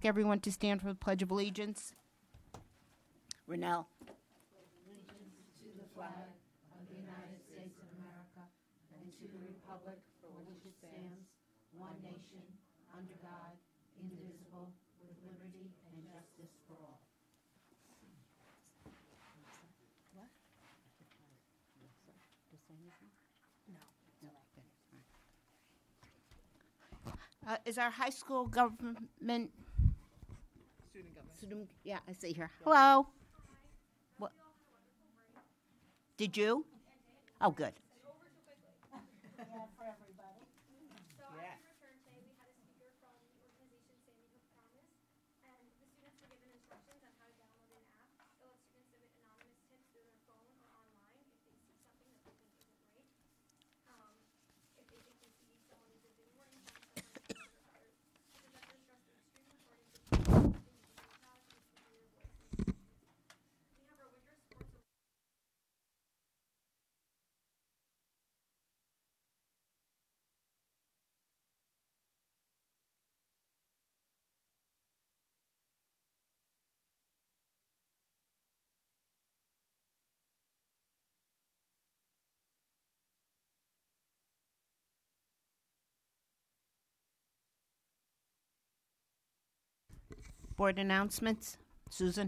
ask everyone to stand for the Pledge of Allegiance. Renell. Is our high school government student? Yeah, I see her. Hello. What? Did you? Oh, good. Board announcements. Susan?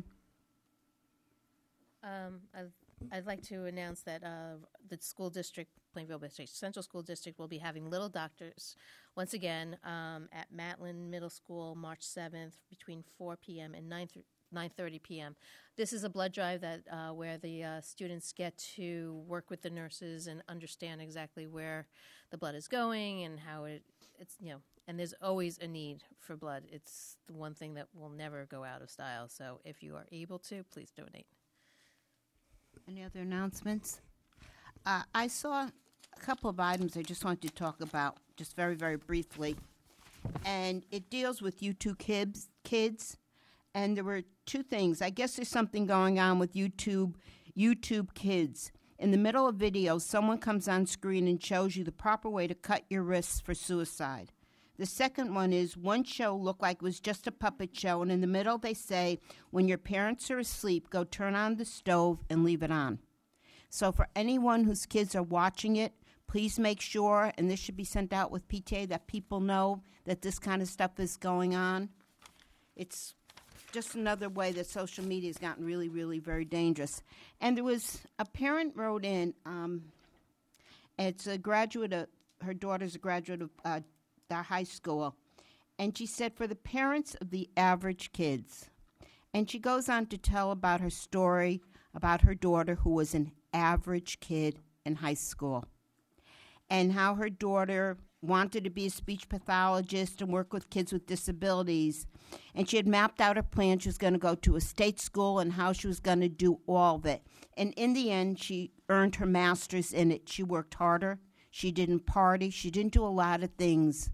I'd like to announce that the school district, Plainville Central School District, will be having Little Doctors once again at Matlin Middle School March 7th between 4 p.m. and 9:30 p.m. This is a blood drive that where the students get to work with the nurses and understand exactly where the blood is going and how it's and there's always a need for blood. It's the one thing that will never go out of style. So if you are able to, please donate. Any other announcements? I saw a couple of items I just wanted to talk about, just very, very briefly. And it deals with YouTube kids. And there were two things. I guess there's something going on with YouTube Kids. In the middle of video, someone comes on screen and shows you the proper way to cut your wrists for suicide. The second one is one show looked like it was just a puppet show, and in the middle they say, when your parents are asleep, go turn on the stove and leave it on. So for anyone whose kids are watching it, please make sure, and this should be sent out with PTA, that people know that this kind of stuff is going on. It's just another way that social media has gotten really, really very dangerous. And there was a parent wrote in, it's a graduate of, her daughter's a graduate of our high school, and she said, for the parents of the average kids. And she goes on to tell about her story about her daughter who was an average kid in high school, and how her daughter wanted to be a speech pathologist and work with kids with disabilities. And she had mapped out her plan. She was going to go to a state school and how she was going to do all of it. And in the end, she earned her master's in it. She worked harder. She didn't party. She didn't do a lot of things.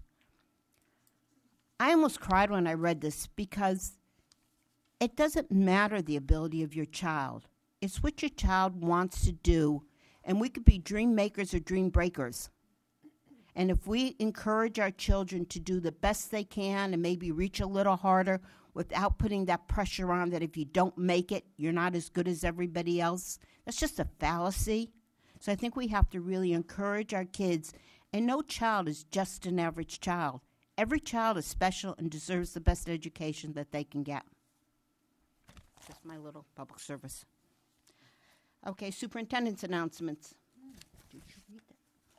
I almost cried when I read this because it doesn't matter the ability of your child. It's what your child wants to do. And we could be dream makers or dream breakers. And if we encourage our children to do the best they can and maybe reach a little harder without putting that pressure on that if you don't make it, you're not as good as everybody else, that's just a fallacy. So I think we have to really encourage our kids. And no child is just an average child. Every child is special and deserves the best education that they can get. Just my little public service. Okay, superintendent's announcements. Did you read that?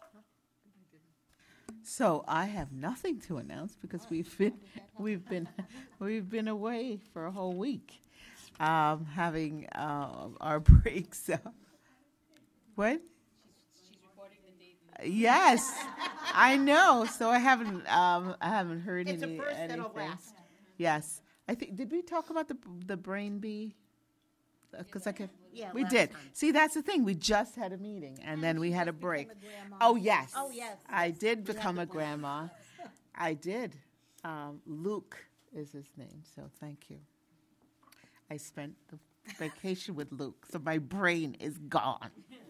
So I have nothing to announce because we've been away for a whole week, having our breaks. What? She's reporting the date. Yes, I know. So I haven't heard It's anything. a first that'll last. Yes, I think. Did we talk about the brain bee? Because Yeah, we last did. time. See, that's the thing. We just had a meeting, and then we had a break. Oh, yes. Oh, yes. I did become a grandma. I did. Luke is his name, so thank you. I spent the vacation with Luke, so my brain is gone.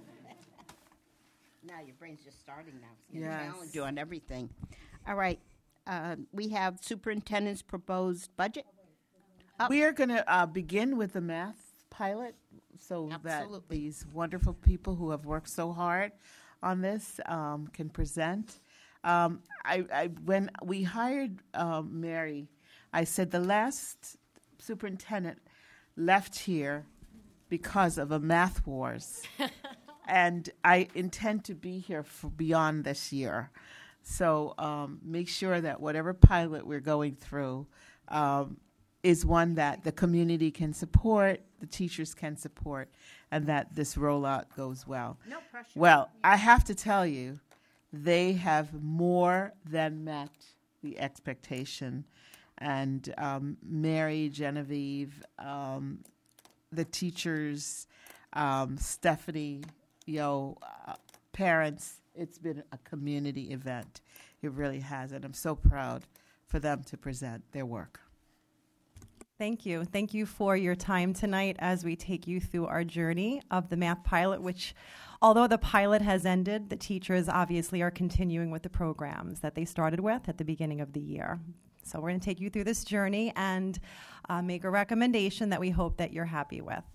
Now your brain's just starting now. Yes. Now and doing everything. All right. We have superintendent's proposed budget. We are going to begin with the math pilot so that Absolutely. these wonderful people who have worked so hard on this can present. When we hired Mary, I said the last superintendent left here because of a math wars. And I intend to be here for beyond this year. So make sure that whatever pilot we're going through is one that the community can support, the teachers can support, and that this rollout goes well. No pressure. Well, I have to tell you, they have more than met the expectation. And Mary, Genevieve, the teachers, Stephanie, parents, it's been a community event. It really has, and I'm so proud for them to present their work. Thank you. Thank you for your time tonight as we take you through our journey of the math pilot, which, although the pilot has ended, the teachers obviously are continuing with the programs that they started with at the beginning of the year. So we're going to take you through this journey and make a recommendation that we hope that you're happy with.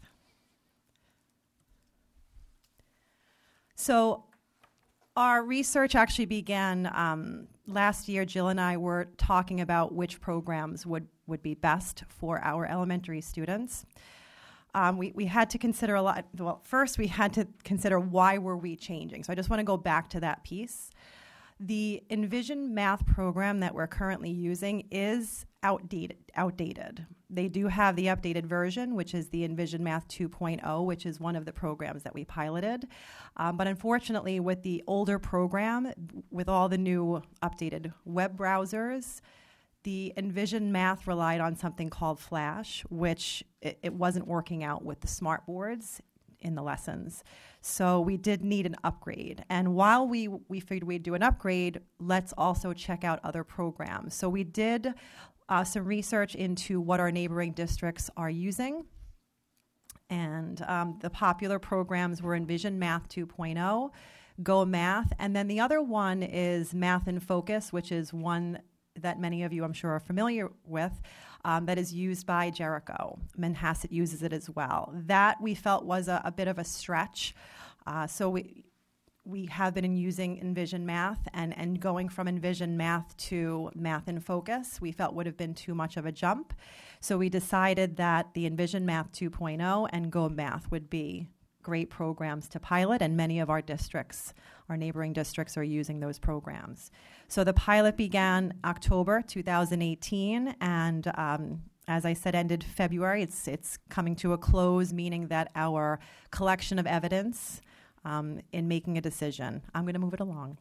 So our research actually began last year. Jill and I were talking about which programs would be best for our elementary students. We had to consider a lot. Well, first we had to consider why were we changing. So I just want to go back to that piece. The Envision Math program that we're currently using is outdated. They do have the updated version, which is the Envision Math 2.0, which is one of the programs that we piloted. But unfortunately, with the older program, with all the new updated web browsers, the Envision Math relied on something called Flash, which it wasn't working out with the smart boards in the lessons. So we did need an upgrade. And while we figured we'd do an upgrade, let's also check out other programs. So we did some research into what our neighboring districts are using. And the popular programs were Envision Math 2.0, Go Math, and then the other one is Math in Focus, which is one that many of you, I'm sure, are familiar with, that is used by Jericho. Manhasset uses it as well. That we felt was a bit of a stretch. So we have been using Envision Math, and going from Envision Math to Math in Focus, we felt would have been too much of a jump. So we decided that the Envision Math 2.0 and Go Math would be great programs to pilot, and many of our districts, our neighboring districts, are using those programs. So the pilot began October 2018, and as I said, ended February. It's coming to a close, meaning that our collection of evidence in making a decision. I'm going to move it along.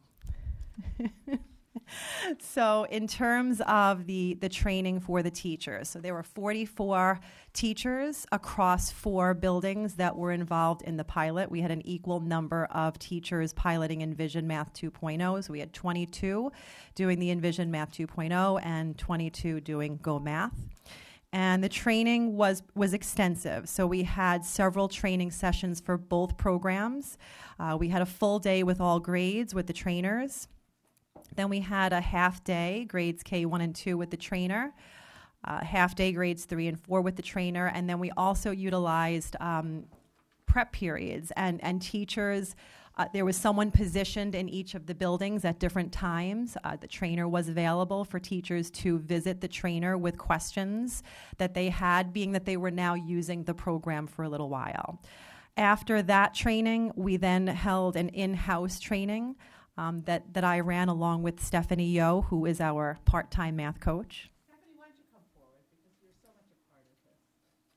So in terms of the training for the teachers, so there were 44 teachers across 4 buildings that were involved in the pilot. We had an equal number of teachers piloting Envision Math 2.0, so we had 22 doing the Envision Math 2.0 and 22 doing Go Math. And the training was extensive. So we had several training sessions for both programs. We had a full day with all grades with the trainers. Then we had a half day, grades K1 and 2 with the trainer, half day grades 3 and 4 with the trainer, and then we also utilized prep periods and teachers. There was someone positioned in each of the buildings at different times. The trainer was available for teachers to visit the trainer with questions that they had, being that they were now using the program for a little while. After that training, we then held an in-house training that I ran along with Stephanie Yo, who is our part-time math coach. Stephanie, why don't you come forward, because you're so much a part of this.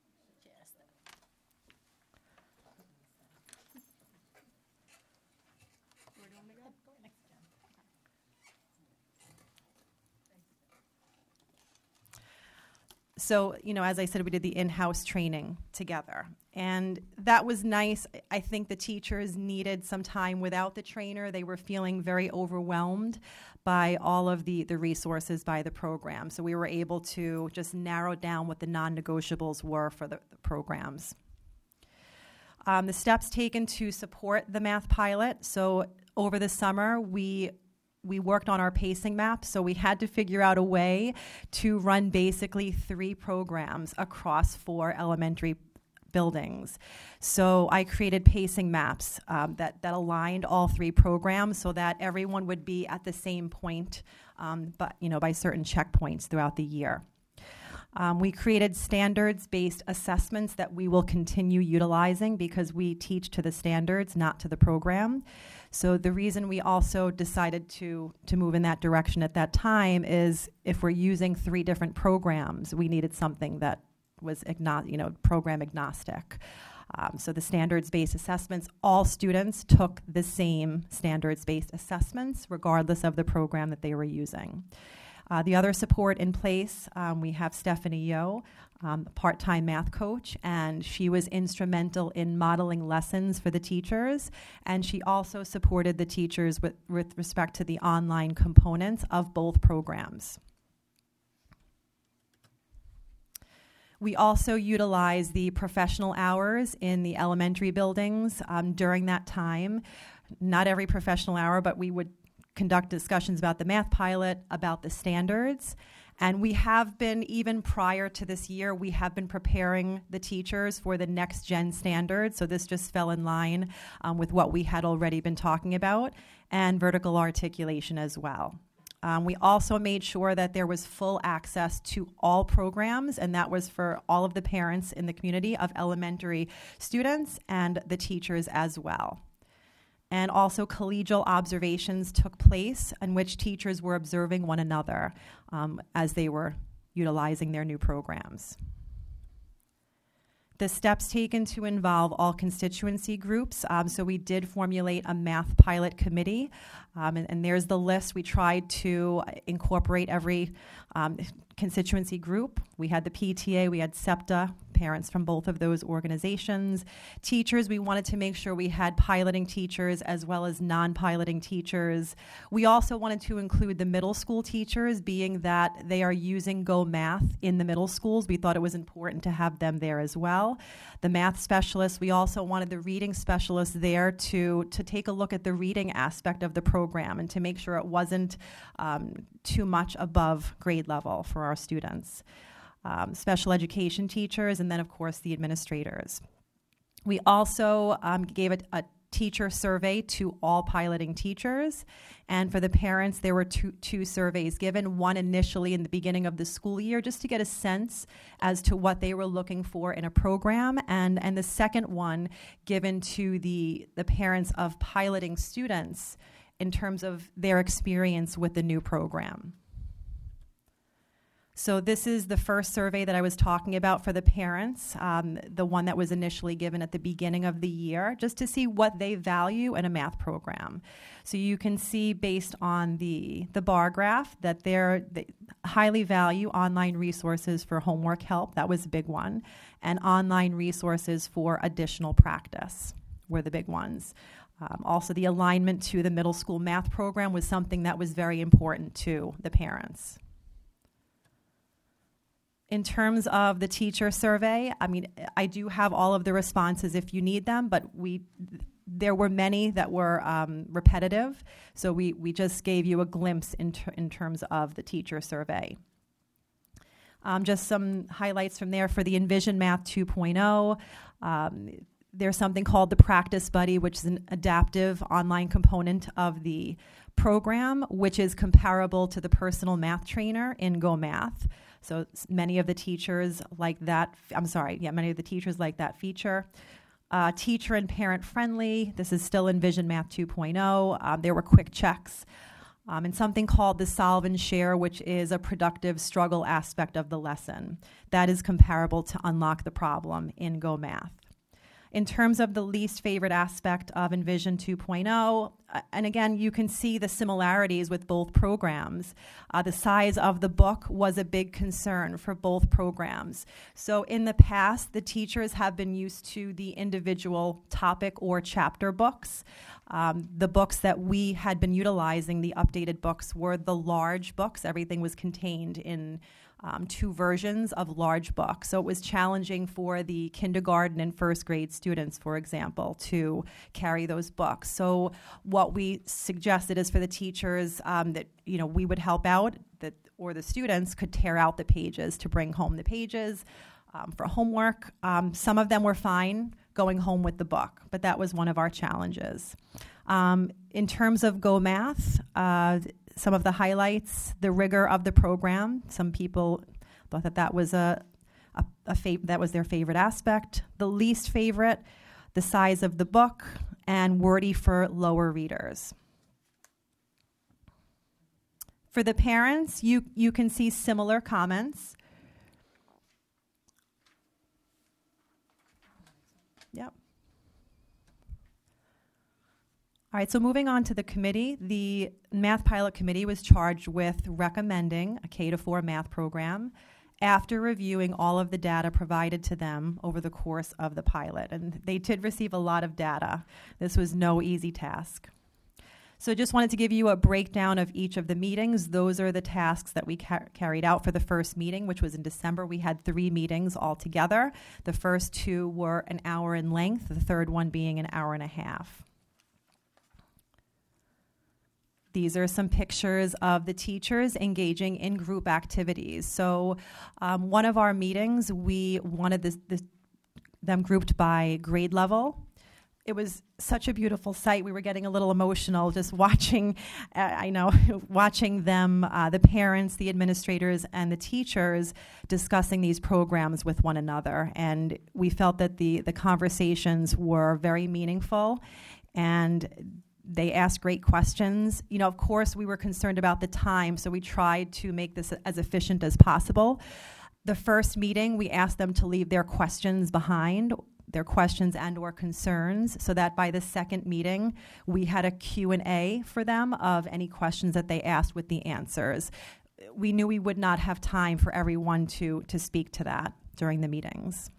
So, as I said, we did the in-house training together. And that was nice. I think the teachers needed some time without the trainer. They were feeling very overwhelmed by all of the resources by the program. So we were able to just narrow down what the non-negotiables were for the programs. The steps taken to support the math pilot. So over the summer, we we worked on our pacing map, so we had to figure out a way to run basically 3 programs across 4 elementary buildings. So I created pacing maps that aligned all 3 programs so that everyone would be at the same point, but by certain checkpoints throughout the year. We created standards-based assessments that we will continue utilizing because we teach to the standards, not to the program. So the reason we also decided to move in that direction at that time is if we're using 3 different programs, we needed something that was program agnostic. So the standards-based assessments, all students took the same standards-based assessments regardless of the program that they were using. The other support in place, we have Stephanie Yo, a part-time math coach, and she was instrumental in modeling lessons for the teachers, and she also supported the teachers with respect to the online components of both programs. We also utilize the professional hours in the elementary buildings during that time. Not every professional hour, but we would conduct discussions about the math pilot, about the standards. And we have been, even prior to this year, we have been preparing the teachers for the next gen standards. So this just fell in line with what we had already been talking about, and vertical articulation as well. We also made sure that there was full access to all programs, and that was for all of the parents in the community of elementary students and the teachers as well. And also collegial observations took place in which teachers were observing one another as they were utilizing their new programs. The steps taken to involve all constituency groups. So we did formulate a math pilot committee, and there's the list. We tried to incorporate every constituency group. We had the PTA, we had SEPTA, parents from both of those organizations. Teachers, we wanted to make sure we had piloting teachers as well as non-piloting teachers. We also wanted to include the middle school teachers, being that they are using Go Math in the middle schools. We thought it was important to have them there as well. The math specialists, we also wanted the reading specialists there to take a look at the reading aspect of the program and to make sure it wasn't too much above grade level for our students. Special education teachers, and then, of course, the administrators. We also gave a teacher survey to all piloting teachers, and for the parents, there were two surveys given, one initially in the beginning of the school year, just to get a sense as to what they were looking for in a program, and the second one given to the parents of piloting students in terms of their experience with the new program. So this is the first survey that I was talking about for the parents, the one that was initially given at the beginning of the year, just to see what they value in a math program. So you can see based on the bar graph that they highly value online resources for homework help. That was a big one. And online resources for additional practice were the big ones. Also, the alignment to the middle school math program was something that was very important to the parents. In terms of the teacher survey, I do have all of the responses if you need them, but there were many that were repetitive, so we just gave you a glimpse in terms of the teacher survey. Just some highlights from there for the Envision Math 2.0. There's something called the Practice Buddy, which is an adaptive online component of the program, which is comparable to the personal math trainer in Go Math. So many of the teachers like that. Many of the teachers like that feature. Teacher and parent friendly. This is still Envision Math 2.0. There were quick checks. And something called the Solve and Share, which is a productive struggle aspect of the lesson. That is comparable to Unlock the Problem in Go Math. In terms of the least favorite aspect of Envision 2.0, and again, you can see the similarities with both programs. The size of the book was a big concern for both programs. So in the past, the teachers have been used to the individual topic or chapter books. The books that we had been utilizing, the updated books, were the large books. Everything was contained in 2 versions of large books. So it was challenging for the kindergarten and first grade students, for example, to carry those books. So what we suggested is for the teachers that we would help out, or the students could tear out the pages to bring home the pages for homework. Some of them were fine going home with the book, but that was one of our challenges. In terms of Go Math, some of the highlights: the rigor of the program. Some people thought that was that was their favorite aspect. The least favorite: the size of the book and wordy for lower readers. For the parents, you can see similar comments. Yep. All right, so moving on to the committee, the Math Pilot Committee was charged with recommending a K-4 math program after reviewing all of the data provided to them over the course of the pilot. And they did receive a lot of data. This was no easy task. So just wanted to give you a breakdown of each of the meetings. Those are the tasks that we carried out for the first meeting, which was in December. We had 3 meetings altogether. The first 2 were an hour in length, the third one being an hour and a half. These are some pictures of the teachers engaging in group activities. So one of our meetings, we wanted them grouped by grade level. It was such a beautiful sight. We were getting a little emotional just watching, watching them, the parents, the administrators, and the teachers discussing these programs with one another. And we felt that the conversations were very meaningful, and they asked great questions. Of course, we were concerned about the time, so we tried to make this as efficient as possible. The first meeting, we asked them to leave their questions behind, their questions and or concerns, so that by the second meeting, we had a Q&A for them of any questions that they asked with the answers. We knew we would not have time for everyone to speak to that during the meetings.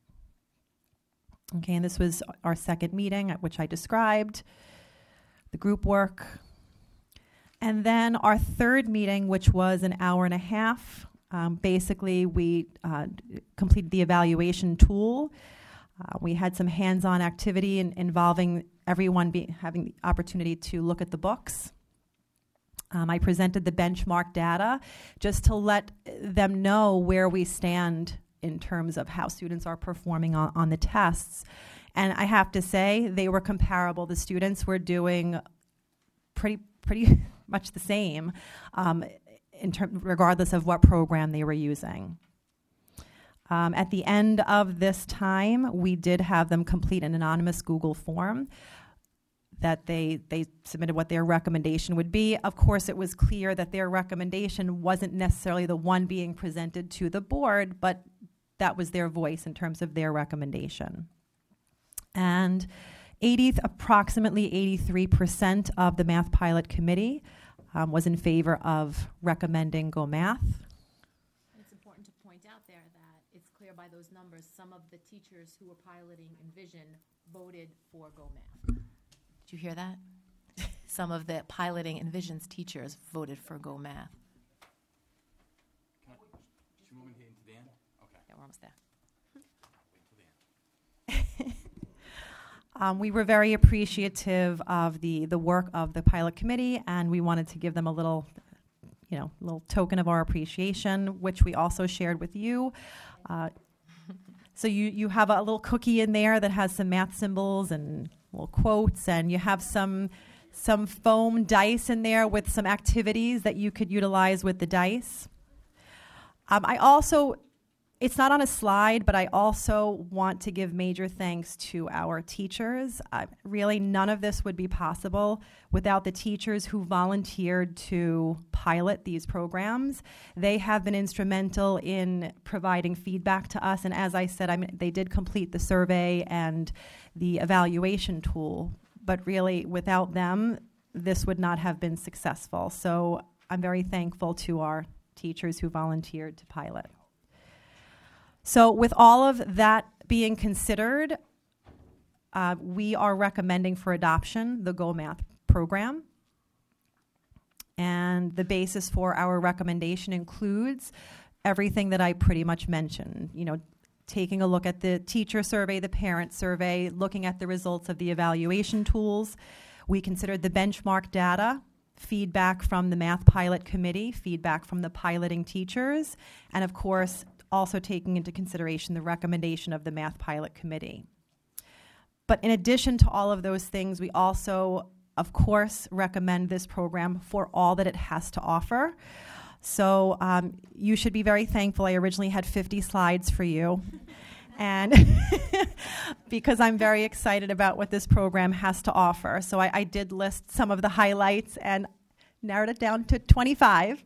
Okay, and this was our second meeting, at which I described the group work. And then our third meeting, which was an hour and a half, basically we completed the evaluation tool. We had some hands-on activity involving everyone having the opportunity to look at the books. I presented the benchmark data just to let them know where we stand in terms of how students are performing on the tests. And I have to say, they were comparable. The students were doing pretty much the same, regardless of what program they were using. At the end of this time, we did have them complete an anonymous Google form that they submitted what their recommendation would be. Of course, it was clear that their recommendation wasn't necessarily the one being presented to the board, but that was their voice in terms of their recommendation. And approximately 83% of the Math Pilot Committee was in favor of recommending Go Math. It's important to point out there that it's clear by those numbers, some of the teachers who were piloting Envision voted for Go Math. Did you hear that? Some of the piloting Envision's teachers voted for Go Math. Should we move into Dan? Okay. Yeah, we're almost there. We were very appreciative of the work of the pilot committee, and we wanted to give them a little token of our appreciation, which we also shared with you. So you have a little cookie in there that has some math symbols and little quotes, and you have some foam dice in there with some activities that you could utilize with the dice. It's not on a slide, but I also want to give major thanks to our teachers. Really, none of this would be possible without the teachers who volunteered to pilot these programs. They have been instrumental in providing feedback to us, and as I said, they did complete the survey and the evaluation tool, but really, without them, this would not have been successful. So I'm very thankful to our teachers who volunteered to pilot. So with all of that being considered, we are recommending for adoption the Go Math program. And the basis for our recommendation includes everything that I pretty much mentioned, taking a look at the teacher survey, the parent survey, looking at the results of the evaluation tools. We considered the benchmark data, feedback from the Math Pilot Committee, feedback from the piloting teachers, and of course, also taking into consideration the recommendation of the Math Pilot Committee. But in addition to all of those things, we also, of course, recommend this program for all that it has to offer. So you should be very thankful. I originally had 50 slides for you. And because I'm very excited about what this program has to offer. So I did list some of the highlights and narrowed it down to 25.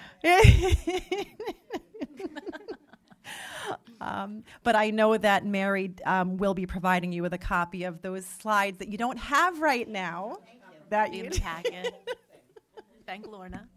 But I know that Mary will be providing you with a copy of those slides that you don't have right now. That In you the packet. Thank Lorna.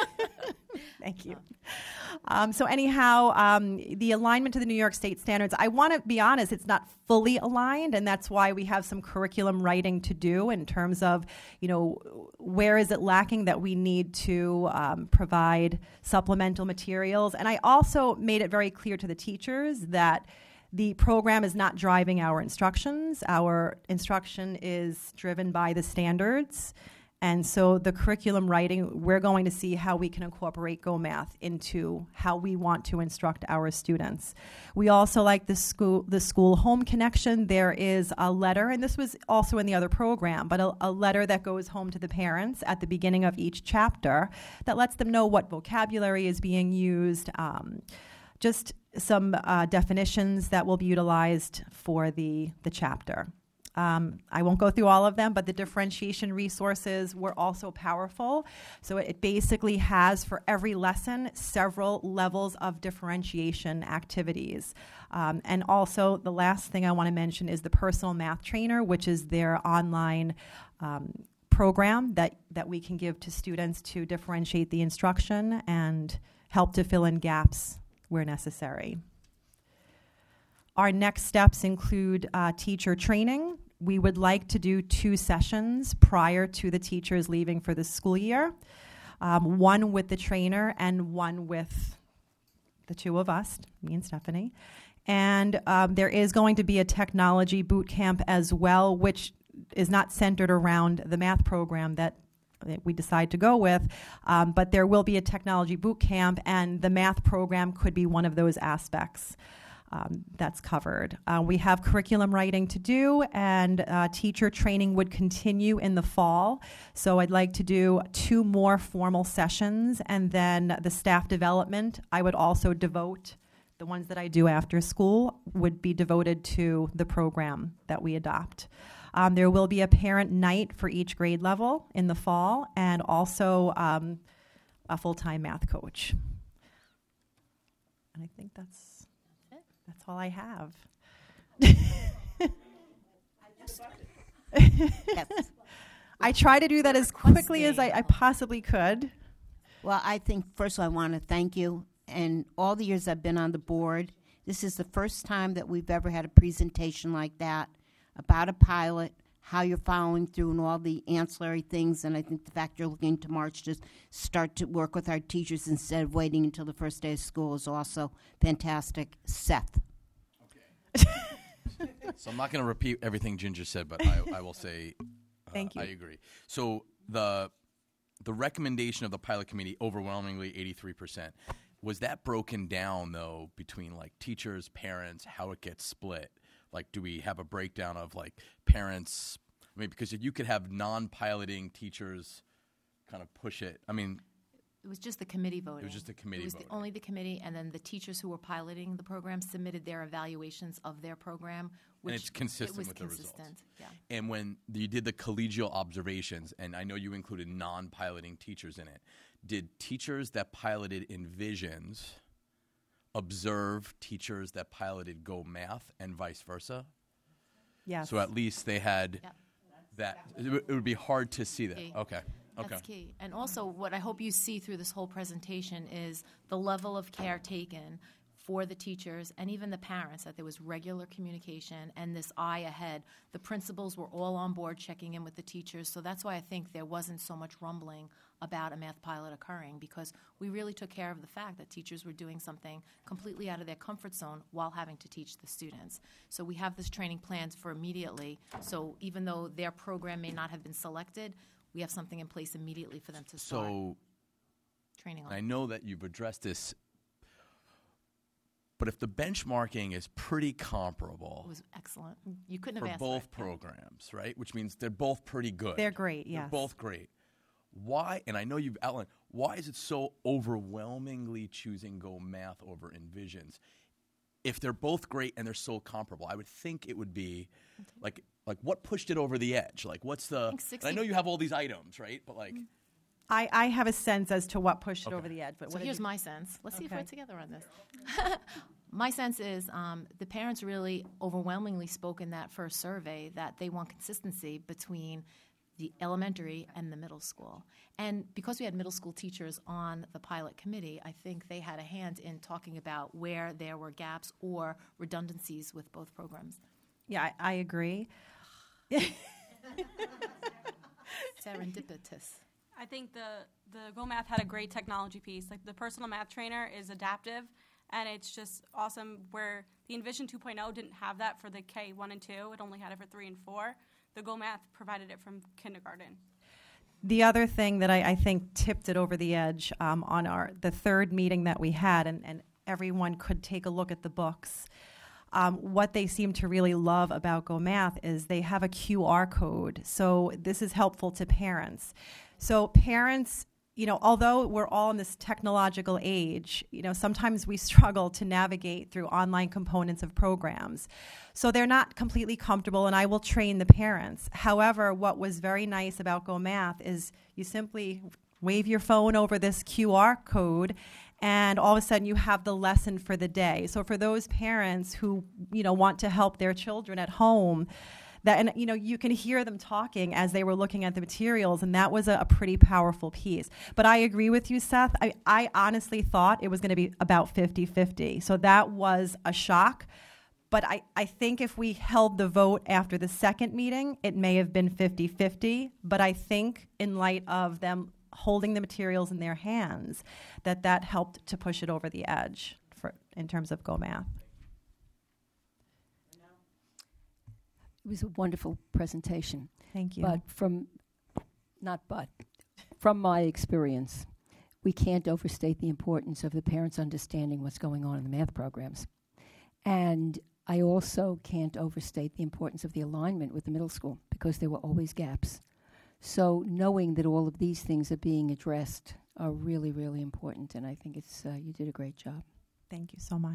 Thank you. So anyhow, the alignment to the New York State standards, I want to be honest, it's not fully aligned, and that's why we have some curriculum writing to do in terms of, where is it lacking that we need to provide supplemental materials. And I also made it very clear to the teachers that the program is not driving our instructions. Our instruction is driven by the standards. And so the curriculum writing, we're going to see how we can incorporate Go Math into how we want to instruct our students. We also like the school home connection. There is a letter, and this was also in the other program, but a letter that goes home to the parents at the beginning of each chapter that lets them know what vocabulary is being used, just some definitions that will be utilized for the chapter. I won't go through all of them, but the differentiation resources were also powerful. So it basically has, for every lesson, several levels of differentiation activities. And also, the last thing I want to mention is the Personal Math Trainer, which is their online program that we can give to students to differentiate the instruction and help to fill in gaps where necessary. Our next steps include teacher training. We would like to do 2 sessions prior to the teachers leaving for the school year, one with the trainer and one with the 2 of us, me and Stephanie. And there is going to be a technology boot camp as well, which is not centered around the math program that we decide to go with, but there will be a technology boot camp, and the math program could be one of those aspects. That's covered. We have curriculum writing to do, and teacher training would continue in the fall. So I'd like to do 2 more formal sessions, and then the staff development, I would also devote, the ones that I do after school would be devoted to the program that we adopt. There will be a parent night for each grade level in the fall, and also a full-time math coach. And I think that's all I have. I try to do that as quickly as I possibly could. Well, I think, first of all, I want to thank you. And all the years I've been on the board, this is the first time that we've ever had a presentation like that about a pilot, how you're following through and all the ancillary things. And I think the fact you're looking to March to start to work with our teachers instead of waiting until the first day of school is also fantastic. Seth. Okay. So I'm not going to repeat everything Ginger said, but I will say Thank you. I agree. So the recommendation of the pilot committee, overwhelmingly 83%. Was that broken down, though, between, like, teachers, parents, how it gets split? Like, do we have a breakdown of, like, parents? I mean, because if you could have non-piloting teachers kind of push it. I mean, It was just the committee voting. it was just the committee It was voting. only the committee, and then the teachers who were piloting the program submitted their evaluations of their program, which it's consistent it was with the results. consistent. Yeah. And when you did the collegial observations, and I know you included non-piloting teachers in it, did teachers that piloted Envisions observe teachers that piloted Go Math and vice versa? Yes. So at least they had Yep. that. It would be hard to see that. Key. Okay. Okay. That's key. And also, what I hope you see through this whole presentation is the level of care taken for the teachers and even the parents, that there was regular communication and this eye ahead. The principals were all on board checking in with the teachers, so that's why I think there wasn't so much rumbling about a math pilot occurring, because we really took care of the fact that teachers were doing something completely out of their comfort zone while having to teach the students. So we have this training planned for immediately. So even though their program may not have been selected, we have something in place immediately for them to start So training on. I know that you've addressed this, but if the benchmarking is pretty comparable It was excellent. You couldn't for have asked both for it. programs, right? Which means they're both pretty good. They're great, They're yes. both great. Why, and I know you've outlined, why is it so overwhelmingly choosing Go Math over Envisions? If they're both great and they're so comparable, I would think it would be like what pushed it over the edge? Like what's the, think 60 and I know you have all these items, right? But like, I have a sense as to what pushed it Okay. over the edge. But So what did here's you- my sense. Let's see if Okay. we're together on this. My sense is the parents really overwhelmingly spoke in that first survey that they want consistency between the elementary and the middle school. And because we had middle school teachers on the pilot committee, I think they had a hand in talking about where there were gaps or redundancies with both programs. Yeah, I agree. Serendipitous. I think the Go Math had a great technology piece. Like the personal math trainer is adaptive, and it's just awesome. Where the Envision 2.0 didn't have that for the K1 and 2, it only had it for 3 and 4. The Go Math provided it from kindergarten. The other thing that I think tipped it over the edge on the third meeting that we had, and everyone could take a look at the books. What they seem to really love about Go Math is they have a QR code. So this is helpful to parents. So parents, although we're all in this technological age, sometimes we struggle to navigate through online components of programs. So they're not completely comfortable, and I will train the parents. However, what was very nice about Go Math is you simply wave your phone over this QR code, and all of a sudden you have the lesson for the day. So for those parents who, want to help their children at home, you can hear them talking as they were looking at the materials, and that was a pretty powerful piece. But I agree with you, Seth. I honestly thought it was going to be about 50-50. So that was a shock. But I think if we held the vote after the second meeting, it may have been 50-50. But I think in light of them holding the materials in their hands, that helped to push it over the edge in terms of Go Math. It was a wonderful presentation. Thank you. But from my experience, we can't overstate the importance of the parents understanding what's going on in the math programs. And I also can't overstate the importance of the alignment with the middle school, because there were always gaps. So knowing that all of these things are being addressed are really, really important, and I think you did a great job. Thank you so much.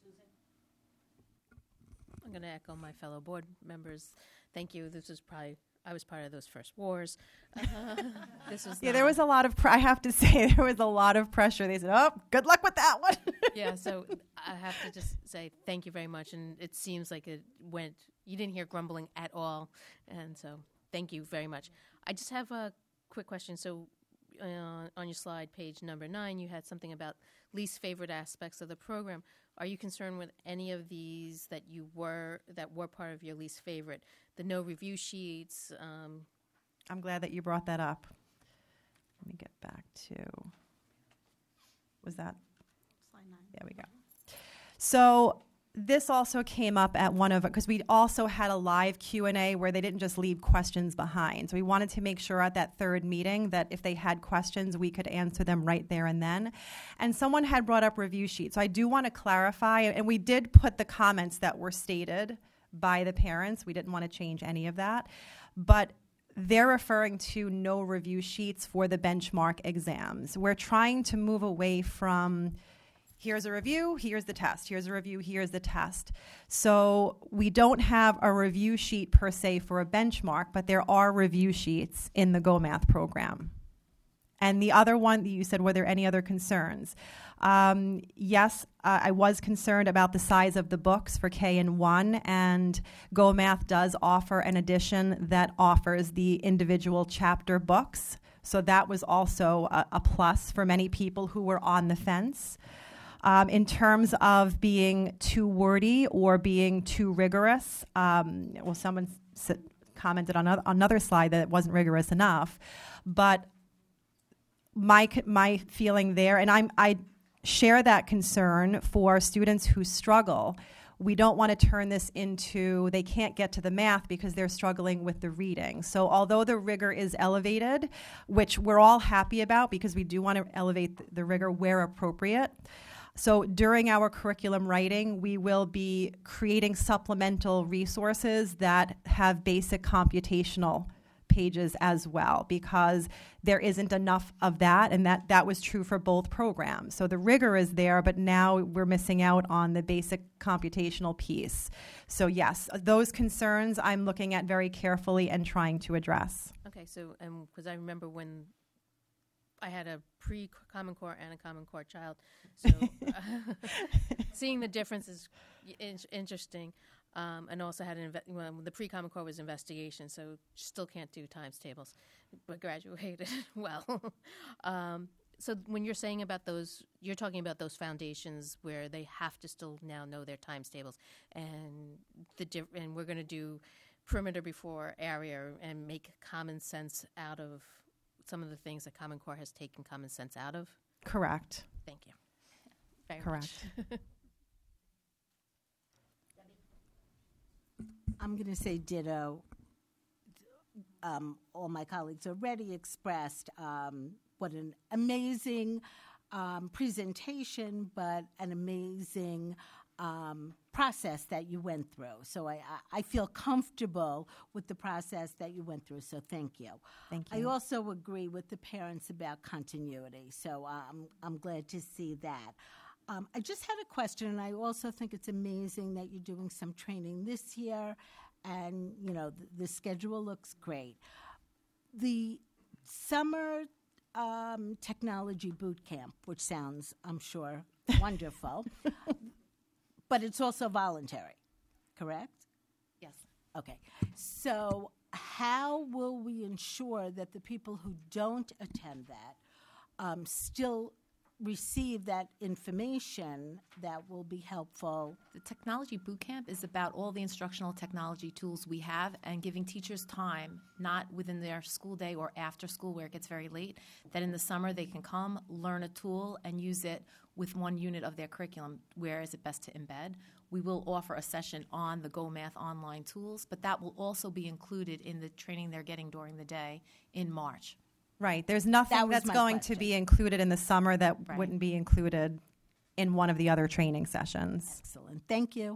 I'm going to echo my fellow board members. Thank you. I was part of those first wars. This was Yeah, there was a lot of, I have to say, there was a lot of pressure. They said, oh, good luck with that one. Yeah, so I have to just say thank you very much. And it seems like you didn't hear grumbling at all. And so thank you very much. I just have a quick question. So on your slide, page number 9, you had something about least favorite aspects of the program. Are you concerned with any of these that were part of your least favorite? The no review sheets. I'm glad that you brought that up. Let me get back to, was that? Slide 9. There we go. So this also came up at because we also had a live Q&A where they didn't just leave questions behind. So we wanted to make sure at that third meeting that if they had questions, we could answer them right there and then. And someone had brought up review sheets. So I do want to clarify, and we did put the comments that were stated by the parents. We didn't want to change any of that. But they're referring to no review sheets for the benchmark exams. We're trying to move away from here's a review, here's the test. Here's a review, here's the test. So we don't have a review sheet per se for a benchmark, but there are review sheets in the Go Math program. And the other one that you said, were there any other concerns? Yes, I was concerned about the size of the books for K and 1, and Go Math does offer an edition that offers the individual chapter books. So that was also a plus for many people who were on the fence. In terms of being too wordy or being too rigorous, someone commented on another slide that it wasn't rigorous enough, but my feeling there, and I share that concern for students who struggle. We don't want to turn this into they can't get to the math because they're struggling with the reading. So although the rigor is elevated, which we're all happy about because we do want to elevate the rigor where appropriate. So during our curriculum writing, we will be creating supplemental resources that have basic computational pages as well, because there isn't enough of that, and that was true for both programs. So the rigor is there, but now we're missing out on the basic computational piece. So yes, those concerns I'm looking at very carefully and trying to address. Okay, so because I remember when I had a pre-Common Core and a Common Core child, so seeing the difference is interesting. And also had the pre-Common Core was investigation, so still can't do times tables, but graduated well. So when you're saying about those, you're talking about those foundations where they have to still now know their times tables, and and we're going to do perimeter before area and make common sense out of some of the things that Common Core has taken common sense out of. Correct. Thank you. Very Correct. much. I'm going to say ditto. All my colleagues already expressed what an amazing presentation, but an amazing process that you went through. So I feel comfortable with the process that you went through, so thank you. Thank I you. also agree with the parents about continuity, so I'm glad to see that. I just had a question, and I also think it's amazing that you're doing some training this year, and the schedule looks great. The summer technology boot camp, which sounds, I'm sure, wonderful, but it's also voluntary, correct? Yes. Okay. So how will we ensure that the people who don't attend that still receive that information that will be helpful? The Technology Bootcamp is about all the instructional technology tools we have and giving teachers time, not within their school day or after school where it gets very late, that in the summer they can come, learn a tool, and use it with one unit of their curriculum. Where is it best to embed? We will offer a session on the Go Math online tools, but that will also be included in the training they're getting during the day in March. Right. There's nothing That was that's my going question. to be included in the summer that Right. wouldn't be included in one of the other training sessions. Excellent. Thank you.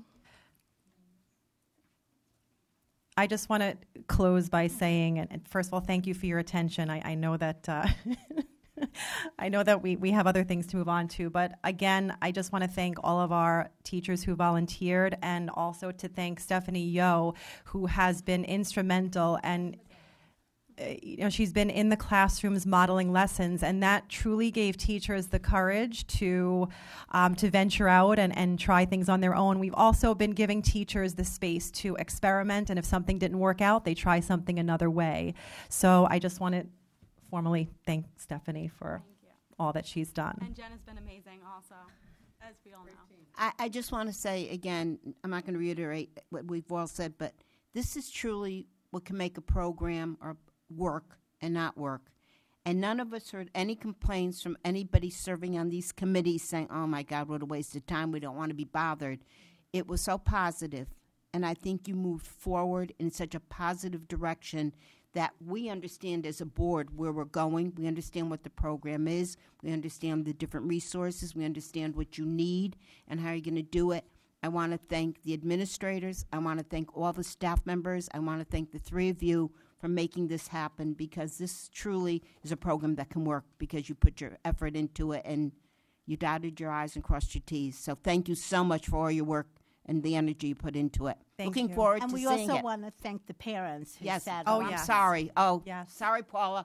I just want to close by saying, and first of all, thank you for your attention. I know that I know that we have other things to move on to, but again, I just want to thank all of our teachers who volunteered, and also to thank Stephanie Yo, who has been instrumental, and she's been in the classrooms modeling lessons, and that truly gave teachers the courage to venture out and try things on their own. We've also been giving teachers the space to experiment, and if something didn't work out, they try something another way. So I just want to formally thank Stephanie for all that she's done. And Jen has been amazing also, as we all know. I just want to say again, I'm not going to reiterate what we've all said, but this is truly what can make a program or work and not work. And none of us heard any complaints from anybody serving on these committees saying, oh my God, what a waste of time, we don't want to be bothered. It was so positive, and I think you moved forward in such a positive direction that we understand as a board where we're going. We understand what the program is. We understand the different resources. We understand what you need and how you're going to do it. I want to thank the administrators. I want to thank all the staff members. I want to thank the three of you for making this happen, because this truly is a program that can work because you put your effort into it and you dotted your I's and crossed your T's. So thank you so much for all your work and the energy you put into it. Thank Looking you. forward And to we seeing also it. want to thank the parents who Yes. sat Oh, on. I'm yes. sorry. Oh, Yes. sorry, Paula.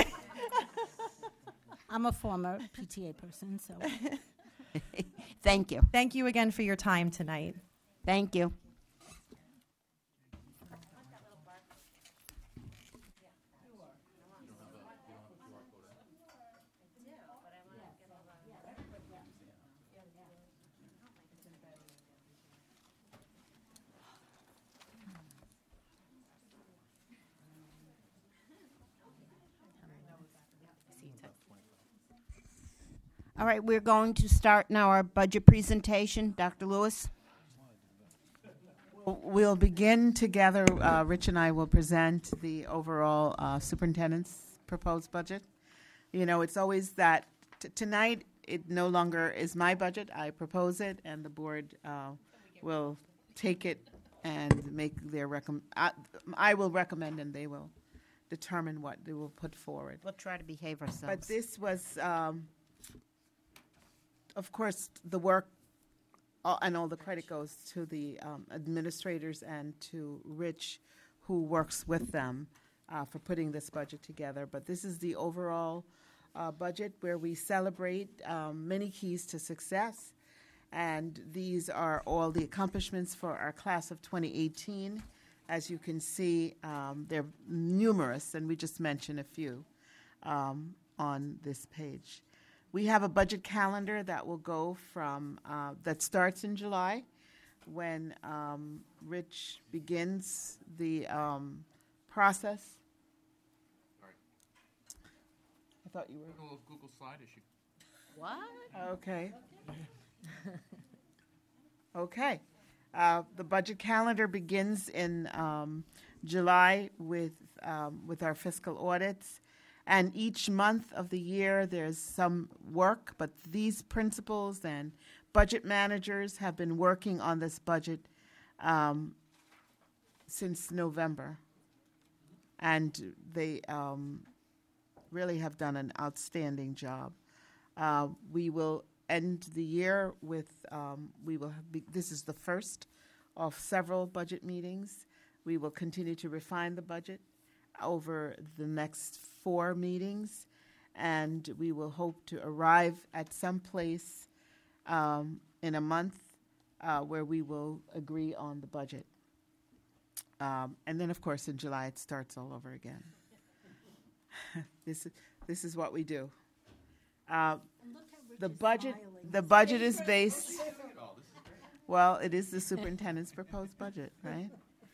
I'm a former PTA person, so. Thank you. Thank you again for your time tonight. Thank you. See, All right, we're going to start now our budget presentation. Dr. Lewis? We'll begin together. Rich and I will present the overall superintendent's proposed budget. You know, it's always that tonight it no longer is my budget. I propose it, and the board will take it and make their I will recommend, and they will determine what they will put forward. We'll try to behave ourselves. But this was, of course, the work, and all the credit goes to the administrators and to Rich, who works with them for putting this budget together. But this is the overall budget where we celebrate many keys to success. And these are all the accomplishments for our class of 2018. As you can see, they're numerous, and we just mentioned a few on this page. We have a budget calendar that will go from, that starts in July when Rich begins the process. Sorry. I thought you were. A little Google slide issue. What? Okay. Okay. The budget calendar begins in July with our fiscal audits. And each month of the year, there's some work, but these principals and budget managers have been working on this budget since November. And they really have done an outstanding job. We will end the year with, this is the first of several budget meetings. We will continue to refine the budget over the next 4 meetings, and we will hope to arrive at some place in a month where we will agree on the budget. And then, of course, in July, it starts all over again. This is what we do. The budget is based. Well, it is the superintendent's proposed budget, right?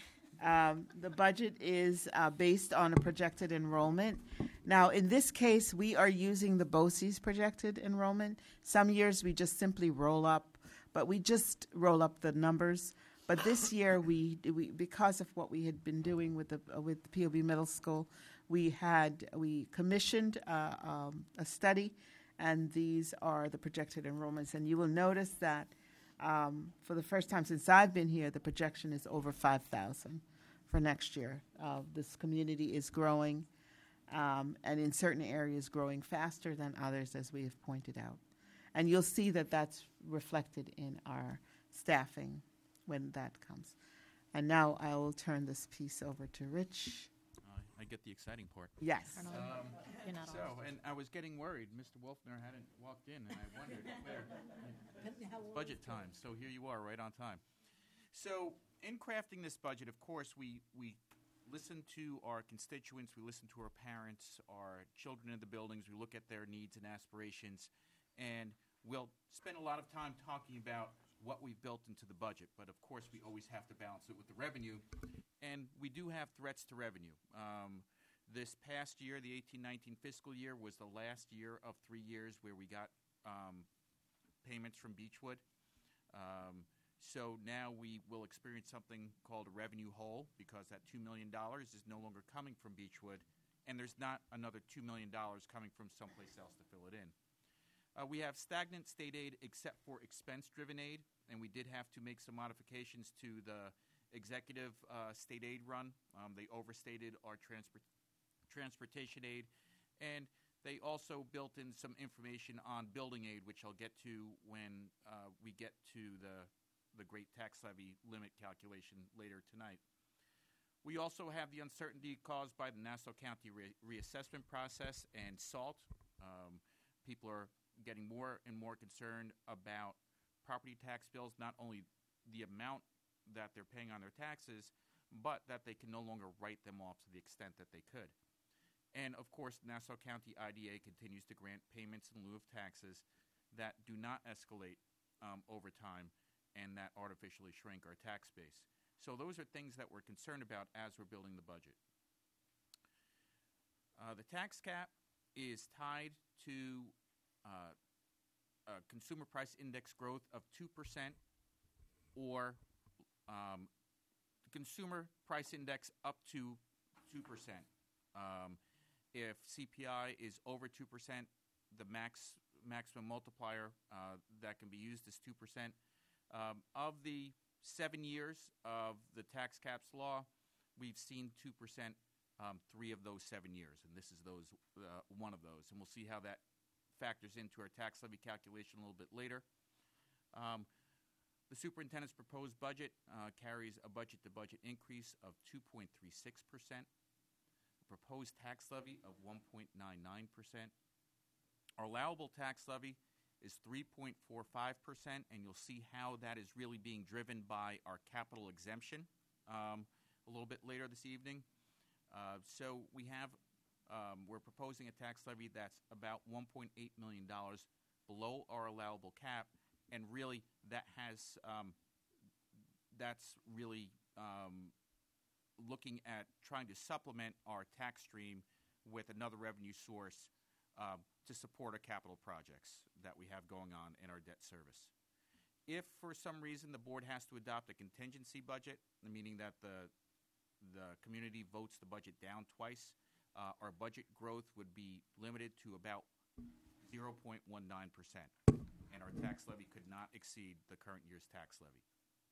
The budget is based on a projected enrollment. Now, in this case, we are using the BOCES projected enrollment. Some years we just simply roll up, but we just roll up the numbers. But this year, we because of what we had been doing with the POB Middle School, we commissioned a study, and these are the projected enrollments. And you will notice that for the first time since I've been here, the projection is over 5,000 for next year. This community is growing, and in certain areas growing faster than others, as we have pointed out. And you'll see that that's reflected in our staffing when that comes. And now I will turn this piece over to Rich. I get the exciting part. Yes. You're not So, and I was getting worried. Mr. Wolfner hadn't walked in, and I wondered where. It's budget time. So here you are, right on time. So in crafting this budget, of course, we listen to our constituents, we listen to our parents, our children in the buildings, we look at their needs and aspirations, and we'll spend a lot of time talking about what we've built into the budget. But of course, we always have to balance it with the revenue, and we do have threats to revenue. This past year, the 18-19 fiscal year, was the last year of 3 years where we got payments from Beechwood. So now we will experience something called a revenue hole, because that $2 million is no longer coming from Beechwood, and there's not another $2 million coming from someplace else to fill it in. We have stagnant state aid except for expense-driven aid, and we did have to make some modifications to the executive state aid run. They overstated our transportation aid, and they also built in some information on building aid, which I'll get to when we get to the great tax levy limit calculation later tonight. We also have the uncertainty caused by the Nassau County reassessment process and SALT. People are getting more and more concerned about property tax bills, not only the amount that they're paying on their taxes, but that they can no longer write them off to the extent that they could. And of course, Nassau County IDA continues to grant payments in lieu of taxes that do not escalate over time and that artificially shrink our tax base. So those are things that we're concerned about as we're building the budget. The tax cap is tied to consumer price index growth of 2% or consumer price index up to 2%. If CPI is over 2%, the maximum multiplier that can be used is 2%. Of the 7 years of the tax caps law, we've seen 2% 3 of those 7 years, and this is one of those. And we'll see how that factors into our tax levy calculation a little bit later. The superintendent's proposed budget carries a budget-to-budget increase of 2.36%, a proposed tax levy of 1.99%. Our allowable tax levy is 3.45%, and you'll see how that is really being driven by our capital exemption a little bit later this evening. So we're proposing a tax levy that's about $1.8 million below our allowable cap, and really that's really looking at trying to supplement our tax stream with another revenue source to support our capital projects that we have going on in our debt service. If for some reason the board has to adopt a contingency budget, meaning that the community votes the budget down twice, our budget growth would be limited to about 0.19%, and our tax levy could not exceed the current year's tax levy.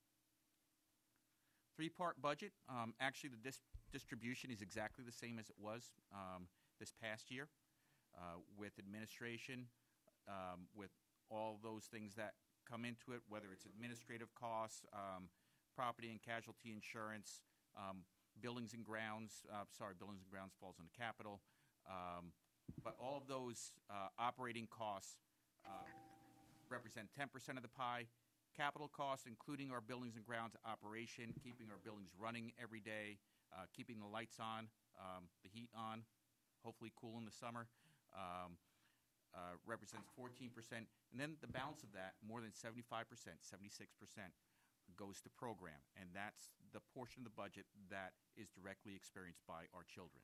3-part budget. Actually, the distribution is exactly the same as it was this past year, with administration, with all those things that come into it, whether it's administrative costs, property and casualty insurance, buildings and grounds. Buildings and grounds falls under capital. But all of those operating costs represent 10% of the pie. Capital costs, including our buildings and grounds operation, keeping our buildings running every day, keeping the lights on, the heat on, hopefully cool in the summer, represents 14%. And then the balance of that, more than 75%, 76%, goes to program. And that's the portion of the budget that is directly experienced by our children.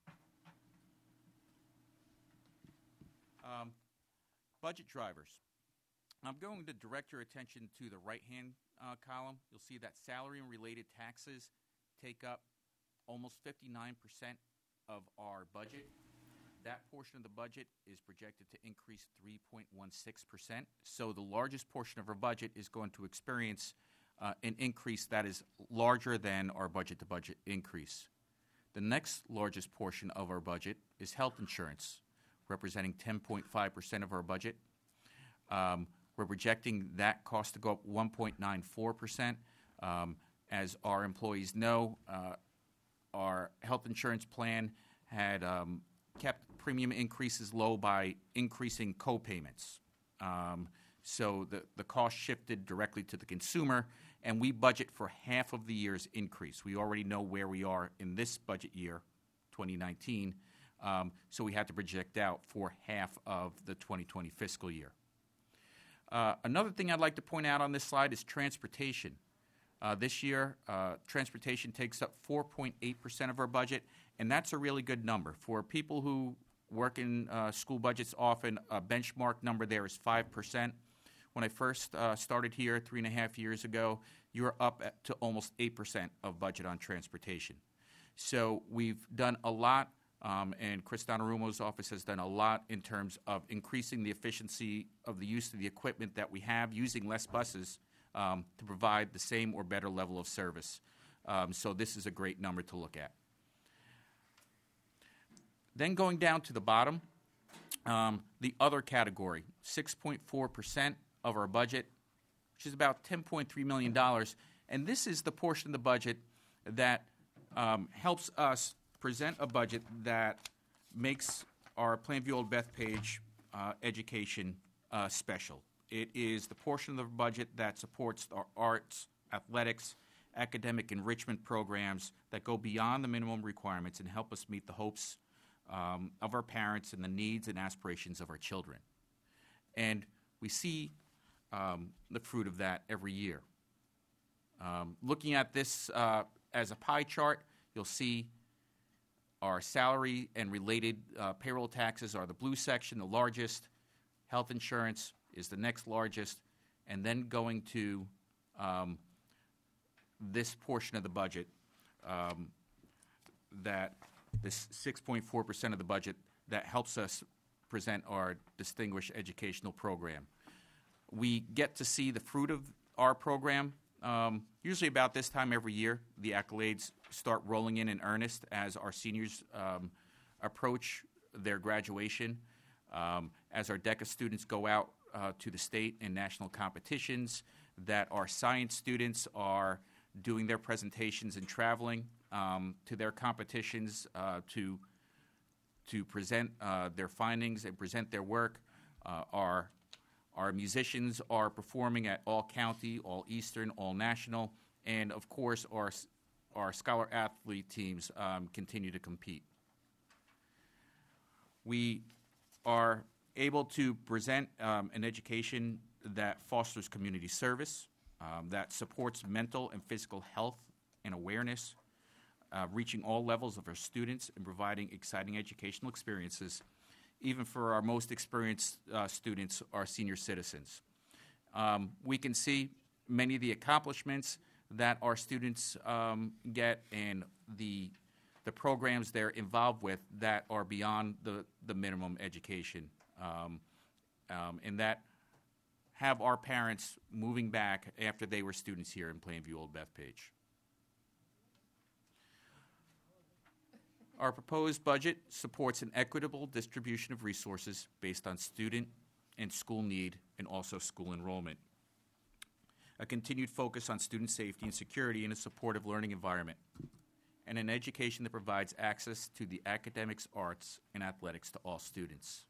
Budget drivers. I'm going to direct your attention to the right-hand column. You'll see that salary and related taxes take up almost 59% of our budget. That portion of the budget is projected to increase 3.16%. So the largest portion of our budget is going to experience an increase that is larger than our budget-to-budget increase. The next largest portion of our budget is health insurance, representing 10.5% of our budget. We're projecting that cost to go up 1.94%. As our employees know, our health insurance plan had kept premium increases low by increasing co-payments. So the cost shifted directly to the consumer, and we budget for half of the year's increase. We already know where we are in this budget year, 2019, so we had to project out for half of the 2020 fiscal year. Another thing I'd like to point out on this slide is transportation. This year, transportation takes up 4.8% of our budget, and that's a really good number. For people who work in school budgets often, a benchmark number there is 5%. When I first started here 3.5 years ago, you were up to almost 8% of budget on transportation. So we've done a lot, and Chris Donnarumo's office has done a lot in terms of increasing the efficiency of the use of the equipment that we have, using less buses to provide the same or better level of service. So this is a great number to look at. Then going down to the bottom, the other category, 6.4% of our budget, which is about $10.3 million. And this is the portion of the budget that helps us present a budget that makes our Plainview Old Bethpage education special. It is the portion of the budget that supports our arts, athletics, academic enrichment programs that go beyond the minimum requirements and help us meet the hopes of our parents and the needs and aspirations of our children. And we see the fruit of that every year. Looking at this as a pie chart, you'll see our salary and related payroll taxes are the blue section, the largest. Health insurance is the next largest, and then going to this portion of the budget, that this 6.4% of the budget that helps us present our distinguished educational program. We get to see the fruit of our program usually about this time every year. The accolades start rolling in earnest as our seniors approach their graduation, as our DECA students go out to the state and national competitions, that our science students are doing their presentations and traveling to their competitions to present their findings and present their work. Our musicians are performing at all county, all Eastern, all national, and of course our scholar athlete teams continue to compete. We are able to present an education that fosters community service, that supports mental and physical health and awareness, reaching all levels of our students and providing exciting educational experiences, even for our most experienced students, our senior citizens. We can see many of the accomplishments that our students get and the programs they're involved with that are beyond the minimum education, and that have our parents moving back after they were students here in Plainview Old Bethpage. Our proposed budget supports an equitable distribution of resources based on student and school need and also school enrollment. A continued focus on student safety and security in a supportive learning environment, and an education that provides access to the academics, arts, and athletics to all students.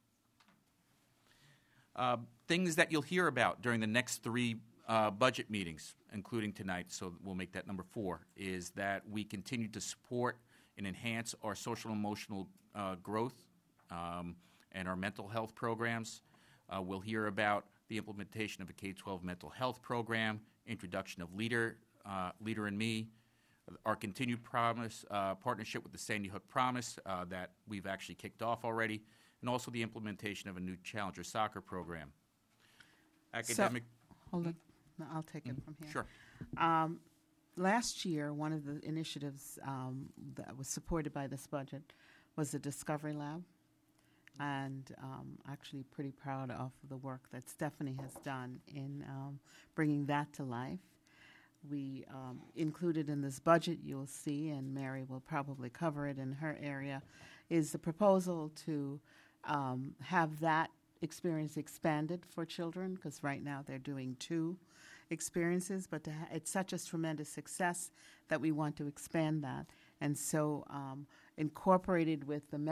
Things that you'll hear about during the next 3 budget meetings, including tonight, so we'll make that number 4, is that we continue to support and enhance our social and emotional growth and our mental health programs. We'll hear about the implementation of a K-12 mental health program, introduction of Leader in Me, our continued partnership with the Sandy Hook Promise that we've actually kicked off already, and also the implementation of a new Challenger soccer program. Academic. Hold on. No, I'll take it from here. Sure. Last year, one of the initiatives that was supported by this budget was the Discovery Lab, and actually pretty proud of the work that Stephanie has done in bringing that to life. We included in this budget, you'll see, and Mary will probably cover it in her area, is the proposal to have that experience expanded for children, because right now they're doing 2 experiences, but it's such a tremendous success that we want to expand that. And so incorporated with the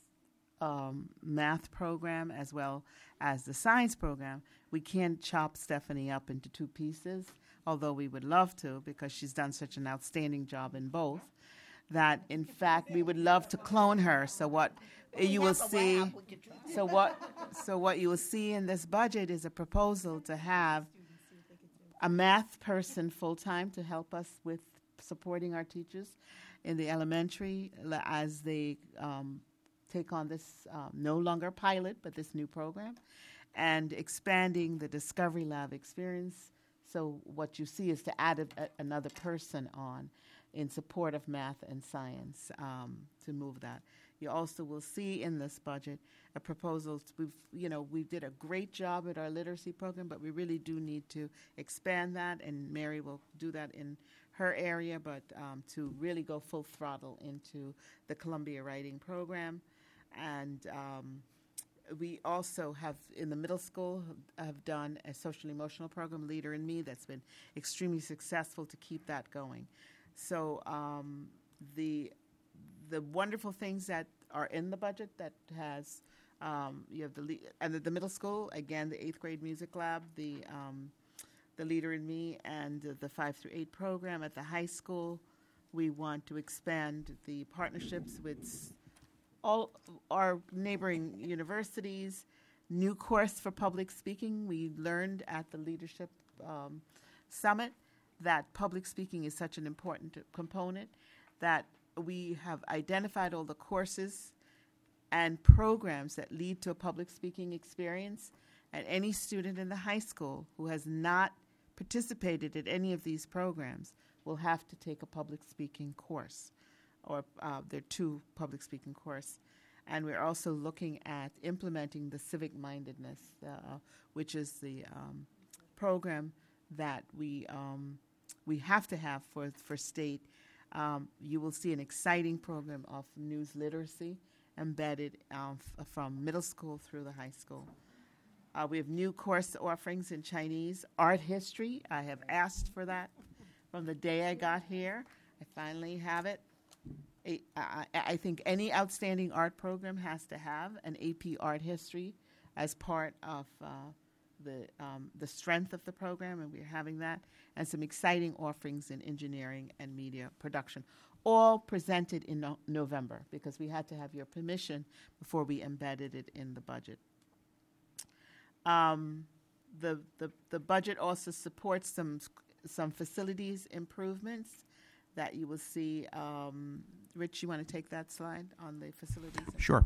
math program as well as the science program, we can't chop Stephanie up into 2 pieces, although we would love to, because she's done such an outstanding job in both, that in fact we would love to clone her. So what you will see, so what you will see in this budget is a proposal to have a math person full-time to help us with supporting our teachers in the elementary as they take on this no longer pilot, but this new program, and expanding the Discovery Lab experience. So what you see is to add another person on in support of math and science to move that. You also will see in this budget a proposal. We did a great job at our literacy program, but we really do need to expand that, and Mary will do that in her area, but to really go full throttle into the Columbia Writing Program. And we also have, in the middle school, have done a social emotional program, Leader in Me, that's been extremely successful to keep that going. So the wonderful things that are in the budget that has, you have the middle school, again, the 8th grade music lab, the Leader in Me, and the 5 through 8 program. At the high school, we want to expand the partnerships with all our neighboring universities, new course for public speaking. We learned at the Leadership Summit that public speaking is such an important component that we have identified all the courses and programs that lead to a public speaking experience, And any student in the high school who has not participated in any of these programs will have to take a public speaking course, or there are 2 public speaking courses. And we're also looking at implementing the civic mindedness, which is the program that we have to have for state. You will see an exciting program of news literacy embedded from middle school through the high school. We have new course offerings in Chinese, art history. I have asked for that from the day I got here. I finally have it. I think any outstanding art program has to have an AP art history as part of the strength of the program, and we're having that, and some exciting offerings in engineering and media production, all presented in November, because we had to have your permission before we embedded it in the budget. The budget also supports some facilities improvements that you will see. Rich, you want to take that slide on the facilities? Sure.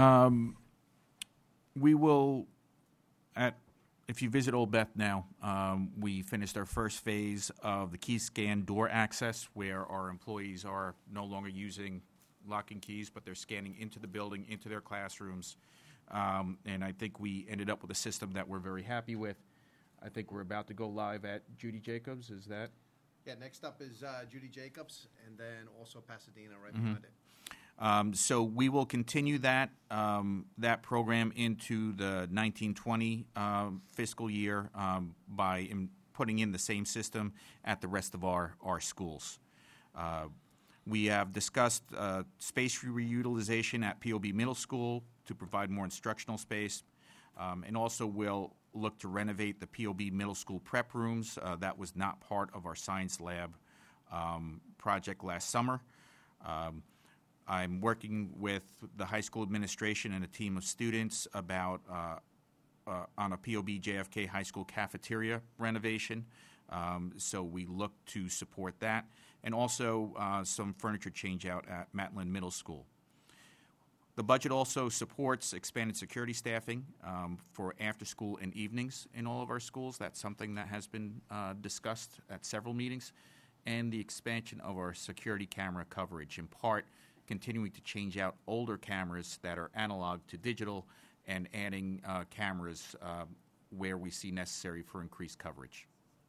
We will, if you visit Old Beth now, we finished our first phase of the key scan door access, where our employees are no longer using locking keys, but they're scanning into the building, into their classrooms. And I think we ended up with a system that we're very happy with. I think we're about to go live at Judy Jacobs. Is that? Yeah, next up is Judy Jacobs, and then also Pasadena right behind it. So we will continue that program into the 1920 fiscal year by putting in the same system at the rest of our schools. We have discussed space reutilization at POB Middle School to provide more instructional space, and also will look to renovate the POB Middle School prep rooms. That was not part of our science lab project last summer. I'm working with the high school administration and a team of students about on a POB JFK High School cafeteria renovation. So we look to support that, and also some furniture change out at Matlin Middle School. The budget also supports expanded security staffing for after school and evenings in all of our schools. That's something that has been discussed at several meetings. And the expansion of our security camera coverage, in part continuing to change out older cameras that are analog to digital and adding cameras where we see necessary for increased coverage.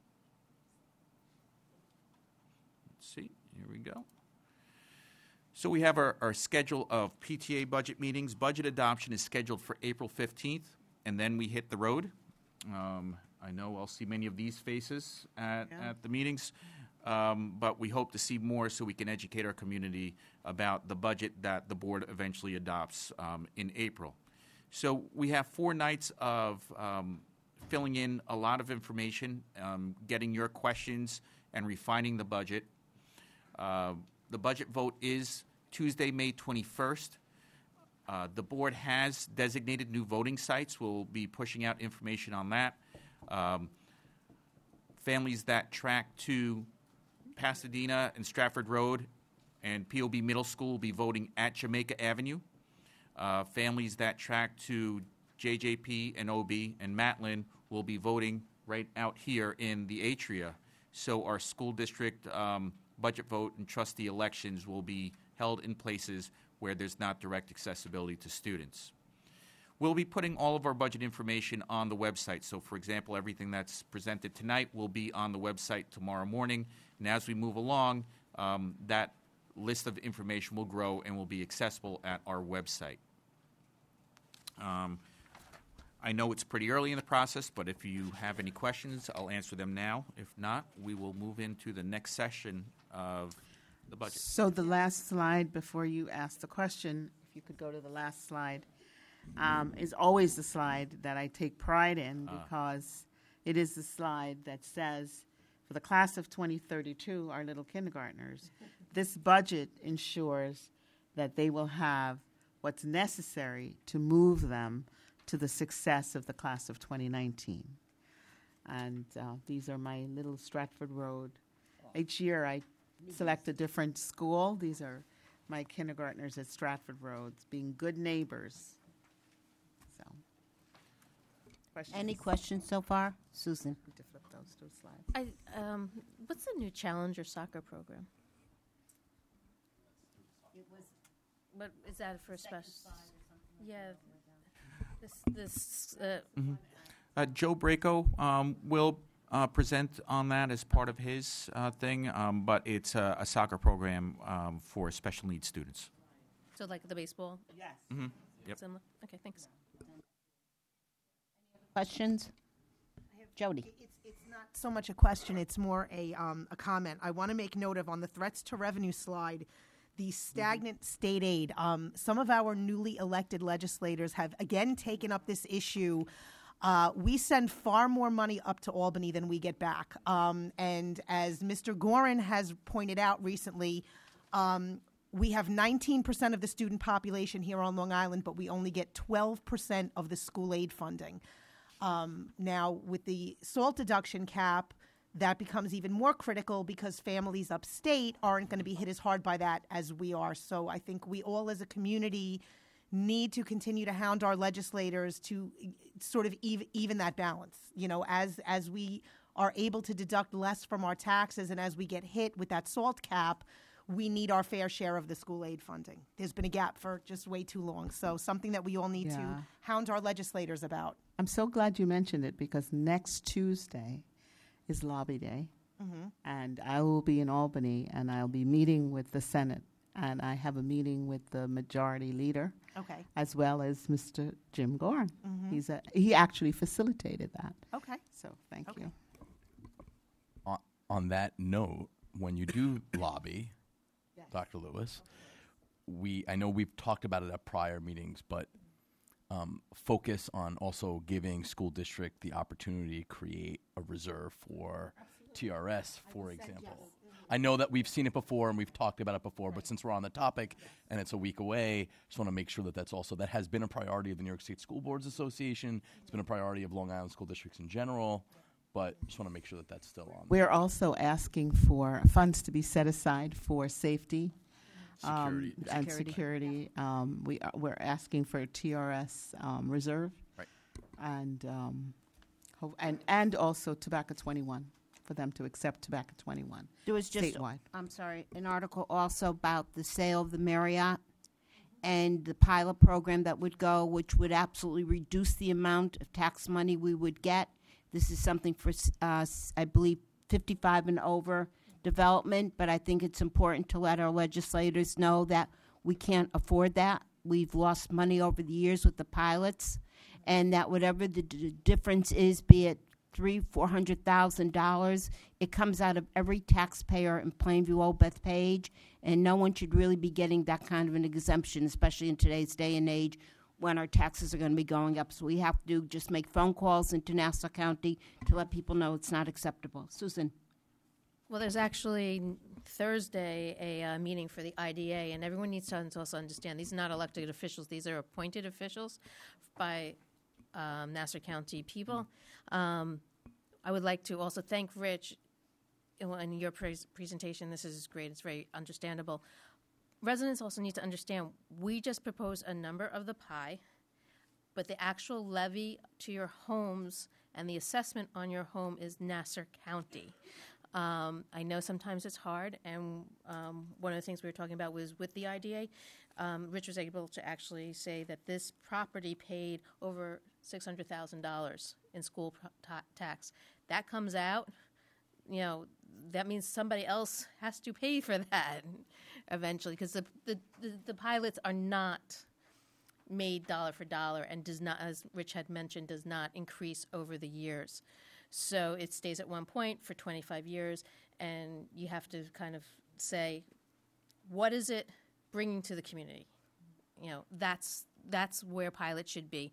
Let's see, here we go. So we have our schedule of PTA budget meetings. Budget adoption is scheduled for April 15th, and then we hit the road. I know I'll see many of these faces at the meetings, but we hope to see more so we can educate our community about the budget that the board eventually adopts in April. So we have 4 nights of filling in a lot of information, getting your questions, and refining the budget. The budget vote is Tuesday, May 21st. The board has designated new voting sites. We'll be pushing out information on that. Families that track to Pasadena and Stratford Road and POB Middle School will be voting at Jamaica Avenue. Families that track to JJP and OB and Matlin will be voting right out here in the atria. So our school district budget vote and trustee elections will be held in places where there's not direct accessibility to students. We'll be putting all of our budget information on the website. So, for example, everything that's presented tonight will be on the website tomorrow morning. And as we move along, that list of information will grow and will be accessible at our website. I know it's pretty early in the process, but if you have any questions, I'll answer them now. If not, we will move into the next session of the budget. So the last slide before you ask the question, if you could go to the last slide, is always the slide that I take pride in, because it is the slide that says, for the class of 2032, our little kindergartners, this budget ensures that they will have what's necessary to move them to the success of the class of 2019. And these are my little Stratford Road. Each year I select a different school. These are my kindergartners at Stratford Road, being good neighbors. So, Any questions so far? Susan? To flip those two slides. What's the new Challenger soccer program? What is that for special? Yeah. Joe Braco will present on that as part of his thing, but it's a soccer program for special needs students. So like the baseball? Yes. Mm-hmm. Yep. Similar? Okay, thanks. Questions? Jody? It's not so much a question, it's more a comment. I want to make note of on the threats to revenue slide, the stagnant state aid. Some of our newly elected legislators have again taken up this issue. We send far more money up to Albany than we get back. And as Mr. Gorin has pointed out recently, we have 19% of the student population here on Long Island, but we only get 12% of the school aid funding. Now, with the SALT deduction cap, that becomes even more critical because families upstate aren't going to be hit as hard by that as we are. So I think we all as a community need to continue to hound our legislators to sort of even that balance. You know, as we are able to deduct less from our taxes and as we get hit with that SALT cap, we need our fair share of the school aid funding. There's been a gap for just way too long. So something that we all need to hound our legislators about. I'm so glad you mentioned it because next Tuesday is Lobby Day. Mm-hmm. And I will be in Albany and I'll be meeting with the Senate. And I have a meeting with the majority leader, Okay. as well as Mr. Jim Gorin. Mm-hmm. He actually facilitated that. Okay. So thank Okay. you. On that note, when you do lobby, Dr. Lewis, I know we've talked about it at prior meetings, but focus on also giving school district the opportunity to create a reserve for TRS, for example. I know that we've seen it before and we've talked about it before, but since we're on the topic and it's a week away, just want to make sure that that has been a priority of the New York State School Boards Association. It's been a priority of Long Island school districts in general, but just want to make sure that that's still on. We're also asking for funds to be set aside for safety. Security. And security. We're asking for a TRS reserve. Right. And also Tobacco 21, for them to accept Tobacco 21 There was just, statewide. an article also about the sale of the Marriott and the pilot program that would go, which would absolutely reduce the amount of tax money we would get. This is something for, I believe, 55 and over development, but I think it's important to let our legislators know that we can't afford that. We've lost money over the years with the pilots, and that whatever the difference is, be it $300,000-$400,000, it comes out of every taxpayer in Plainview, Old Bethpage, and no one should really be getting that kind of an exemption, especially in today's day and age when our taxes are going to be going up. So we have to just make phone calls into Nassau County to let people know it's not acceptable. Susan. Well, there's actually Thursday a meeting for the IDA, and everyone needs to also understand these are not elected officials; these are appointed officials by Nassau County people. I would like to also thank Rich in your presentation. This is great; it's very understandable. Residents also need to understand we just proposed a number of the pie, but the actual levy to your homes and the assessment on your home is Nassau County. I know sometimes it's hard, and one of the things we were talking about was with the IDA, Rich was able to actually say that this property paid over $600,000 in school tax. That comes out, that means somebody else has to pay for that eventually, because the pilots are not made dollar for dollar and does not, as Rich had mentioned, does not increase over the years. So it stays at one point for 25 years, and you have to kind of say, what is it bringing to the community? That's where pilots should be.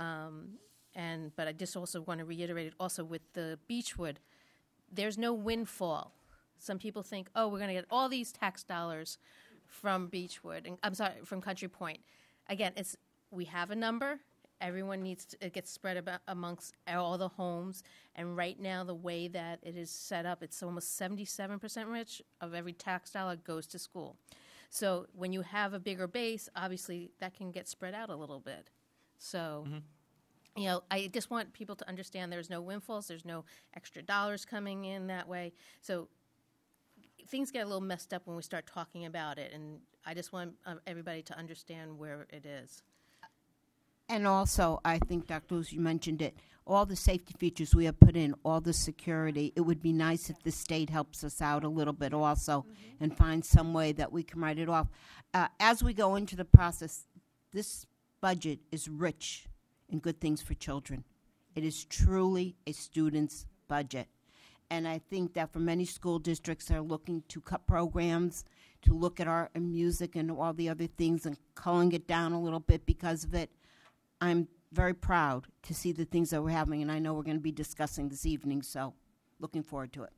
But I just also want to reiterate it also with the Beechwood. There's no windfall. Some people think, we're going to get all these tax dollars from Beechwood. From Country Point. Again, we have a number. Everyone needs to, it gets spread about amongst all the homes. And right now, the way that it is set up, it's almost 77% rich of every tax dollar goes to school. So when you have a bigger base, obviously that can get spread out a little bit. So you know, I just want people to understand there's no windfalls, there's no extra dollars coming in that way. So things get a little messed up when we start talking about it, and I just want everybody to understand where it is. And also, I think, Dr. Lewis, you mentioned it, all the safety features we have put in, all the security, it would be nice if the state helps us out a little bit also and find some way that we can write it off. As we go into the process, this budget is rich in good things for children. It is truly a student's budget. And I think that for many school districts that are looking to cut programs, to look at art and music and all the other things and culling it down a little bit because of it, I'm very proud to see the things that we're having, and I know we're going to be discussing this evening, so looking forward to it.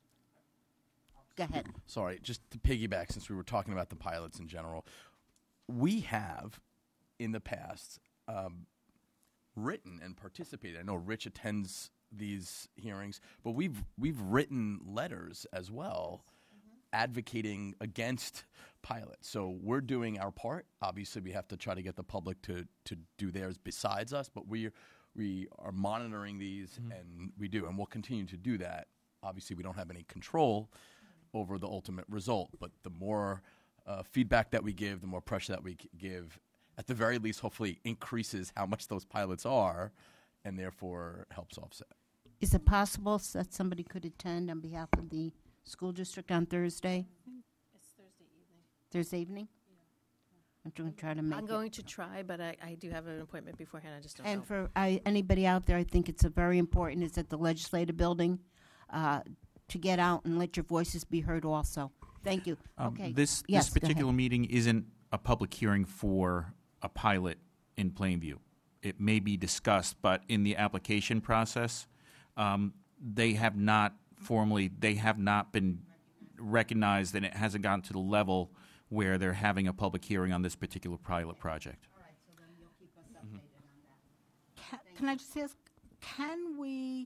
Go ahead. Sorry, just to piggyback, since we were talking about the pilots in general, we have in the past written and participated. I know Rich attends these hearings, but we've written letters as well advocating against pilots. So we're doing our part. Obviously, we have to try to get the public to do theirs besides us, but we are monitoring these, and we do, and we'll continue to do that. Obviously, we don't have any control over the ultimate result, but the more feedback that we give, the more pressure that we give, at the very least, hopefully increases how much those pilots are, and therefore helps offset. Is it possible that somebody could attend on behalf of the school district on Thursday? It's Thursday evening. Thursday evening? I'm going to try to make I'm it. going to try, but I do have an appointment beforehand. I just don't know. And for anybody out there, I think it's a very important. It's at the Legislative Building to get out and let your voices be heard also. Thank you. Okay. This Yes, go particular ahead. meeting isn't a public hearing for a pilot in Plainview. It may be discussed, but in the application process, they have not been recognized, and it hasn't gotten to the level where they're having a public hearing on this particular pilot project. All right, so then you'll keep us updated on that. Can I just ask, can we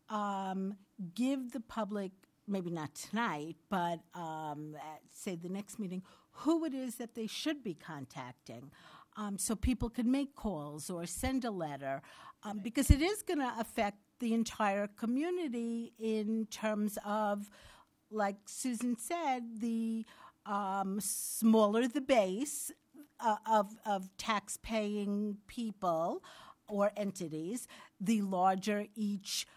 give the public, maybe not tonight, but at, say, the next meeting, who it is that they should be contacting so people can make calls or send a letter? Because it is going to affect the entire community in terms of, like Susan said, the smaller the base of tax-paying people or entities, the larger each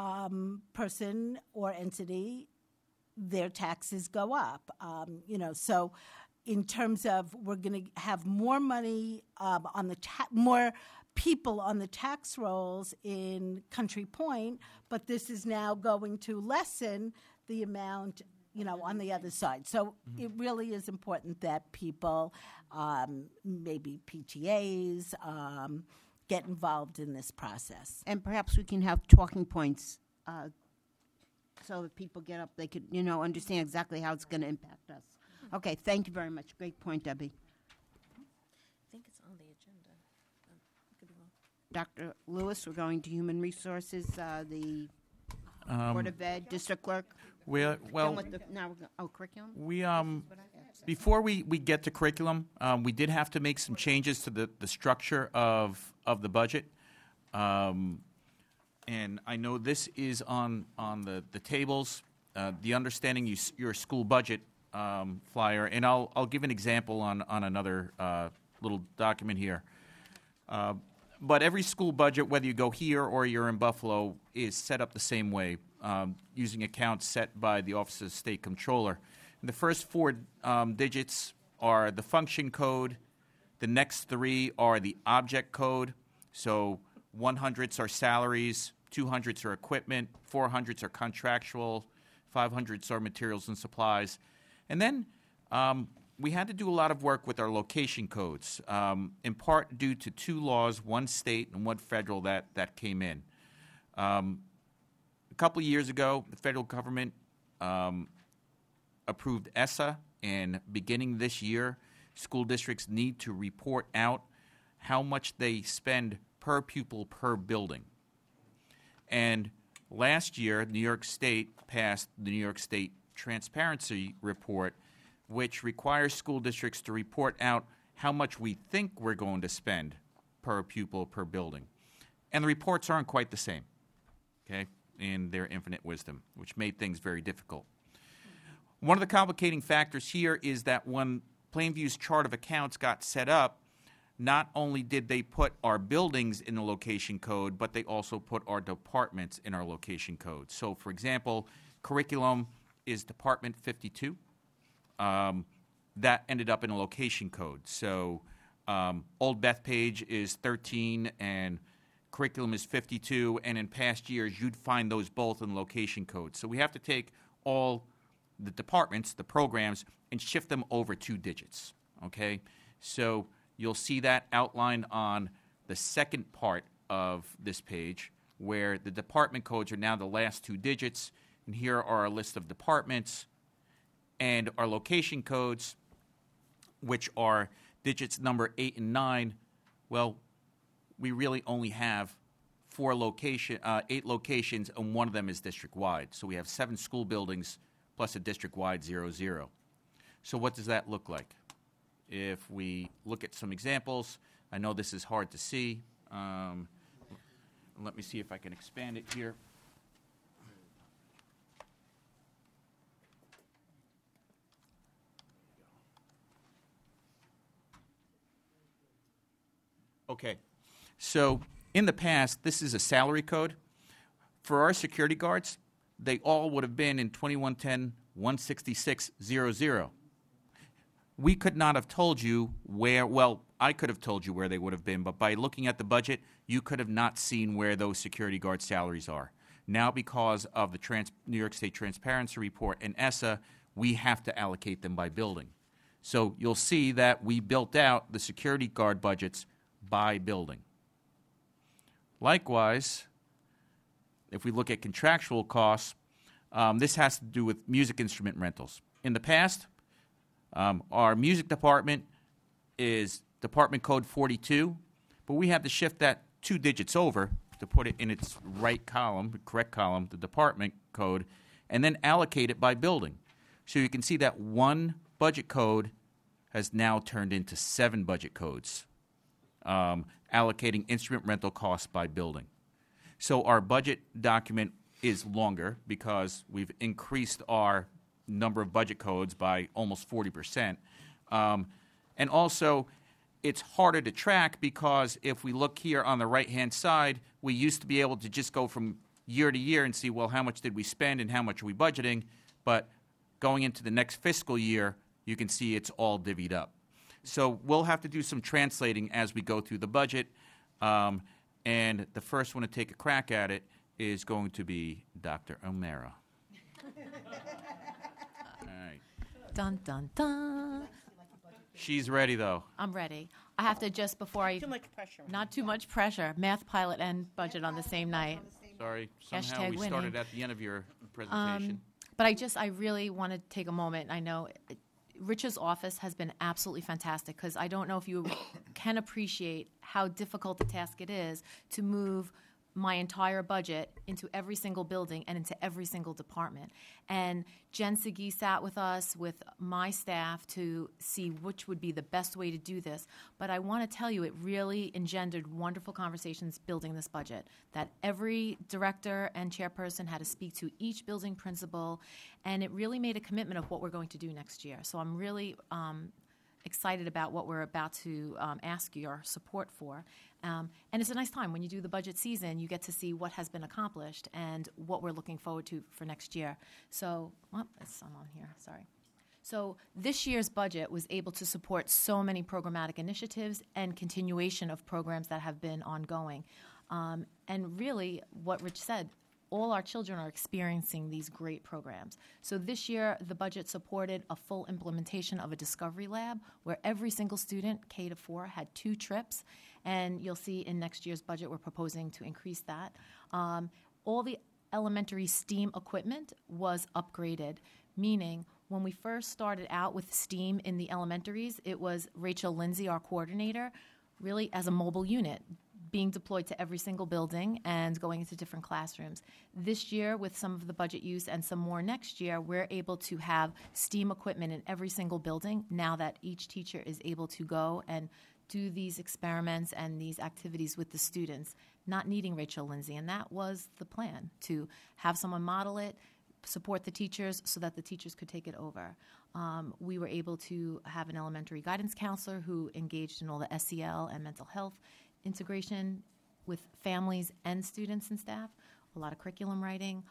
person or entity, their taxes go up. So in terms of we're going to have more money on the more people on the tax rolls in Country Point, but this is now going to lessen the amount, on the other side. So it really is important that people, maybe PTAs, get involved in this process. And perhaps we can have talking points so that people get up, they could, understand exactly how it's going to impact us. Okay, thank you very much. Great point, Debbie. I think it's on the agenda. Could be wrong. Dr. Lewis, we're going to Human Resources, the Board of Ed, District Clerk. Well, curriculum? we before we get to curriculum, we did have to make some changes to the structure of the budget, and I know this is on the tables. The understanding your school budget flyer, and I'll give an example on another little document here. But every school budget, whether you go here or you're in Buffalo, is set up the same way, using accounts set by the Office of the State Comptroller. And the first four digits are the function code. The next three are the object code. So 100s are salaries, 200s are equipment, 400s are contractual, 500s are materials and supplies. And then we had to do a lot of work with our location codes, in part due to two laws, one state and one federal, that came in. A couple of years ago, the federal government approved ESSA, and beginning this year, school districts need to report out how much they spend per pupil per building. And last year, New York State passed the New York State Transparency Report, which requires school districts to report out how much we think we're going to spend per pupil per building. And the reports aren't quite the same, okay, in their infinite wisdom, which made things very difficult. One of the complicating factors here is that when Plainview's chart of accounts got set up, not only did they put our buildings in the location code, but they also put our departments in our location code. So, for example, curriculum is Department 52. That ended up in a location code. So, Old Bethpage is 13 and curriculum is 52, and in past years, you'd find those both in location code. So we have to take all the departments, the programs, and shift them over 2 digits, okay? So you'll see that outlined on the second part of this page, where the department codes are now the last 2 digits, and here are a list of departments, and our location codes, which are digits number 8 and 9, well, we really only have 8 locations, and one of them is district-wide. So we have 7 school buildings plus a district-wide 00. So what does that look like? If we look at some examples, I know this is hard to see. Let me see if I can expand it here. Okay. So in the past, this is a salary code. For our security guards, they all would have been in 2110-16600. We could not have told you where, well, I could have told you where they would have been, but by looking at the budget, you could have not seen where those security guard salaries are. Now, because of the New York State Transparency Report and ESSA, we have to allocate them by building. So you'll see that we built out the security guard budgets by building. Likewise, if we look at contractual costs, this has to do with music instrument rentals. In the past, our music department is department code 42, but we have to shift that 2 digits over to put it in its right column, the correct column, the department code, and then allocate it by building. So you can see that 1 budget code has now turned into 7 budget codes, allocating instrument rental costs by building. So our budget document is longer because we've increased our number of budget codes by almost 40%. And also, it's harder to track because if we look here on the right-hand side, we used to be able to just go from year to year and see, well, how much did we spend and how much are we budgeting? But going into the next fiscal year, you can see it's all divvied up. So we'll have to do some translating as we go through the budget. And the first one to take a crack at it is going to be Dr. O'Mara. All right. Dun, dun, dun. She's ready, though. I'm ready. I have to just before I... Too much pressure. Not too much pressure. Math pilot and budget on the same night. Sorry, somehow Hashtag we winning. started at the end of your presentation. But I really want to take a moment. I know Rich's office has been absolutely fantastic because I don't know if you can appreciate how difficult the task it is to move my entire budget into every single building and into every single department. And Jen Segee sat with us, with my staff, to see which would be the best way to do this. But I want to tell you, it really engendered wonderful conversations building this budget, that every director and chairperson had to speak to each building principal, and it really made a commitment of what we're going to do next year. So I'm really excited about what we're about to ask your support for. And it's a nice time. When you do the budget season, you get to see what has been accomplished and what we're looking forward to for next year. So, I'm on here, sorry. So this year's budget was able to support so many programmatic initiatives and continuation of programs that have been ongoing. And really, what Rich said, all our children are experiencing these great programs. So this year, the budget supported a full implementation of a discovery lab where every single student, K to 4, had 2 trips. And you'll see in next year's budget, we're proposing to increase that. All the elementary STEAM equipment was upgraded, meaning when we first started out with STEAM in the elementaries, it was Rachel Lindsay, our coordinator, really as a mobile unit, being deployed to every single building and going into different classrooms. This year, with some of the budget use and some more next year, we're able to have STEAM equipment in every single building now that each teacher is able to go and do these experiments and these activities with the students, not needing Rachel Lindsay. And that was the plan, to have someone model it, support the teachers so that the teachers could take it over. We were able to have an elementary guidance counselor who engaged in all the SEL and mental health integration with families and students and staff, a lot of curriculum writing.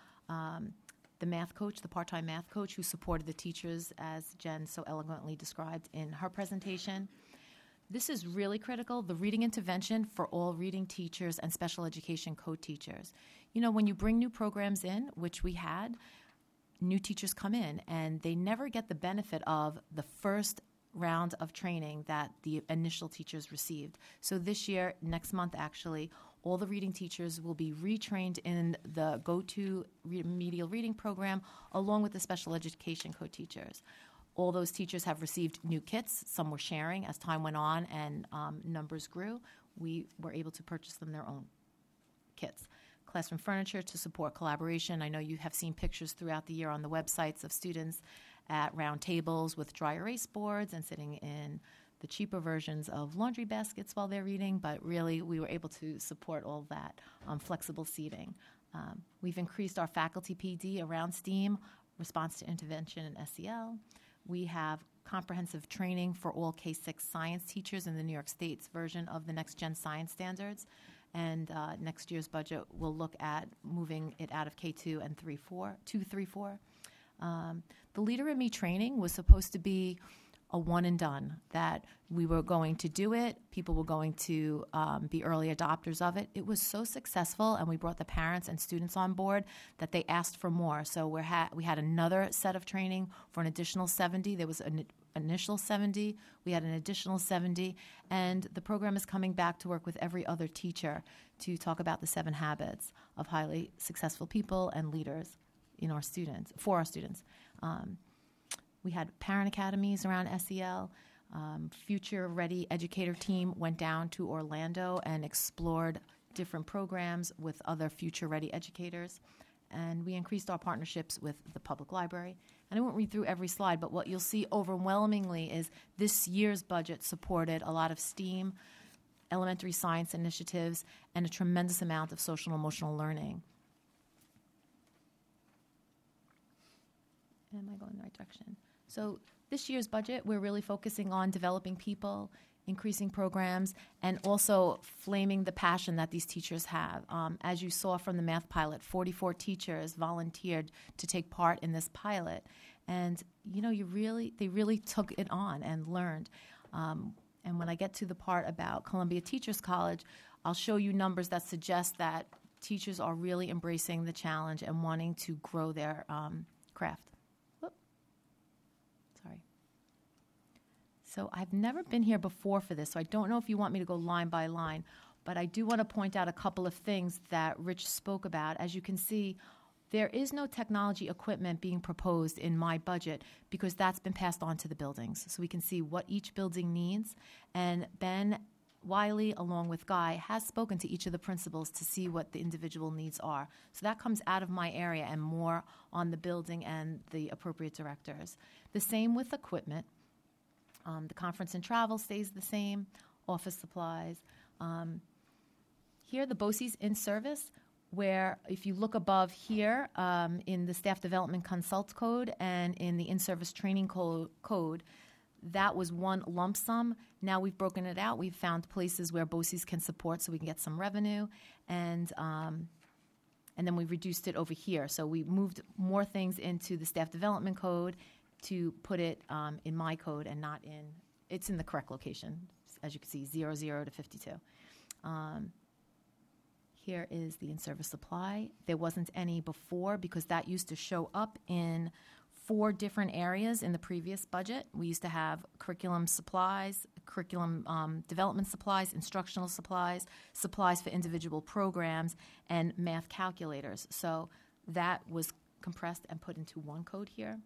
The math coach, the part-time math coach who supported the teachers, as Jen so eloquently described in her presentation. This is really critical, the reading intervention for all reading teachers and special education co-teachers. You know, when you bring new programs in, which we had, new teachers come in and they never get the benefit of the first round of training that the initial teachers received. So this year, next month actually, all the reading teachers will be retrained in the Go-To remedial reading program along with the special education co-teachers. All those teachers have received new kits. Some were sharing as time went on and numbers grew. We were able to purchase them their own kits. Classroom furniture to support collaboration. I know you have seen pictures throughout the year on the websites of students at round tables with dry erase boards and sitting in the cheaper versions of laundry baskets while they're reading, but really we were able to support all that flexible seating. We've increased our faculty PD around STEAM, response to intervention and SEL. We have comprehensive training for all K-6 science teachers in the New York State's version of the Next Gen Science Standards. And next year's budget will look at moving it out of K2 and 2, 3, 4. The Leader in Me training was supposed to be a one and done, that we were going to do it, people were going to be early adopters of it. It was so successful, and we brought the parents and students on board that they asked for more. So we had another set of training for an additional 70. There was an initial 70. We had an additional 70. And the program is coming back to work with every other teacher to talk about the 7 habits of highly successful people and leaders in our students, for our students. We had parent academies around SEL. Future Ready Educator team went down to Orlando and explored different programs with other Future Ready educators. And we increased our partnerships with the public library. And I won't read through every slide, but what you'll see overwhelmingly is this year's budget supported a lot of STEAM, elementary science initiatives, and a tremendous amount of social and emotional learning. Am I going in the right direction? So this year's budget, we're really focusing on developing people, increasing programs, and also flaming the passion that these teachers have. As you saw from the math pilot, 44 teachers volunteered to take part in this pilot. And, you know, they really took it on and learned. And when I get to the part about Columbia Teachers College, I'll show you numbers that suggest that teachers are really embracing the challenge and wanting to grow their craft. So I've never been here before for this, so I don't know if you want me to go line by line, but I do want to point out a couple of things that Rich spoke about. As you can see, there is no technology equipment being proposed in my budget because that's been passed on to the buildings. So we can see what each building needs, and Ben Wiley, along with Guy, has spoken to each of the principals to see what the individual needs are. So that comes out of my area and more on the building and the appropriate directors. The same with equipment. The conference and travel stays the same, office supplies. Here, the BOCES in service, where if you look above here in the staff development consult code and in the in-service training code, that was one lump sum. Now we've broken it out. We've found places where BOCES can support so we can get some revenue. And then we reduced it over here. So we moved more things into the staff development code to put it in my code and not in, it's in the correct location, as you can see, 00 to 52. Here is the in-service supply. There wasn't any before because that used to show up in 4 different areas in the previous budget. We used to have curriculum supplies, curriculum development supplies, instructional supplies, supplies for individual programs, and math calculators. So that was compressed and put into one code here.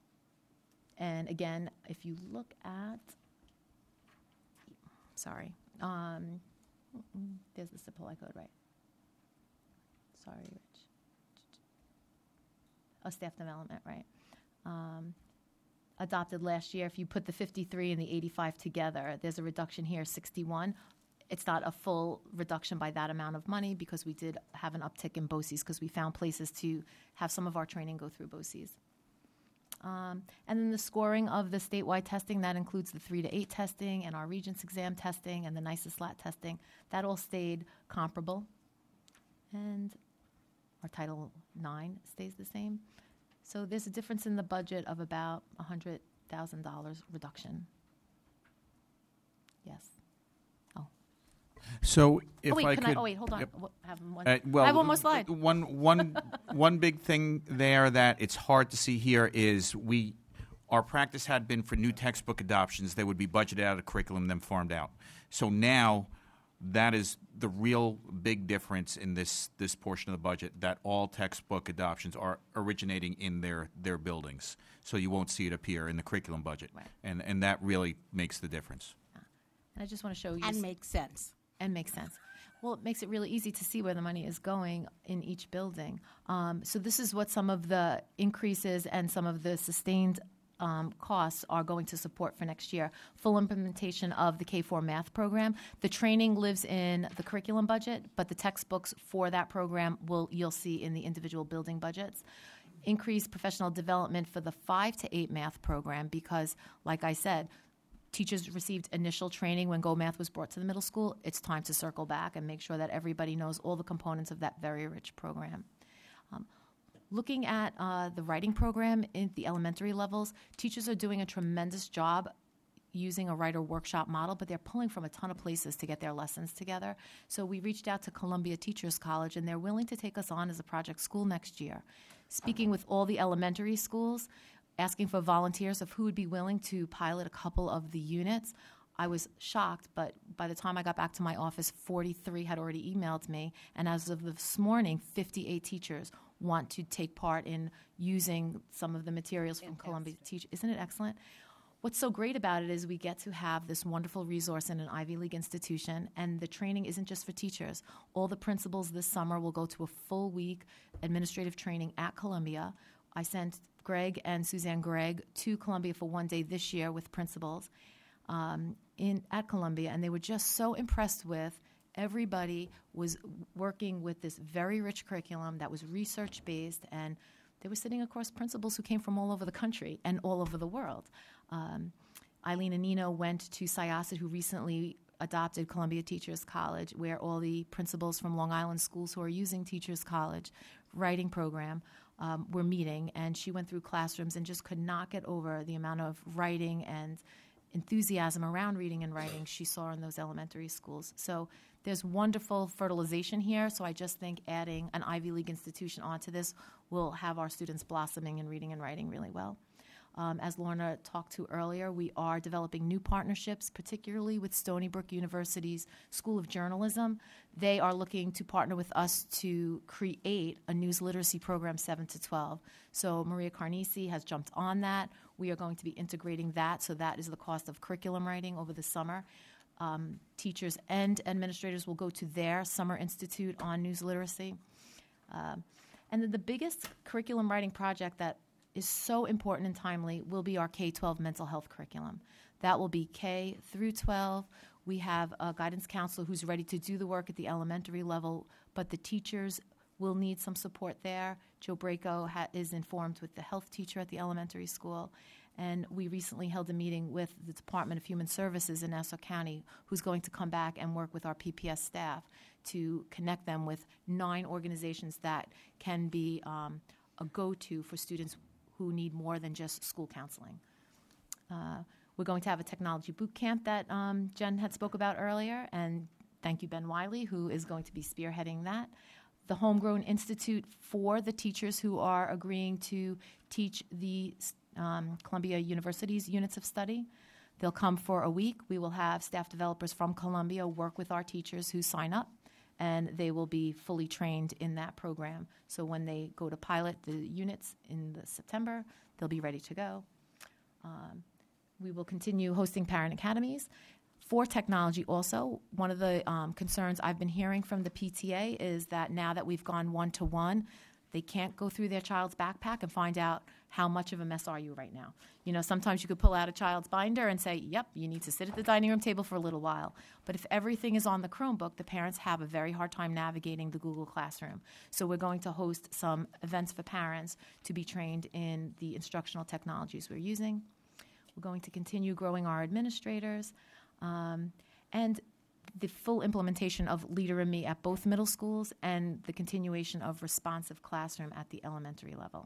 And again, if you look at, There's the supply code, right? Sorry, Rich. Oh, staff development, right? Adopted last year. If you put the 53 and the 85 together, there's a reduction here, 61. It's not a full reduction by that amount of money because we did have an uptick in BOCES because we found places to have some of our training go through BOCES. And then the scoring of the statewide testing, that includes the 3 to 8 testing and our Regents exam testing and the NYSIS LAT testing. That all stayed comparable. And our Title IX stays the same. So there's a difference in the budget of about $100,000 reduction. Yes. So if wait, I can could, wait, hold on. Yep. Have one. Well, I have one more slide. One big thing there that it's hard to see here is our practice had been for new textbook adoptions, they would be budgeted out of curriculum, then farmed out. So now that is the real big difference in this portion of the budget, that all textbook adoptions are originating in their buildings. So you won't see it appear in the curriculum budget. Right. And that really makes the difference. And I just want to show you. And makes sense. And makes sense. Well, it makes it really easy to see where the money is going in each building. So this is what some of the increases and some of the sustained costs are going to support for next year. Full implementation of the K-4 math program. The training lives in the curriculum budget, but the textbooks for that program you'll see in the individual building budgets. Increased professional development for the 5 to 8 math program because, like I said, teachers received initial training when Go Math was brought to the middle school. It's time to circle back and make sure that everybody knows all the components of that very rich program. Looking at the writing program in the elementary levels, teachers are doing a tremendous job using a writer workshop model, but they're pulling from a ton of places to get their lessons together. So we reached out to Columbia Teachers College, and they're willing to take us on as a project school next year. Speaking with all the elementary schools, asking for volunteers of who would be willing to pilot a couple of the units. I was shocked, but by the time I got back to my office, 43 had already emailed me, and as of this morning, 58 teachers want to take part in using some of the materials from Columbia Teach. Isn't it excellent? What's so great about it is we get to have this wonderful resource in an Ivy League institution, and the training isn't just for teachers. All the principals this summer will go to a full week administrative training at Columbia. I sent Greg and Suzanne Gregg to Columbia for one day this year with principals at Columbia, and they were just so impressed with everybody was working with this very rich curriculum that was research-based, and they were sitting across principals who came from all over the country and all over the world. Eileen and Nino went to Syosset, who recently adopted Columbia Teachers College, where all the principals from Long Island schools who are using Teachers College writing program were meeting, and she went through classrooms and just could not get over the amount of writing and enthusiasm around reading and writing she saw in those elementary schools. So there's wonderful fertilization here, so I just think adding an Ivy League institution onto this will have our students blossoming in reading and writing really well. As Lorna talked to earlier, we are developing new partnerships, particularly with Stony Brook University's School of Journalism. They are looking to partner with us to create a news literacy program 7 to 12. So Maria Carnesi has jumped on that. We are going to be integrating that, so that is the cost of curriculum writing over the summer. Teachers and administrators will go to their summer institute on news literacy. And then the biggest curriculum writing project that is so important and timely will be our K-12 mental health curriculum. That will be K through 12. We have a guidance counselor who's ready to do the work at the elementary level, but the teachers will need some support there. Joe Braco is informed with the health teacher at the elementary school. And we recently held a meeting with the Department of Human Services in Nassau County, who's going to come back and work with our PPS staff to connect them with 9 organizations that can be a go-to for students who need more than just school counseling. We're going to have a technology boot camp that Jen had spoke about earlier, and thank you, Ben Wiley, who is going to be spearheading that. The Homegrown Institute for the teachers who are agreeing to teach the Columbia University's units of study. They'll come for a week. We will have staff developers from Columbia work with our teachers who sign up, and they will be fully trained in that program. So when they go to pilot the units in September, they'll be ready to go. We will continue hosting parent academies. For technology also, one of the concerns I've been hearing from the PTA is that now that we've gone one-to-one, they can't go through their child's backpack and find out how much of a mess are you right now. You know, sometimes you could pull out a child's binder and say, yep, you need to sit at the dining room table for a little while. But if everything is on the Chromebook, the parents have a very hard time navigating the Google Classroom. So we're going to host some events for parents to be trained in the instructional technologies we're using. We're going to continue growing our administrators. And the full implementation of Leader in Me at both middle schools and the continuation of responsive classroom at the elementary level.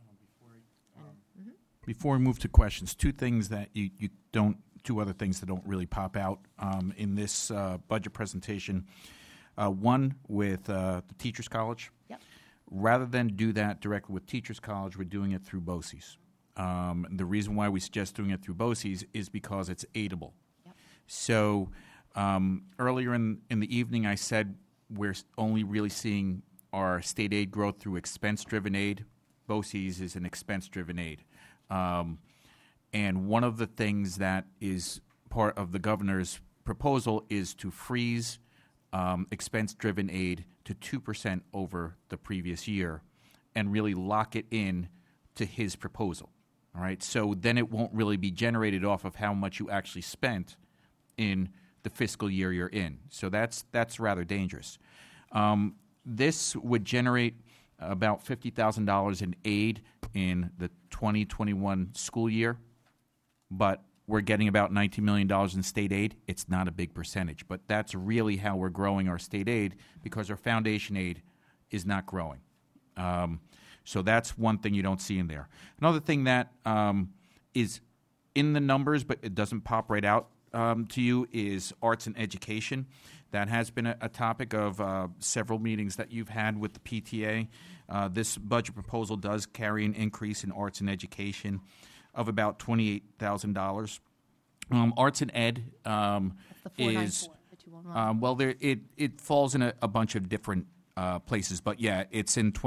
Before we move to questions, two other things that don't really pop out in this budget presentation. One with the Teachers College. Yep. Rather than do that directly with Teachers College, we're doing it through BOCES. The reason why we suggest doing it through BOCES is because it's aidable. So earlier in the evening, I said we're only really seeing our state aid growth through expense-driven aid. BOCES is an expense-driven aid. And one of the things that is part of the governor's proposal is to freeze expense-driven aid to 2% over the previous year and really lock it in to his proposal. All right, so then it won't really be generated off of how much you actually spent in the fiscal year you're in. So that's rather dangerous. This would generate about $50,000 in aid in the 2021 school year, but we're getting about $19 million in state aid. It's not a big percentage, but that's really how we're growing our state aid because our foundation aid is not growing. So that's one thing you don't see in there. Another thing that is in the numbers, but it doesn't pop right out to you, is arts and education. That has been a topic of several meetings that you've had with the PTA. This budget proposal does carry an increase in arts and education of about $28,000. Arts and ed is it falls in a bunch of different places, but yeah, it's in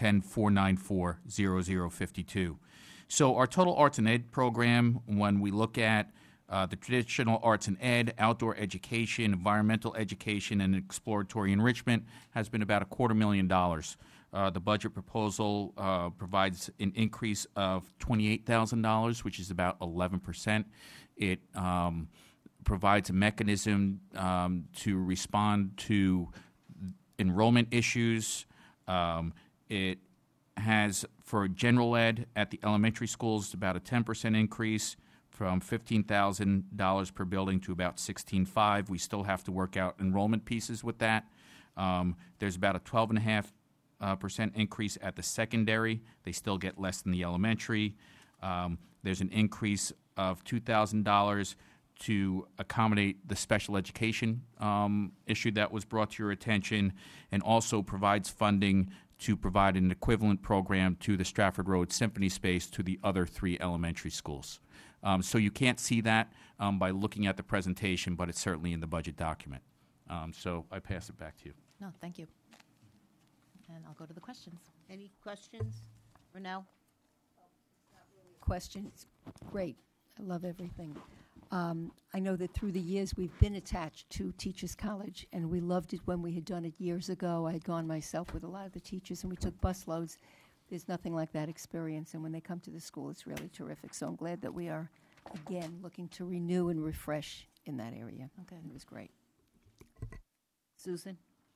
2110-494-0052. So our total arts and ed program, when we look at the traditional arts and ed, outdoor education, environmental education, and exploratory enrichment, has been about $250,000. The budget proposal provides an increase of $28,000, which is about 11%. It provides a mechanism to respond to enrollment issues. It has, for general ed at the elementary schools, about a 10% increase from $15,000 per building to about $16,500. We still have to work out enrollment pieces with that. There's about a 12.5% increase at the secondary. They still get less than the elementary. There's an increase of $2,000 to accommodate the special education issue that was brought to your attention, and also provides funding to provide an equivalent program to the Stratford Road Symphony Space to the other 3 elementary schools. So you can't see that by looking at the presentation, but it's certainly in the budget document. So I pass it back to you. No, thank you. And I'll go to the questions. Any questions? Renelle? Questions? Great. I love everything. I know that through the years we've been attached to Teachers College, and we loved it when we had done it years ago. I had gone myself with a lot of the teachers, and we took bus loads. There's nothing like that experience, and when they come to the school, it's really terrific. So I'm glad that we are, again, looking to renew and refresh in that area. Okay. It was great. Susan?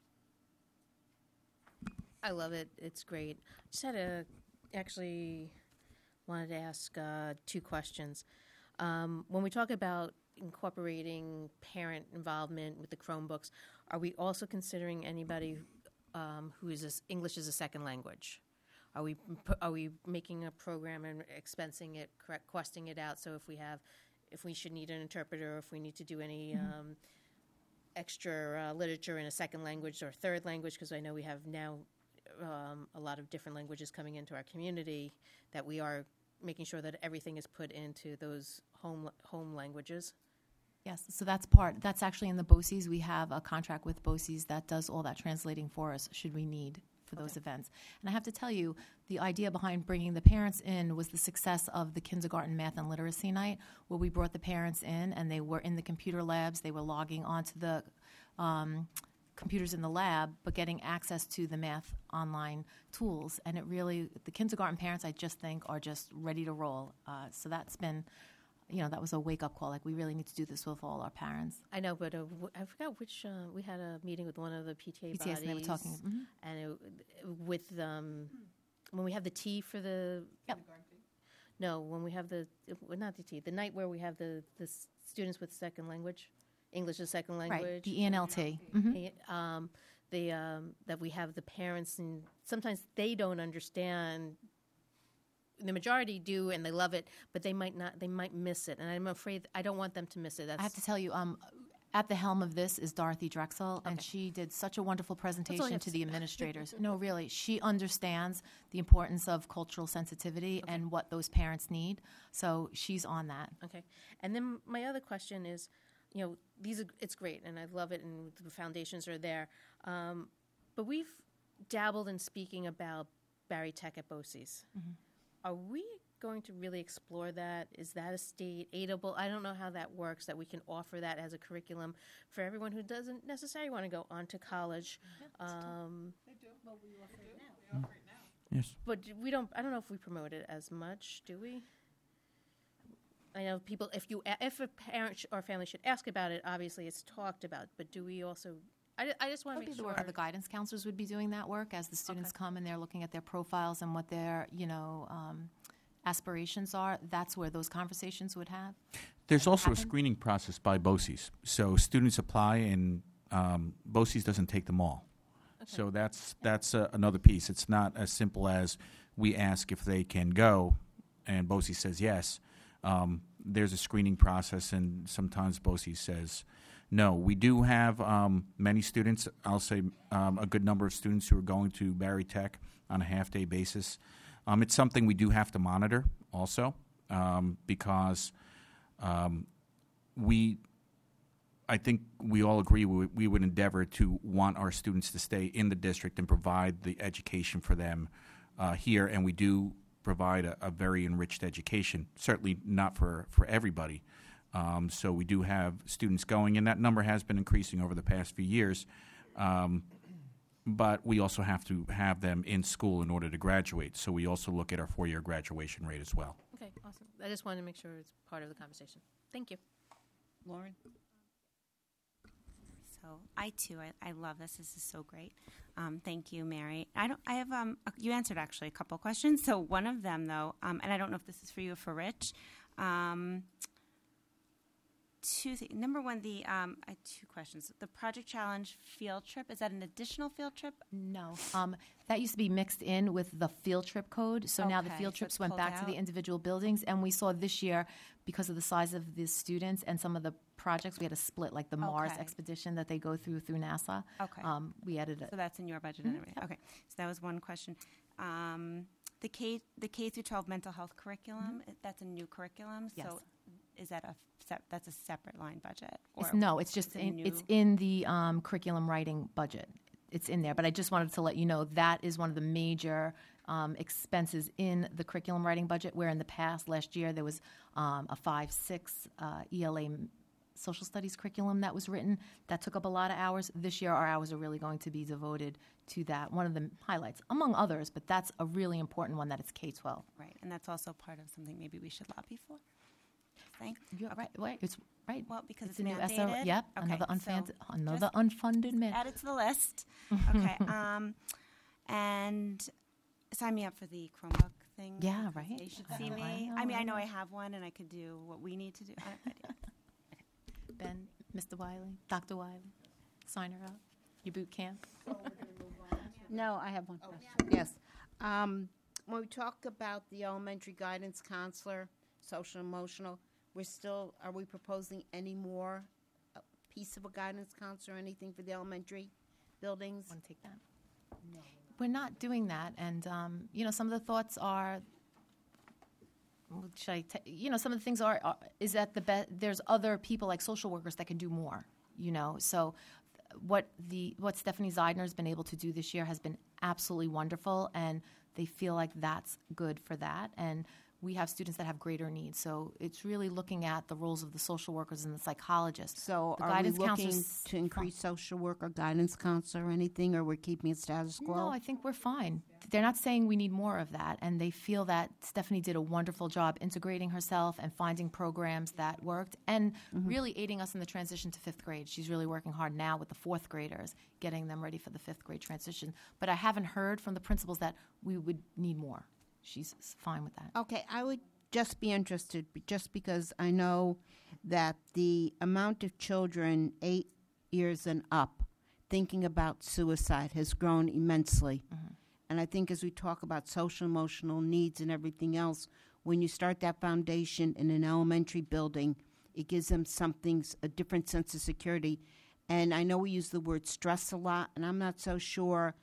I love it. It's great. Just wanted to ask 2 questions. When we talk about incorporating parent involvement with the Chromebooks, are we also considering anybody who is English as a second language? Are we making a program and expensing it, costing it out? So if we should need an interpreter, or if we need to do any extra literature in a second language or third language, because I know we have now a lot of different languages coming into our community, that we are making sure that everything is put into those home languages. Yes, so that's actually in the BOCES. We have a contract with BOCES that does all that translating for us should we need for those Okay. events. And I have to tell you, the idea behind bringing the parents in was the success of the kindergarten math and literacy night, where we brought the parents in and they were in the computer labs. They were logging onto the computers in the lab, but getting access to the math online tools. And it really, the kindergarten parents, I just think, are just ready to roll. So that's been, that was a wake-up call. Like, we really need to do this with all our parents. I know, but I forgot which. We had a meeting with one of the PTA bodies, and they were talking. and with when we have the tea for the. Yep. No, when we have not the tea, the night where we have the students with second language, English as second language. Right, the ENLT. That we have the parents, and sometimes they don't understand. The majority do, and they love it, but they might not. They might miss it, and I'm afraid I don't want them to miss it. I have to tell you, at the helm of this is Dorothy Drexel, and she did such a wonderful presentation to the administrators. No, really, she understands the importance of cultural sensitivity and what those parents need. So she's on that. Okay, and then my other question is, it's great, and I love it, and the foundations are there, but we've dabbled in speaking about Barry Tech at BOCES. Are we going to really explore that? Is that a state aidable? I don't know how that works, that we can offer that as a curriculum for everyone who doesn't necessarily want to go on to college. They do. Well, we offer it now. They offer it now. Yes. But I don't know if we promote it as much, do we? I know people, if a parent or family should ask about it, obviously it's talked about, but do we also... I just want to make sure. The guidance counselors would be doing that work as the students come and they're looking at their profiles and what their, aspirations are. That's where those conversations would have. There's also a screening process by BOCES. So students apply, and BOCES doesn't take them all. Okay. So that's another piece. It's not as simple as we ask if they can go, and BOCES says yes. There's a screening process, and sometimes BOCES says no. We do have many students, I'll say a good number of students who are going to Barry Tech on a half-day basis. It's something we do have to monitor also because I think we all agree we would endeavor to want our students to stay in the district and provide the education for them here, and we do provide a very enriched education, certainly not for everybody. So we do have students going, and that number has been increasing over the past few years. But we also have to have them in school in order to graduate. So we also look at our 4-year graduation rate as well. Okay, awesome. I just wanted to make sure it's part of the conversation. Thank you. Lauren? So I too, I love this. This is so great. Thank you, Mary. I have you answered actually a couple questions. So one of them though, and I don't know if this is for you or for Rich. Number one, I had 2 questions. The Project Challenge field trip, is that an additional field trip? No. That used to be mixed in with the field trip code. So now the Okay, field so trips it's went pulled back to the out? individual buildings. And we saw this year, because of the size of the students and some of the projects, we had a split, like the Mars Okay. expedition that they go through NASA. Okay. We added it. So that's in your budget and everything. Okay. So that was one question. The K through 12 mental health curriculum, that's a new curriculum. Yes. So is that that's a separate line budget? It's just it's in the curriculum writing budget. It's in there, but I just wanted to let you know that is one of the major expenses in the curriculum writing budget, where in the past, last year, there was a 5-6 ELA social studies curriculum that was written. That took up a lot of hours. This year, our hours are really going to be devoted to that. One of the highlights, among others, but that's a really important one, that it's K-12. Right, and that's also part of something maybe we should lobby for. Thing. You're right. It's right. Well, because it's a new mandated. Yep. Okay, Another so unfunded mandate. Add it to the list. Okay. And sign me up for the Chromebook thing. Yeah, right. They should see me. I know I have one, and I could do what we need to do. Ben, Mr. Wiley, Dr. Wiley, sign her up. Your boot camp. No, I have one question. Yes. When we talk about the elementary guidance counselor, social emotional, are we proposing any more piece of a guidance counselor or anything for the elementary buildings? Want to take that? No. We're not doing that. And, some of the thoughts are, some of the things is that there's other people like social workers that can do more, So what Stephanie Zeidner has been able to do this year has been absolutely wonderful, and they feel like that's good for that. And we have students that have greater needs. So it's really looking at the roles of the social workers and the psychologists. So the are we guidance looking counselors to increase social work or guidance counselor or anything, or we're keeping it status quo? No, I think we're fine. They're not saying we need more of that, and they feel that Stephanie did a wonderful job integrating herself and finding programs that worked and really aiding us in the transition to fifth grade. She's really working hard now with the fourth graders, getting them ready for the fifth grade transition. But I haven't heard from the principals that we would need more. She's fine with that. Okay, I would just be interested, just because I know that the amount of children 8 years and up thinking about suicide has grown immensely. And I think as we talk about social emotional needs and everything else, when you start that foundation in an elementary building, it gives them a different sense of security. And I know we use the word stress a lot, and I'm not so sure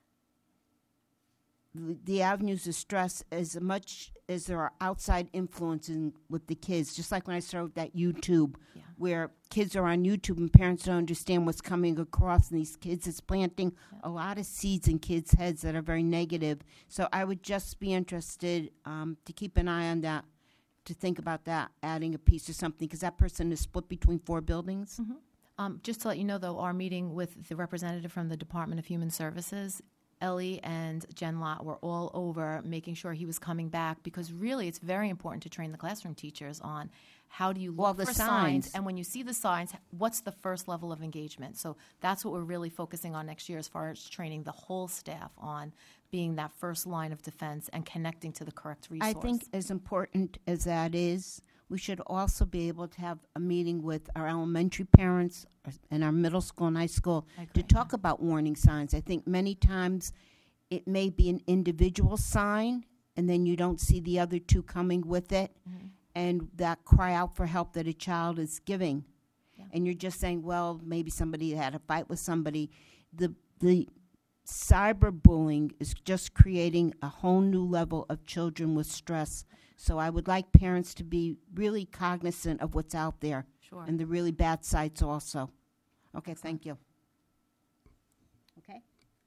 the avenues of stress as much as there are outside influences with the kids. Just like when I started with that YouTube, where kids are on YouTube and parents don't understand what's coming across, and these kids, it's planting a lot of seeds in kids' heads that are very negative. So I would just be interested to keep an eye on that, to think about that, adding a piece or something, because that person is split between 4 buildings. Just to let you know, though, our meeting with the representative from the Department of Human Services, Ellie and Jen Lott, were all over making sure he was coming back, because really it's very important to train the classroom teachers on how do you look the for signs. and when you see the signs, what's the first level of engagement. So that's what we're really focusing on next year as far as training the whole staff on being that first line of defense and connecting to the correct resource. I think as important as that is, we should also be able to have a meeting with our elementary parents and our middle school and high school to talk about warning signs. I think many times it may be an individual sign, and then you don't see the other 2 coming with it, and that cry out for help that a child is giving. And you're just saying, well, maybe somebody had a fight with somebody. The cyberbullying is just creating a whole new level of children with stress. So I would like parents to be really cognizant of what's out there and the really bad sites also. Okay, thank you. Okay.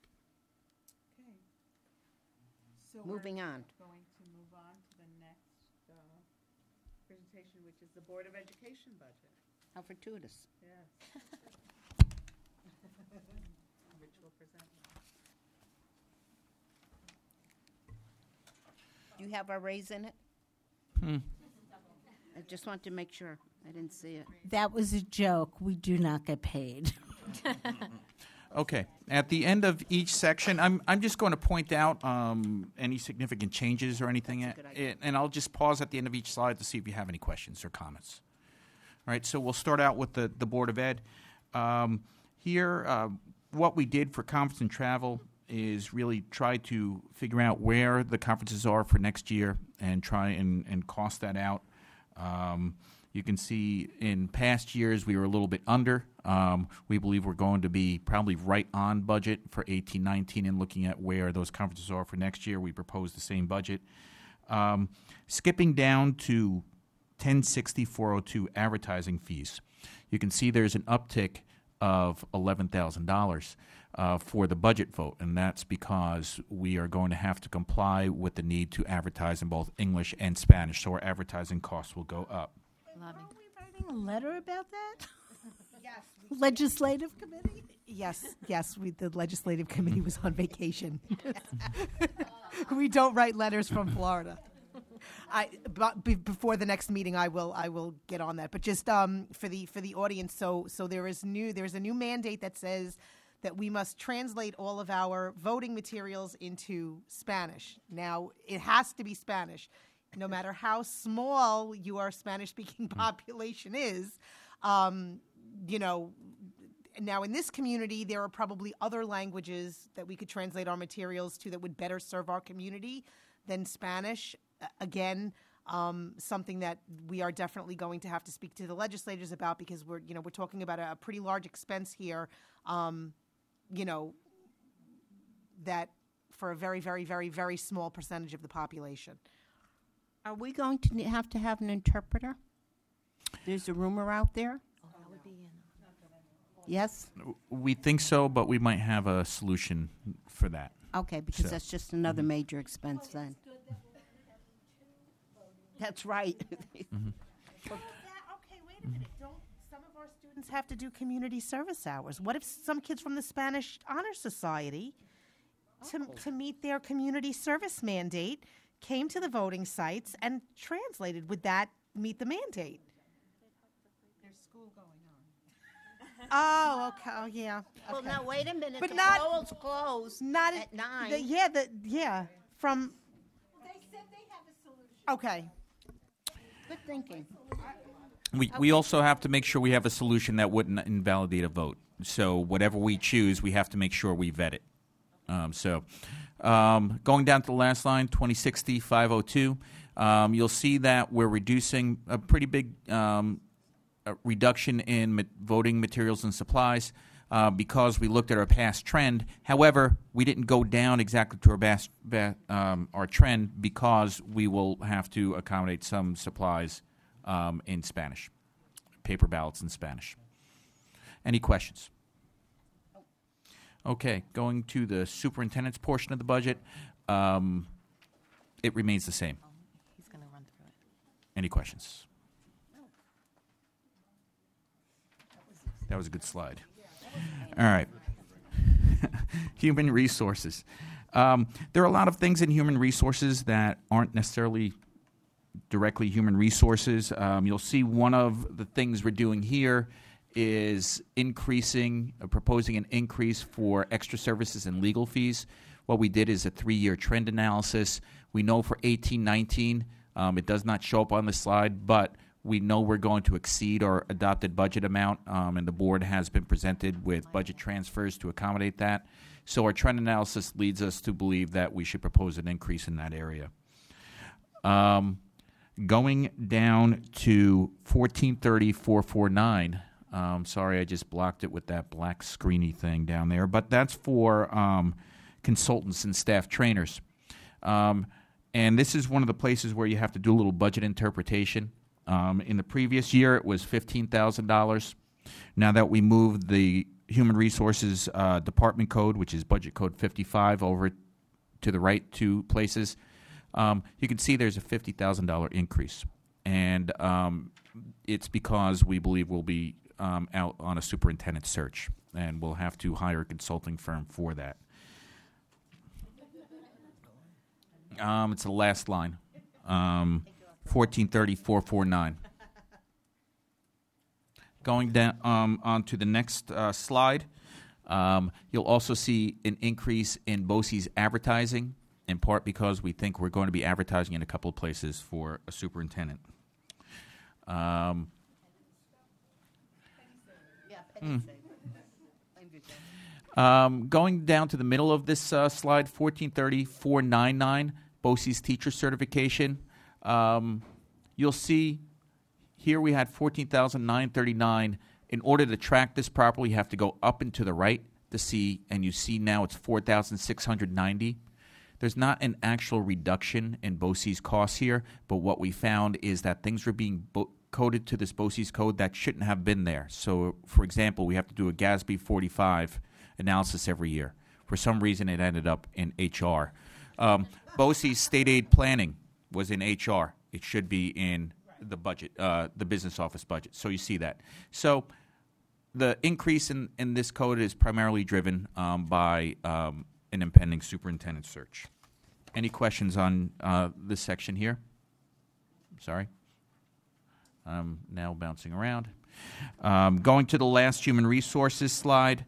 So moving on. Going to move on to the next presentation, which is the Board of Education budget. How fortuitous. Yes. Rich will present. Do you have our raise in it? I just want to make sure. I didn't see it. That was a joke. We do not get paid. Okay. At the end of each section, I'm just going to point out any significant changes or anything, and I'll just pause at the end of each slide to see if you have any questions or comments. All right. So we'll start out with the Board of Ed. Here, what we did for conference and travel is really try to figure out where the conferences are for next year and try and cost that out. You can see in past years we were a little bit under. We believe we're going to be probably right on budget for 18-19, and looking at where those conferences are for next year, we propose the same budget. Skipping down to 1060-402 advertising fees, you can see there's an uptick of $11,000 for the budget vote, and that's because we are going to have to comply with the need to advertise in both English and Spanish, so our advertising costs will go up. Are we writing a letter about that? Yes. Legislative committee? Yes, the legislative committee was on vacation. We don't write letters from Florida. Before the next meeting, I will get on that. But just for the audience, so there's a new mandate that says that we must translate all of our voting materials into Spanish. Now, it has to be Spanish, no matter how small your Spanish-speaking population is. Now, in this community, there are probably other languages that we could translate our materials to that would better serve our community than Spanish. Again, something that we are definitely going to have to speak to the legislators about, because we're talking about a pretty large expense here. That for a very, very, very, very small percentage of the population. Are we going to have an interpreter? There's a rumor out there. Yes? We think so, but we might have a solution for that. Okay, because So- that's just another major expense then. That's right. Mm-hmm. Okay, wait a minute. Don't some of our students have to do community service hours? What if some kids from the Spanish Honor Society, to meet their community service mandate, came to the voting sites and translated? Would that meet the mandate? There's school going on. Oh, okay. Oh, yeah. Well, Okay. now, wait a minute. But the not- polls close Not at 9. From. They said they have a solution. Okay. Good thinking. We also have to make sure we have a solution that wouldn't invalidate a vote. So whatever we choose, we have to make sure we vet it. Going down to the last line, 2060-502, you'll see that we're reducing a pretty big reduction in voting materials and supplies because we looked at our past trend. However, we didn't go down exactly to our trend because we will have to accommodate some supplies in Spanish, paper ballots in Spanish. Any questions? Okay, going to the superintendent's portion of the budget, it remains the same. He's going to run through it. Any questions? That was a good slide. All right. Human resources. There are a lot of things in human resources that aren't necessarily directly human resources. You'll see one of the things we're doing here is proposing an increase for extra services and legal fees. What we did is a 3-year trend analysis. We know for 18-19, it does not show up on the slide, but we know we're going to exceed our adopted budget amount, and the board has been presented with budget transfers to accommodate that. So our trend analysis leads us to believe that we should propose an increase in that area. Going down to 1430-449, sorry, I just blocked it with that black screeny thing down there, but that's for consultants and staff trainers. And this is one of the places where you have to do a little budget interpretation. In the previous year, it was $15,000. Now that we moved the Human Resources Department code, which is Budget Code 55, over to the right 2 places, you can see there's a $50,000 increase. And it's because we believe we'll be out on a superintendent search, and we'll have to hire a consulting firm for that. It's the last line. 1430-449. Going down on to the next slide, you'll also see an increase in BOCES advertising, in part because we think we're going to be advertising in a couple of places for a superintendent. Going down to the middle of this slide, 1430-499, BOCES teacher certification. You'll see here we had 14,939. In order to track this properly, you have to go up and to the right to see, and you see now it's 4,690. There's not an actual reduction in BOCES costs here, but what we found is that things were being coded to this BOCES code that shouldn't have been there. So, for example, we have to do a GASB 45 analysis every year. For some reason, it ended up in HR. BOCES state aid planning was in HR. It should be in the budget, the business office budget. So you see that. So the increase in this code is primarily driven by an impending superintendent search. Any questions on this section here? Sorry. I'm now bouncing around. Going to the last human resources slide.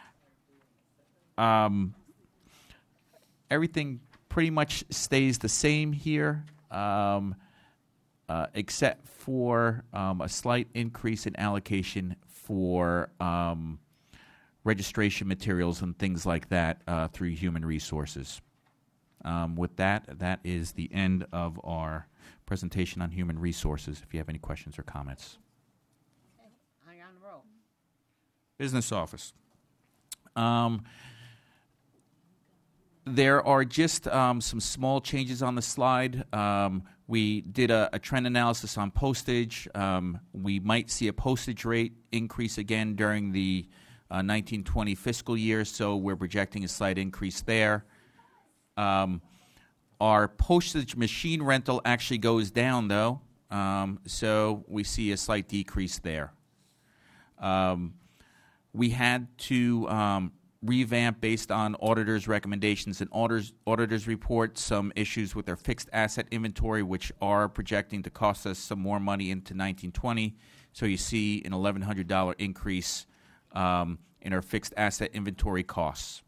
Everything pretty much stays the same here, except for a slight increase in allocation for registration materials and things like that through human resources. With that, that is the end of our presentation on human resources. If you have any questions or comments. Okay. On the roll. Business office. There are just some small changes on the slide. We did a trend analysis on postage. We might see a postage rate increase again during the 1920 fiscal year, so we're projecting a slight increase there. Our postage machine rental actually goes down, though, so we see a slight decrease there. We had to revamp, based on auditors' recommendations and auditors' report, some issues with our fixed asset inventory, which are projecting to cost us some more money into 1920. So you see an $1,100 increase in our fixed asset inventory costs.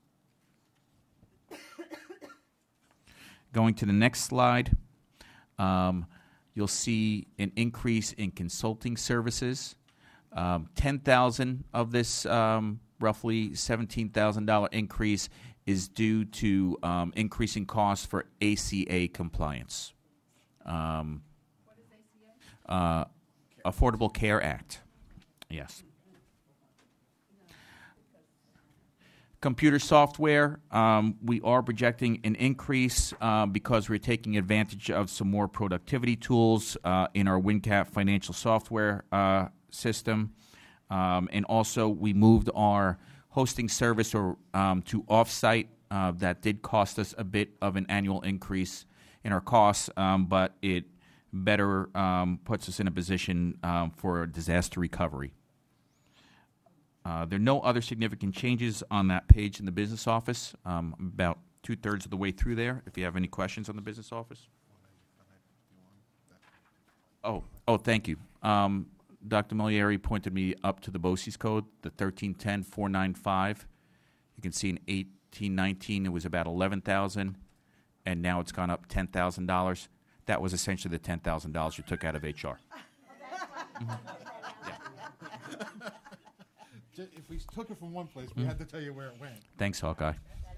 Going to the next slide, you'll see an increase in consulting services. 10,000 of this roughly $17,000 increase is due to increasing costs for ACA compliance. What is ACA? Affordable Care Act. Yes. Computer software, we are projecting an increase because we're taking advantage of some more productivity tools in our WinCap financial software system. And also, we moved our hosting service to offsite. That did cost us a bit of an annual increase in our costs, but it better puts us in a position for disaster recovery. There are no other significant changes on that page in the business office. I'm about 2/3 of the way through there. If you have any questions on the business office. Oh, thank you. Dr. Milieri pointed me up to the BOCES code, the 1310-495. You can see in 1819 it was about $11,000, and now it's gone up $10,000. That was essentially the $10,000 you took out of HR. If we took it from one place, we had to tell you where it went. Thanks, Hawkeye.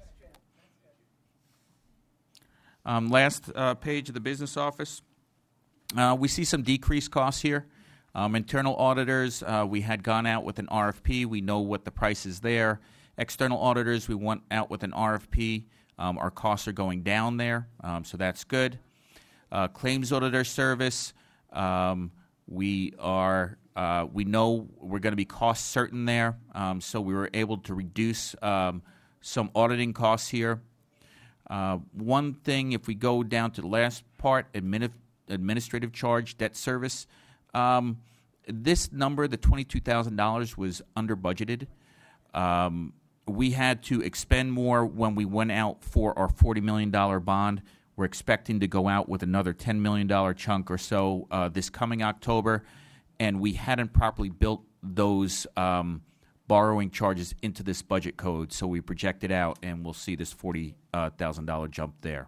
Last page of the business office. We see some decreased costs here. Internal auditors, we had gone out with an RFP. We know what the price is there. External auditors, we went out with an RFP. Our costs are going down there, so that's good. Claims auditor service, we know we're going to be cost certain there, so we were able to reduce some auditing costs here. One thing, if we go down to the last part, administrative charge, debt service, this number, the $22,000, was under budgeted. We had to expend more when we went out for our $40 million bond. We're expecting to go out with another $10 million chunk or so this coming October, and we hadn't properly built those borrowing charges into this budget code, so we projected out, and we'll see this $40,000 jump there.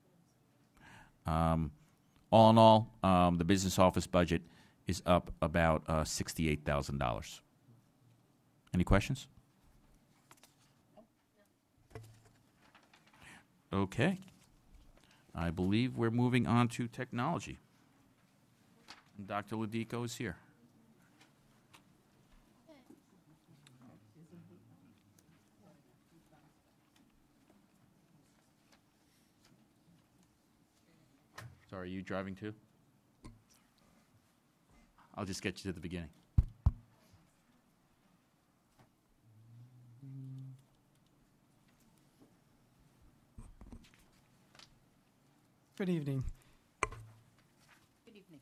All in all, the business office budget is up about $68,000. Any questions? Okay. I believe we're moving on to technology. Dr. Ladico is here. Sorry, are you driving too? I'll just get you to the beginning. Good evening. Good evening.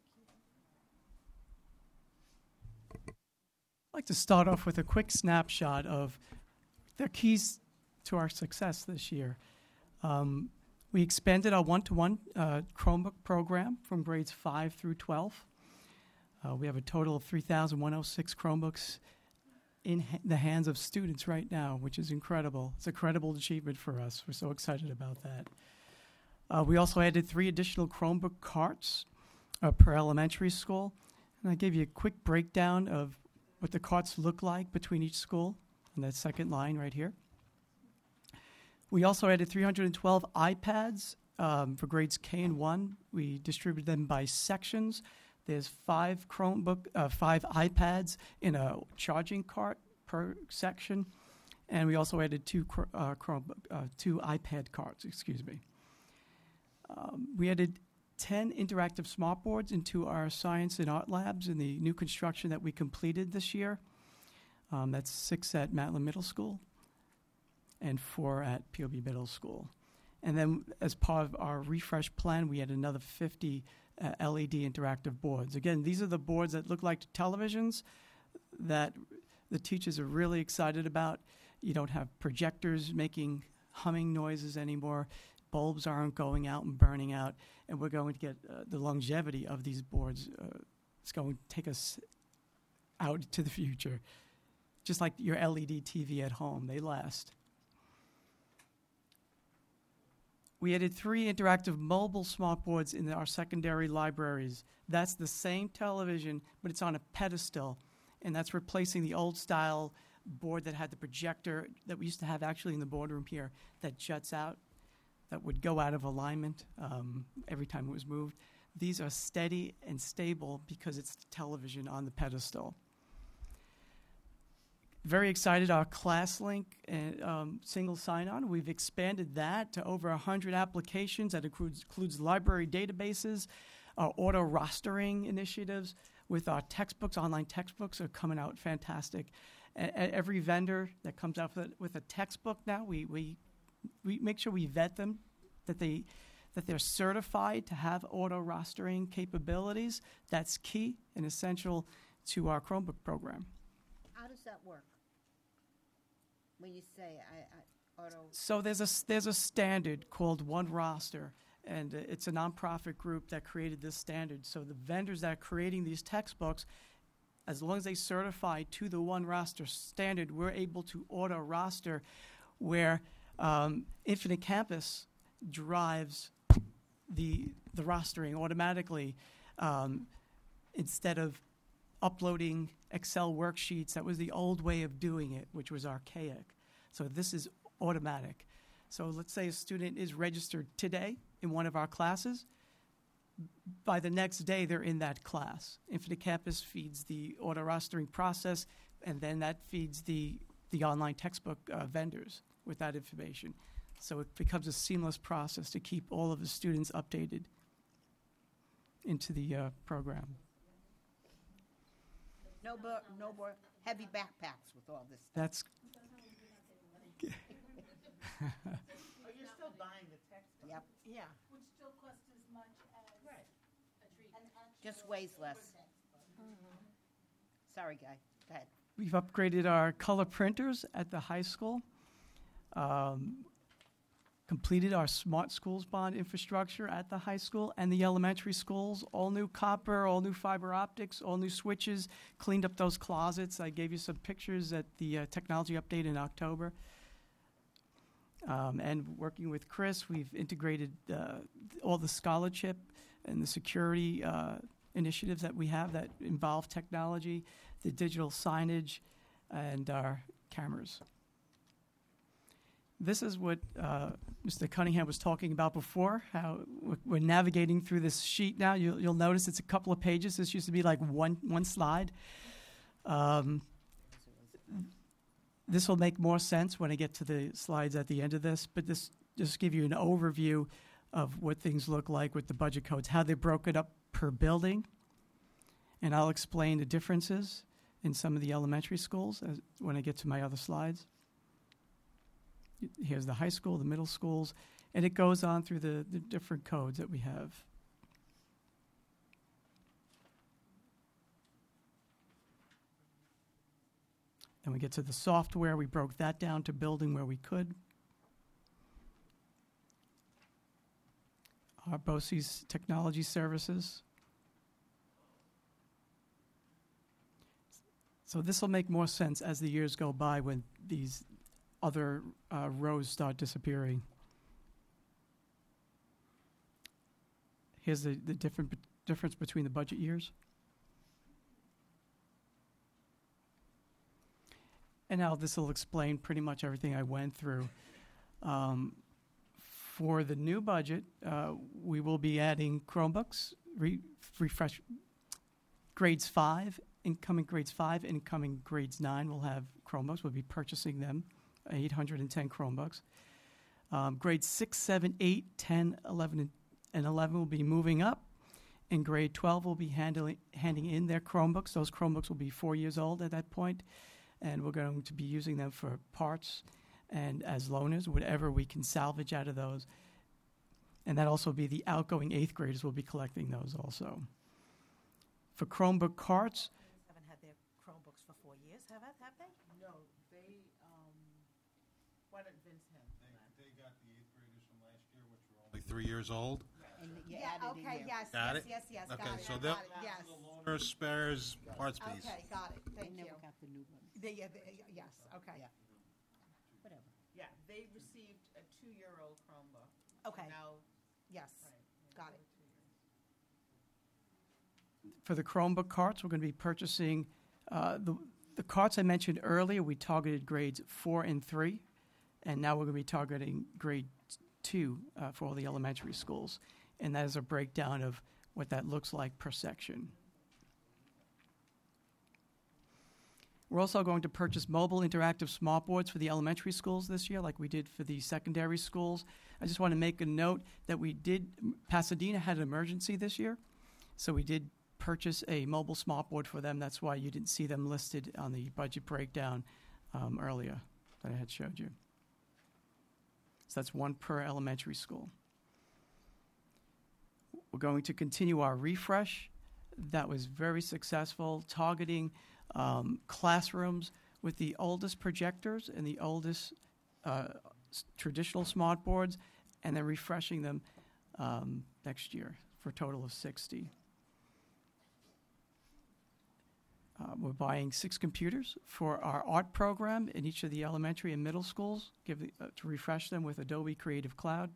I'd like to start off with a quick snapshot of the keys to our success this year. We expanded our one-to-one Chromebook program from grades 5 through 12. We have a total of 3,106 Chromebooks in the hands of students right now, which is incredible. It's a credible achievement for us. We're so excited about that. We also added 3 additional Chromebook carts per elementary school. And I gave you a quick breakdown of what the carts look like between each school on that second line right here. We also added 312 iPads for grades K and 1. We distributed them by sections. There's 5 iPads in a charging cart per section. And we also added 2 iPad carts, we added 10 interactive smartboards into our science and art labs in the new construction that we completed this year. That's 6 at Matlin Middle School and 4 at POB Middle School. And then as part of our refresh plan, we had another 50 LED interactive boards. Again, these are the boards that look like televisions that the teachers are really excited about. You don't have projectors making humming noises anymore. Bulbs aren't going out and burning out. And we're going to get the longevity of these boards. It's going to take us out to the future. Just like your LED TV at home, they last. We added 3 interactive mobile smart boards in our secondary libraries. That's the same television, but it's on a pedestal, and that's replacing the old style board that had the projector that we used to have actually in the boardroom here that juts out, that would go out of alignment every time it was moved. These are steady and stable because it's the television on the pedestal. Very excited, our ClassLink single sign-on. We've expanded that to over 100 applications. That includes library databases, our auto-rostering initiatives with our textbooks. Online textbooks are coming out fantastic. Every vendor that comes out with a textbook now, we make sure we vet them, that they're certified to have auto-rostering capabilities. That's key and essential to our Chromebook program. How does that work? When you say auto. So there's a standard called One Roster, and it's a nonprofit group that created this standard. So the vendors that are creating these textbooks, as long as they certify to the One Roster standard, we're able to auto roster, where Infinite Campus drives the rostering automatically instead of uploading Excel worksheets. That was the old way of doing it, which was archaic. So this is automatic. So let's say a student is registered today in one of our classes. By the next day, they're in that class. Infinite Campus feeds the auto-rostering process, and then that feeds the online textbook vendors with that information. So it becomes a seamless process to keep all of the students updated into the program. No more heavy backpacks with all this stuff. That's. Oh, you're still buying the textbook. Yep. Yeah. Which still costs as much as a treat. Just weighs less. Sorry, Guy. Go ahead. We've upgraded our color printers at the high school. Completed our Smart Schools Bond infrastructure at the high school and the elementary schools. All new copper, all new fiber optics, all new switches. Cleaned up those closets. I gave you some pictures at the technology update in October. And working with Chris, we've integrated all the scholarship and the security initiatives that we have that involve technology, the digital signage, and our cameras. This is what Mr. Cunningham was talking about before, how we're navigating through this sheet now. You'll notice it's a couple of pages. This used to be like one slide. This will make more sense when I get to the slides at the end of this, but this just give you an overview of what things look like with the budget codes, how they're broken up per building, and I'll explain the differences in some of the elementary schools when I get to my other slides. Here's the high school, the middle schools, and it goes on through the different codes that we have. Then we get to the software. We broke that down to building where we could. Our BOCES technology services. So this will make more sense as the years go by when these other rows start disappearing. Here's the difference between the budget years. And now this will explain pretty much everything I went through. For the new budget, we will be adding Chromebooks, refresh grades 5, incoming grades 5, incoming grades 9 will have Chromebooks. We'll be purchasing them, 810 Chromebooks. Grades 6, 7, 8, 10, 11, and 11 will be moving up. In grade 12, we'll be handing in their Chromebooks. Those Chromebooks will be 4 years old at that point. and we're going to be using them for parts and as loaners, whatever we can salvage out of those. And that also be the outgoing 8th graders will be collecting those also. For Chromebook carts, Haven't had their Chromebooks for 4 years, have they? No, they, why don't Vince handle that? They got the 8th graders from last year, which were only 3 years old. Okay, yes, Got it? yes, got Okay, it. so got they'll- it, yes. Loaner, spares, parts piece. Okay, got it, thank you. got the new ones. Yes, okay. Whatever. Yeah, they received a 2-year-old Chromebook. Okay. Now, Yes, got it. for the Chromebook carts, we're going to be purchasing the carts I mentioned earlier. We targeted grades 4 and 3, and now we're going to be targeting grade 2 for all the elementary schools, and that is a breakdown of what that looks like per section. We're also going to purchase mobile interactive smartboards for the elementary schools this year, like we did for the secondary schools. I just want to make a note that Pasadena had an emergency this year, so we did purchase a mobile smartboard for them. That's why you didn't see them listed on the budget breakdown earlier that I had showed you. So that's 1 per elementary school. We're going to continue our refresh. That was very successful, targeting classrooms with the oldest projectors and the oldest traditional smart boards, and then refreshing them next year for a total of 60. We're buying 6 computers for our art program in each of the elementary and middle schools, to refresh them with Adobe Creative Cloud.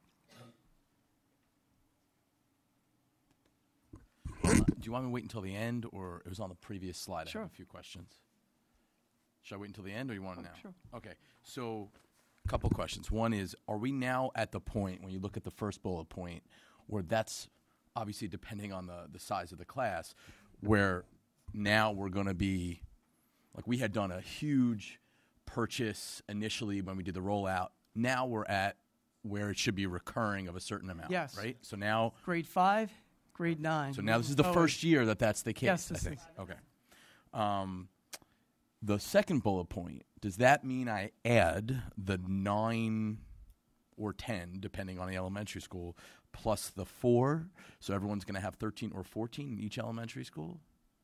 Do you want me to wait until the end, or it was on the previous slide? Sure. I have a few questions. Should I wait until the end, or you want it now? Sure. Okay. So, a couple questions. One is, are we now at the point, when you look at the first bullet point, where that's obviously depending on the size of the class, where now we're going to be, like we had done a huge purchase initially when we did the rollout. Now we're at where it should be recurring of a certain amount. Yes. Right? So now. Grade 5, grade 9. So now this is the first year that's the case. Yes, I think. Okay. The second bullet point, does that mean I add the 9 or 10, depending on the elementary school, plus the 4? So everyone's going to have 13 or 14 in each elementary school?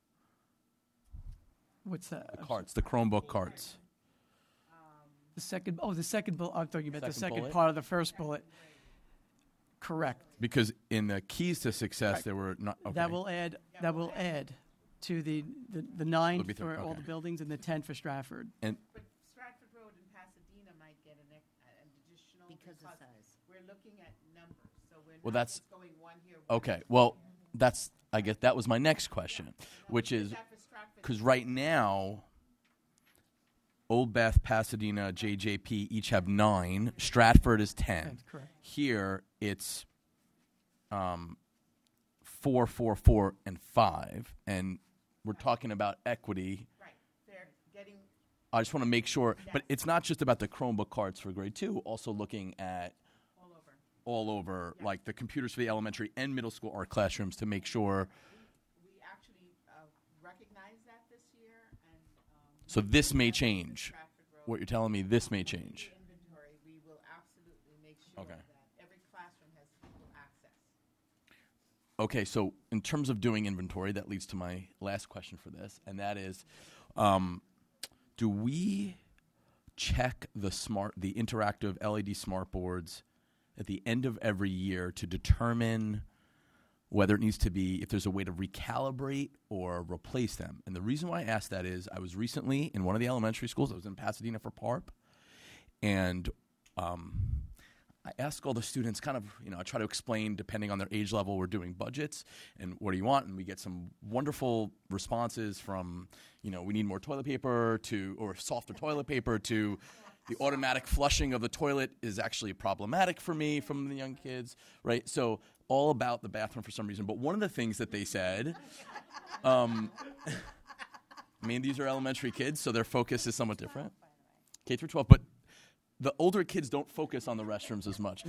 What's that? The carts, the Chromebook carts. The second bullet. I thought you meant the Second second bullet? part of the first bullet. Correct. Because in the keys to success, Right. there were not. Okay. That will add to the 9 It'll be for all okay. the buildings and the 10 for Stratford. And But Stratford Road and Pasadena might get an additional Because of size. We're looking at numbers, so we're Well, not that's- just going one here. one okay. there. Well, I guess that was my next question, which is because right now, Old Bath, Pasadena, JJP each have 9. Stratford is 10. That's correct. Here it's 4, 4, 4, and 5, and we're talking about equity. Right, they're getting. I just want to make sure, but it's not just about the Chromebook cards for grade 2. Also looking at all over, like the computers for the elementary and middle school art classrooms to make sure. We actually recognize that this year, and So this may change. What you're telling me, this may change. inventory, we will absolutely make sure Okay. that every classroom has equal access. Okay, so in terms of doing inventory, that leads to my last question for this, and that is, do we check the interactive LED smart boards at the end of every year to determine whether it needs to be, if there's a way to recalibrate or replace them? And the reason why I asked that is I was recently in one of the elementary schools. I was in Pasadena for PARP, and I ask all the students kind of, I try to explain, depending on their age level, we're doing budgets and what do you want? And we get some wonderful responses from, we need more toilet paper or softer toilet paper to the automatic flushing of the toilet is actually problematic for me from the young kids, right? So all about the bathroom for some reason. But one of the things that they said, these are elementary kids, so their focus is somewhat different. K through 12, but the older kids don't focus on the restrooms as much.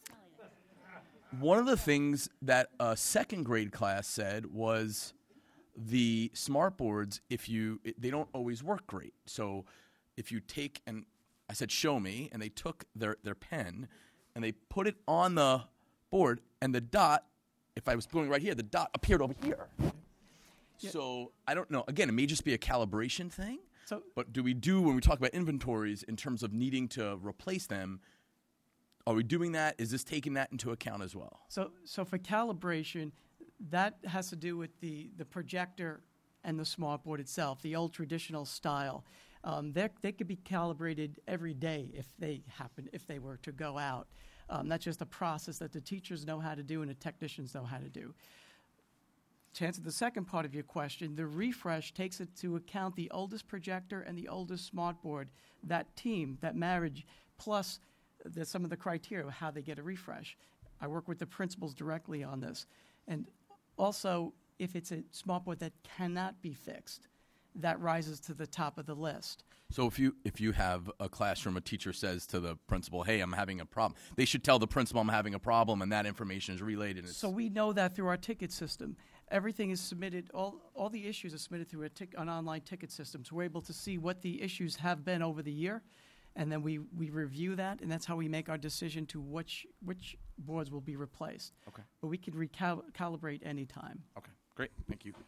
One of the things that a second grade class said was the smart boards, they don't always work great. So if you take, and I said, show me, and they took their pen and they put it on the board, and the dot, if I was going right here, the dot appeared over here. Yeah. So I don't know. Again, it may just be a calibration thing. So, but when we talk about inventories in terms of needing to replace them, are we doing that? Is this taking that into account as well? So for calibration, that has to do with the projector and the smartboard itself, the old traditional style. They could be calibrated every day if they were to go out. That's just a process that the teachers know how to do and the technicians know how to do. To answer the second part of your question, the refresh takes into account the oldest projector and the oldest smartboard, that team, that marriage, plus some of the criteria of how they get a refresh. I work with the principals directly on this. And also, if it's a smartboard that cannot be fixed, that rises to the top of the list. So if you have a classroom, a teacher says to the principal, hey, I'm having a problem, they should tell the principal I'm having a problem, and that information is relayed. And so we know that through our ticket system. Everything is submitted, all the issues are submitted through an online ticket system. So we're able to see what the issues have been over the year, and then we review that, and that's how we make our decision to which boards will be replaced. Okay. But we can recalibrate any time. Okay, great. Thank you.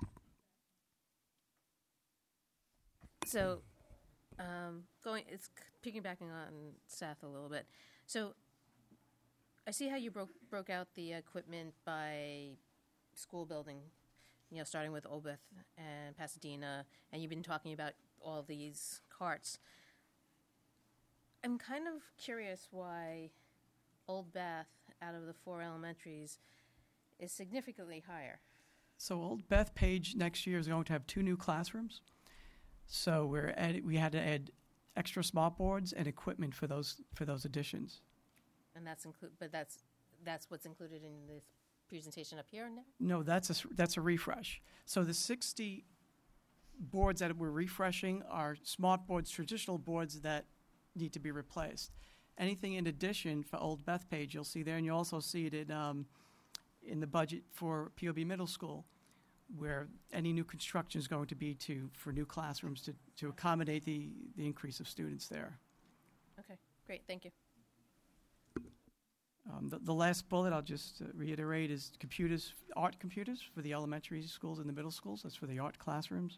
So, it's piggybacking on Seth a little bit. So, I see how you broke out the equipment by school building, starting with Old Beth and Pasadena, and you've been talking about all these carts. I'm kind of curious why Old Beth, out of the 4 elementaries, is significantly higher. So Old Beth Page next year is going to have 2 new classrooms. So we had to add extra smart boards and equipment for those additions. And that's what's included in this presentation up here now? No, that's a refresh. So the 60 boards that we're refreshing are smart boards, traditional boards that need to be replaced. Anything in addition for Old Bethpage, you'll see there, and you also see it in the budget for POB Middle School, where any new construction is going to be for new classrooms to accommodate the increase of students there. Okay, great, thank you. The last bullet, I'll just reiterate, is art computers for the elementary schools and the middle schools. That's for the art classrooms.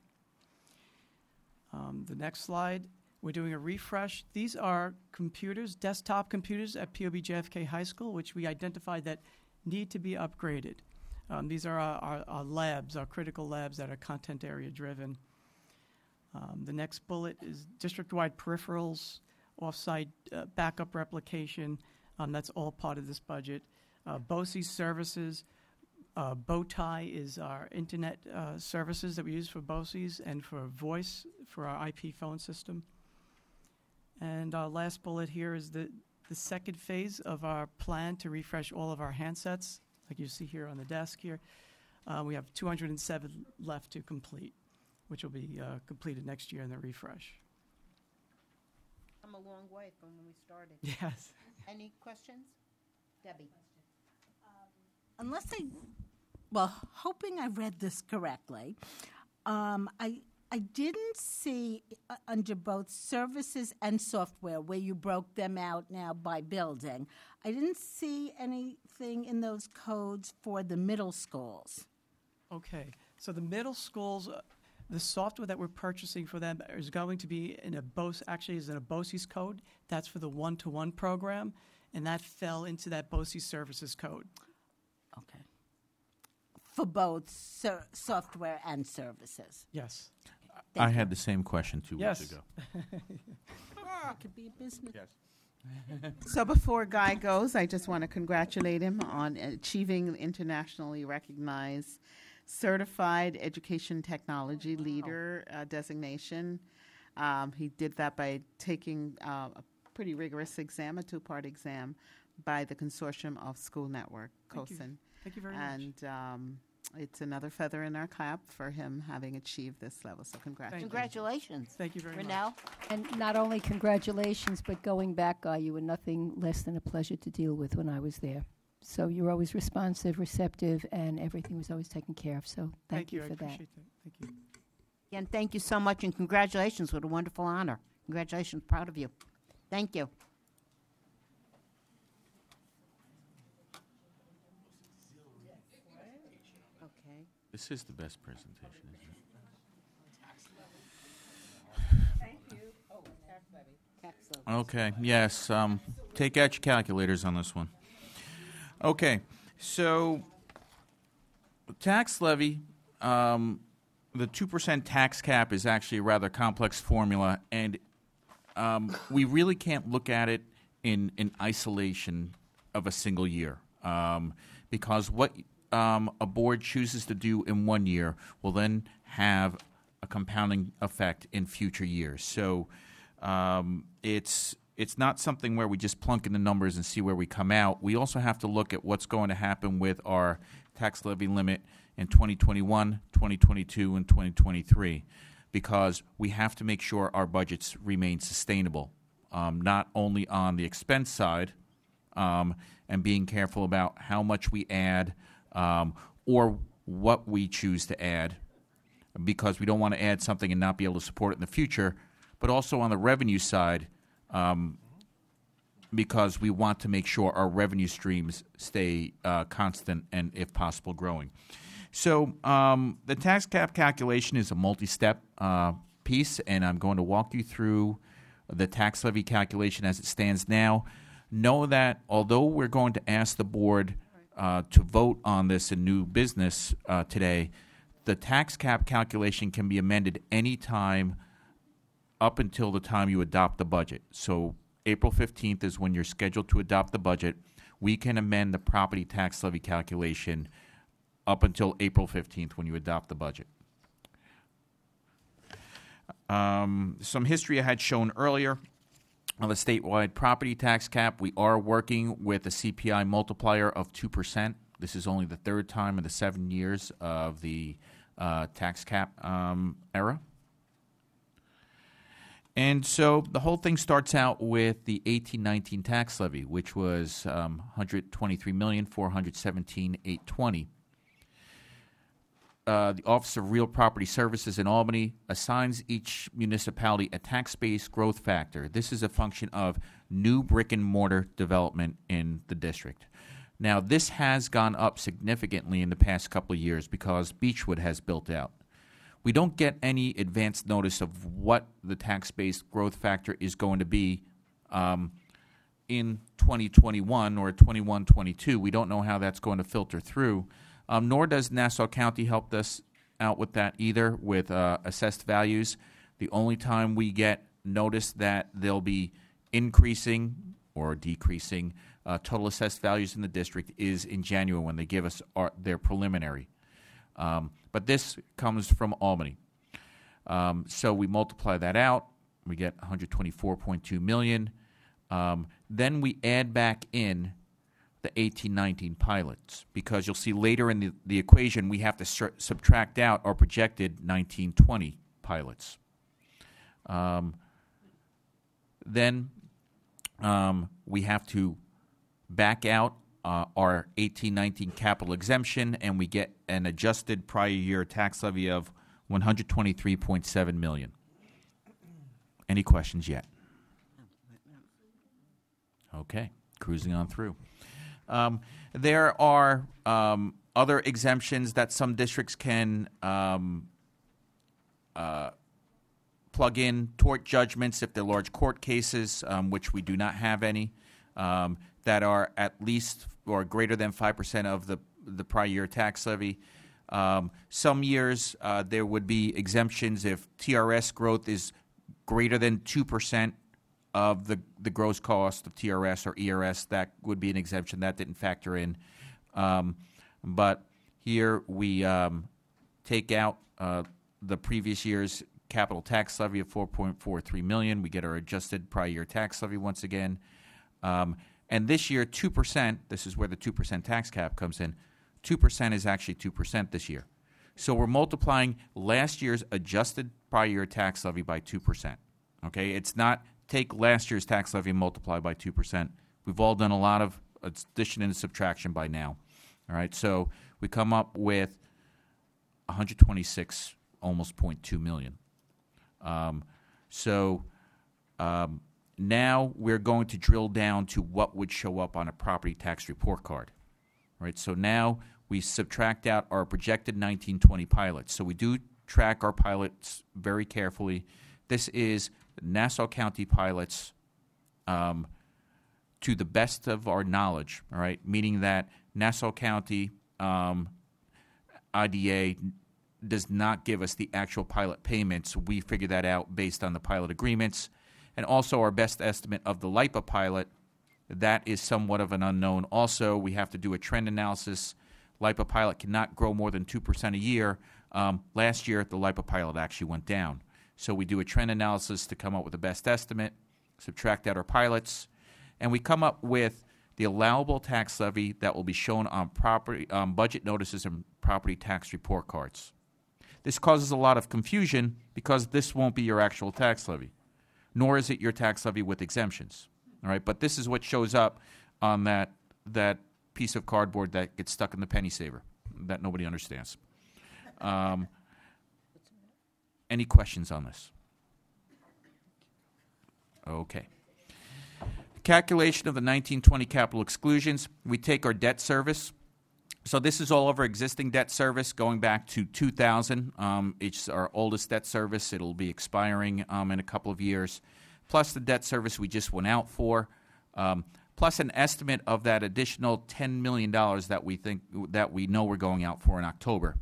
The next slide, we're doing a refresh. These are computers, desktop computers at POB JFK High School, which we identified that need to be upgraded. These are our labs, our critical labs that are content area driven. The next bullet is district-wide peripherals, off-site backup replication. That's all part of this budget. BOCES services. Bowtie is our internet services that we use for BOCES and for voice for our IP phone system. And our last bullet here is the second phase of our plan to refresh all of our handsets, like you see here on the desk here. We have 207 left to complete, which will be completed next year in the refresh. I'm a long way from when we started. Yes. Any questions? Debbie. Hoping I read this correctly, I didn't see under both services and software where you broke them out now by building. I didn't see anything in those codes for the middle schools. Okay, so the middle schools, the software that we're purchasing for them is going to be in a BOCES code. That's for the one-to-one program, and that fell into that BOCES services code. Okay. For both software and services. Yes. I had the same question 2 weeks ago. It could be a business. Yes. So before Guy goes, I just want to congratulate him on achieving the internationally recognized Certified Education Technology Leader designation. He did that by taking a pretty rigorous exam, a 2-part exam, by the Consortium of School Network, COSN. Thank you very much. And it's another feather in our cap for him having achieved this level. So Congratulations. Thank you very Renell? much. And not only congratulations, but going back, you were nothing less than a pleasure to deal with when I was there. So you're always responsive, receptive, and everything was always taken care of. So thank you I for that. appreciate that. Thank you. Again, thank you so much, and congratulations. What a wonderful honor. Congratulations. Proud of you. Thank you. Okay. This is the best presentation, isn't it? Thank you. Oh, tax levy. Tax levy. Okay, yes. Take out your calculators on this one. Okay, so tax levy, the 2% tax cap is actually a rather complex formula, and we really can't look at it in isolation of a single year, because what a board chooses to do in one year will then have a compounding effect in future years. So it's not something where we just plunk in the numbers and see where we come out. We also have to look at what's going to happen with our tax levy limit in 2021, 2022, and 2023, because we have to make sure our budgets remain sustainable, not only on the expense side, and being careful about how much we add or what we choose to add, because we don't want to add something and not be able to support it in the future, but also on the revenue side, because we want to make sure our revenue streams stay constant and, if possible, growing. So the tax cap calculation is a multi-step piece, and I'm going to walk you through the tax levy calculation as it stands now. Know that although we're going to ask the board to vote on this in new business today, the tax cap calculation can be amended any time up until the time you adopt the budget. So April 15th is when you're scheduled to adopt the budget. We can amend the property tax levy calculation up until April 15th when you adopt the budget. Some history I had shown earlier on the statewide property tax cap. We are working with a CPI multiplier of 2%. This is only the third time in the 7 years of the tax cap era. And so the whole thing starts out with the 1819 tax levy, which was $123,417,820. The Office of Real Property Services in Albany assigns each municipality a tax-based growth factor. This is a function of new brick-and-mortar development in the district. Now, this has gone up significantly in the past couple of years because Beechwood has built out. We don't get any advance notice of what the tax-based growth factor is going to be in 2021 or 21-22. We don't know how that's going to filter through. Nor does Nassau County help us out with that either, with assessed values. The only time we get notice that they'll be increasing or decreasing total assessed values in the district is in January when they give us their preliminary. But this comes from Albany. So we multiply that out. We get $124.2 million. Then we add back in the 1819 pilots, because you'll see later in the equation we have to subtract out our projected 1920 pilots. Then we have to back out our 1819 capital exemption, and we get an adjusted prior year tax levy of $123.7 million. Any questions yet? Okay, cruising on through. There are other exemptions that some districts can plug in: tort judgments if they're large court cases, which we do not have any, that are at least or greater than 5% of the prior year tax levy. Some years there would be exemptions if TRS growth is greater than 2% of the gross cost of TRS or ERS. That would be an exemption. That didn't factor in. But here we take out the previous year's capital tax levy of $4.43 million. We get our adjusted prior year tax levy once again. And this year, 2%, this is where the 2% tax cap comes in, 2% is actually 2% this year. So we're multiplying last year's adjusted prior year tax levy by 2%. Okay, it's not take last year's tax levy and multiply by 2%. We've all done a lot of addition and subtraction by now. All right, so we come up with 126, almost 0.2 million. Now we're going to drill down to what would show up on a property tax report card. All right, so now we subtract out our projected 1920 pilots. So we do track our pilots very carefully. This is Nassau County pilots to the best of our knowledge, all right, meaning that Nassau County IDA does not give us the actual pilot payments. We figure that out based on the pilot agreements. And also our best estimate of the LIPA pilot, that is somewhat of an unknown. Also, we have to do a trend analysis. LIPA pilot cannot grow more than 2% a year. Last year, the LIPA pilot actually went down. So we do a trend analysis to come up with the best estimate, subtract out our pilots, and we come up with the allowable tax levy that will be shown on property budget notices and property tax report cards. This causes a lot of confusion because this won't be your actual tax levy, nor is it your tax levy with exemptions. All right, but this is what shows up on that piece of cardboard that gets stuck in the penny saver that nobody understands. Any questions on this? Okay. Calculation of the 1920 capital exclusions. We take our debt service. So this is all of our existing debt service going back to 2000. It's our oldest debt service. It'll be expiring in a couple of years, plus the debt service we just went out for, plus an estimate of that additional $10 million that we know we're going out for in October.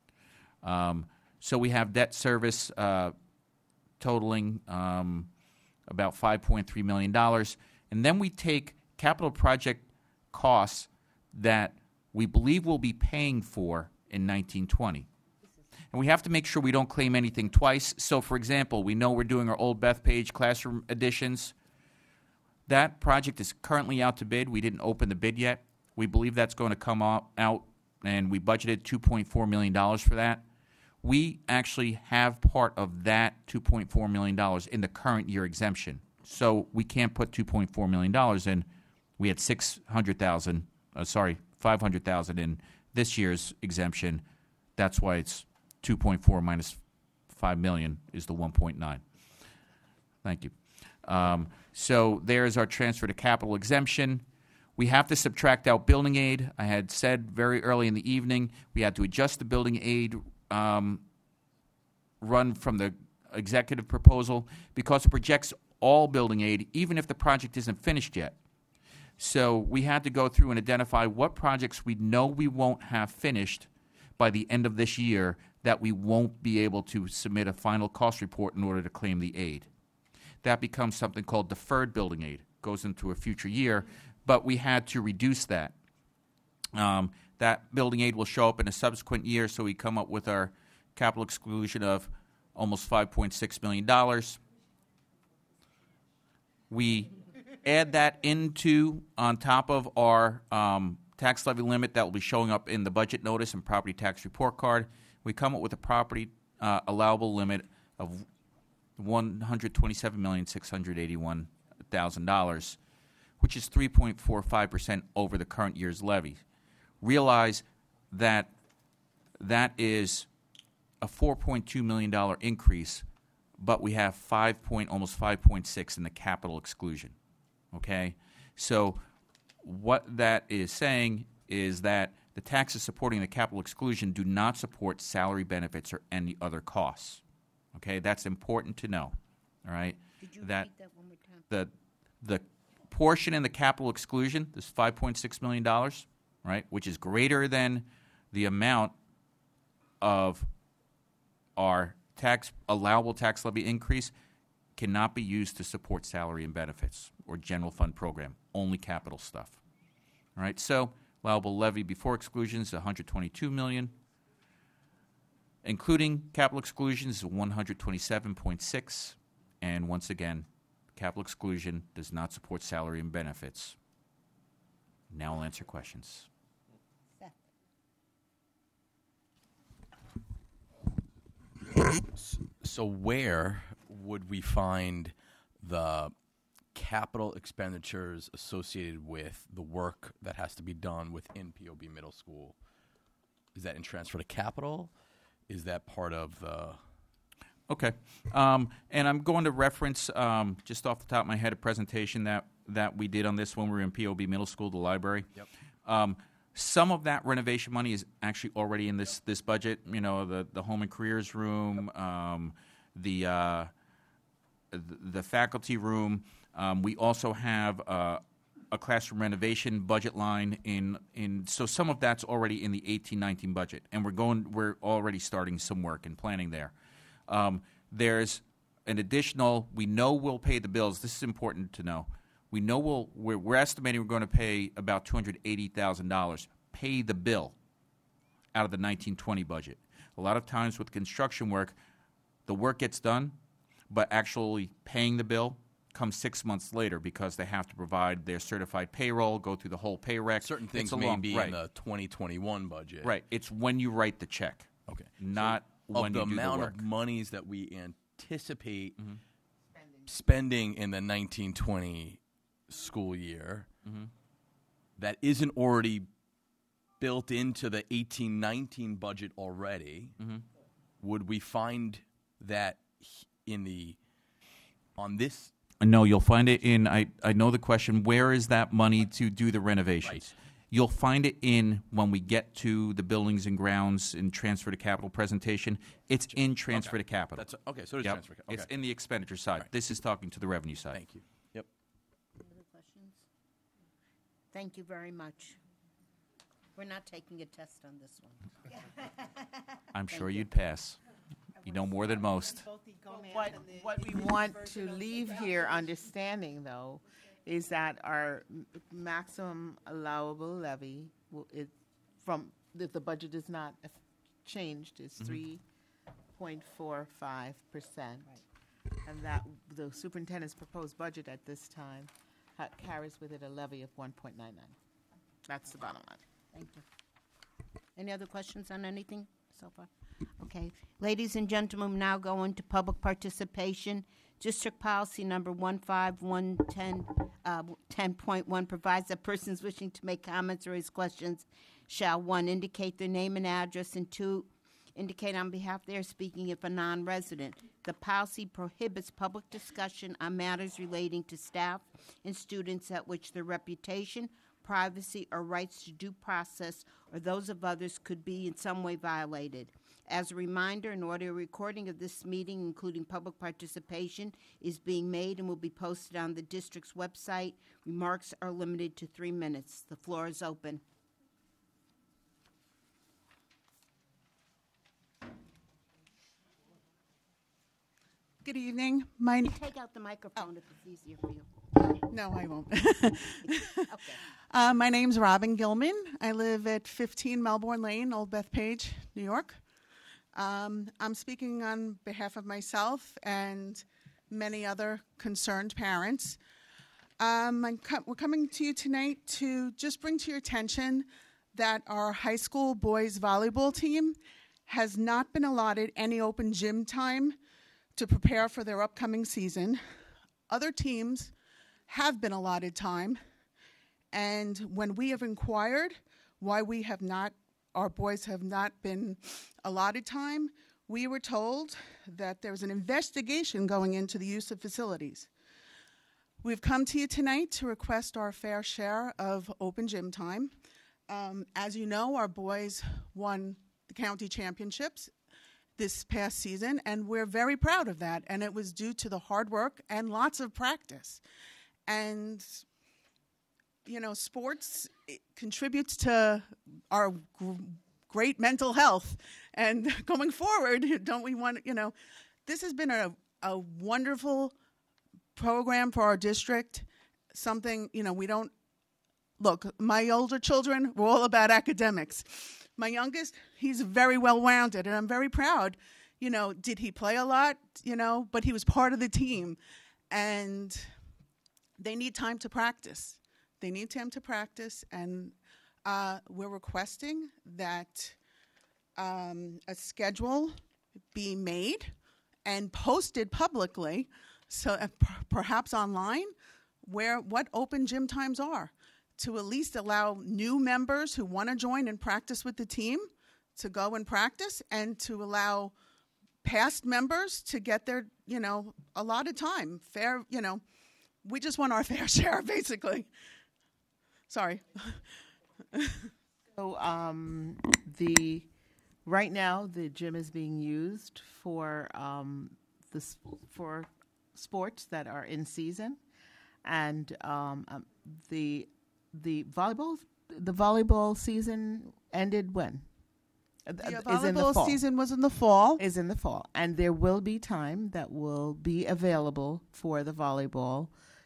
So we have debt service totaling about $5.3 million. And then we take capital project costs that we believe we'll be paying for in 1920. And we have to make sure we don't claim anything twice. So, for example, we know we're doing our old Bethpage classroom additions. That project is currently out to bid. We didn't open the bid yet. We believe that's going to come out, and we budgeted $2.4 million for that. We actually have part of that $2.4 million in the current year exemption. So we can't put $2.4 million in. We had $500,000 in this year's exemption. That's why it's 2.4 minus 5 million is the 1.9. Thank you. So there's our transfer to capital exemption. We have to subtract out building aid. I had said very early in the evening we had to adjust the building aid run from the executive proposal because it projects all building aid, even if the project isn't finished yet. So we had to go through and identify what projects we know we won't have finished by the end of this year that we won't be able to submit a final cost report in order to claim the aid. That becomes something called deferred building aid. Goes into a future year, but we had to reduce that. That building aid will show up in a subsequent year, so we come up with our capital exclusion of almost $5.6 million. We add that into on top of our tax levy limit that will be showing up in the budget notice and property tax report card. We come up with a property allowable limit of $127,681,000, which is 3.45% over the current year's levy. Realize that that is a $4.2 million increase, but we have almost 5.6 in the capital exclusion. Okay? So what that is saying is that the taxes supporting the capital exclusion do not support salary benefits or any other costs. Okay? That's important to know. All right? Did you repeat that one more time? The portion in the capital exclusion, this $5.6 million, right, which is greater than the amount of our allowable tax levy increase, cannot be used to support salary and benefits or general fund program, only capital stuff. All right, so allowable levy before exclusions is $122 million, including capital exclusions is $127.6, and once again, capital exclusion does not support salary and benefits. Now I'll answer questions. So where would we find the capital expenditures associated with the work that has to be done within POB Middle School? Is that in transfer to capital? Is that part of the... Okay. And I'm going to reference, just off the top of my head, a presentation that we did on this when we were in POB Middle School, the library. Yep. Some of that renovation money is actually already in this budget. You know, the home and careers room, the faculty room. We also have a classroom renovation budget line so some of that's already in the 18-19 budget, and we're already starting some work and planning there. There's an additional. We know we'll pay the bills. This is important to know. We know we're estimating we're going to pay about $280,000. Pay the bill out of the 1920 budget. A lot of times with construction work, the work gets done, but actually paying the bill comes 6 months later because they have to provide their certified payroll, go through the whole pay rec. Certain things may be in the 2021 budget. Right. It's when you write the check. Okay. Not so when you do the work. Of the amount of monies that we anticipate spending in the 1920 school year that isn't already built into the 18-19 budget already, would we find that on this? No, you'll find it in, I know the question, where is that money to do the renovations? Right. You'll find it in when we get to the buildings and grounds and transfer to capital presentation. It's in transfer to capital. Okay, so it's transfer to capital. It's in the expenditure side. Right. This is talking to the revenue side. Thank you. Yep. Any other questions? Thank you very much. We're not taking a test on this one. I'm sure you'd pass. You know more than most. What we want to leave here understanding, though, is that our maximum allowable levy, if the budget is not changed, is 3.45%, and that the superintendent's proposed budget at this time carries with it a levy of 1.99. That's the bottom line. Thank you. Any other questions on anything so far? Okay. Ladies and gentlemen, now go into public participation. District policy number 10.1 provides that persons wishing to make comments or raise questions shall, 1, indicate their name and address, and 2, indicate on behalf they are speaking if a non-resident. The policy prohibits public discussion on matters relating to staff and students at which their reputation, privacy, or rights to due process or those of others could be in some way violated. As a reminder, an audio recording of this meeting, including public participation, is being made and will be posted on the district's website. Remarks are limited to 3 minutes. The floor is open. Good evening. Take out the microphone if it's easier for you. No, I won't. Okay. My name's Robin Gilman. I live at 15 Melbourne Lane, Old Bethpage, New York. I'm speaking on behalf of myself and many other concerned parents. We're coming to you tonight to just bring to your attention that our high school boys volleyball team has not been allotted any open gym time to prepare for their upcoming season. Other teams have been allotted time, and when we have inquired why our boys have not been allotted time, we were told that there was an investigation going into the use of facilities. We've come to you tonight to request our fair share of open gym time. As you know, our boys won the county championships this past season, and we're very proud of that, and it was due to the hard work and lots of practice. And sports contributes to our great mental health. And going forward, don't we want, this has been a wonderful program for our district. Something, we don't, look, my older children were all about academics. My youngest, he's very well-rounded, and I'm very proud. Did he play a lot? But he was part of the team. And they need time to practice. They need time to practice, and we're requesting that a schedule be made and posted publicly, so perhaps online, what open gym times are, to at least allow new members who want to join and practice with the team to go and practice, and to allow past members to get their, allotted time. Fair, we just want our fair share, basically. Sorry. So right now the gym is being used for for sports that are in season, and the volleyball season ended when? The volleyball season was in the fall. Is in the fall, and there will be time that will be available for the volleyball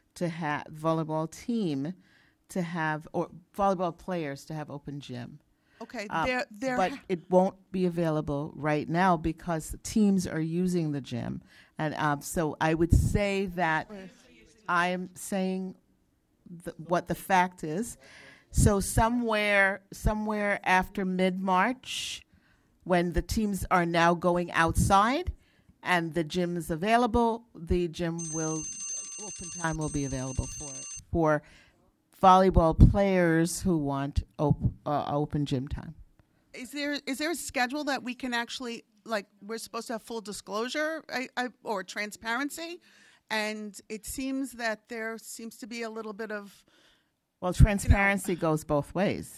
team to have, or volleyball players to have open gym. Okay, but it won't be available right now because the teams are using the gym, and so I would say that I am saying what the fact is. So somewhere after mid-March, when the teams are now going outside and the gym is available, open time will be available for volleyball players who want open gym time. Is there a schedule that we can actually, like, we're supposed to have full disclosure or transparency? And it seems that there seems to be a little bit of... Well, transparency goes both ways.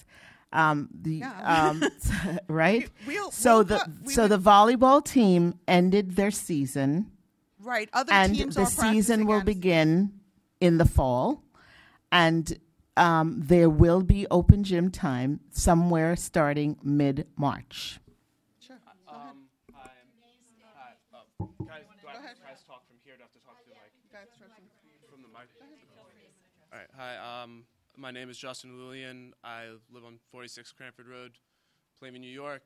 Right? So the volleyball team ended their season. Right. Other and teams the season will begin in the fall, and there will be open gym time somewhere starting mid-March. Sure. Guys, talk from here. Do I have to talk to the mic? From the mic. All right. Hi. My name is Justin Lillian. I live on 46 Cranford Road, Plainview, New York.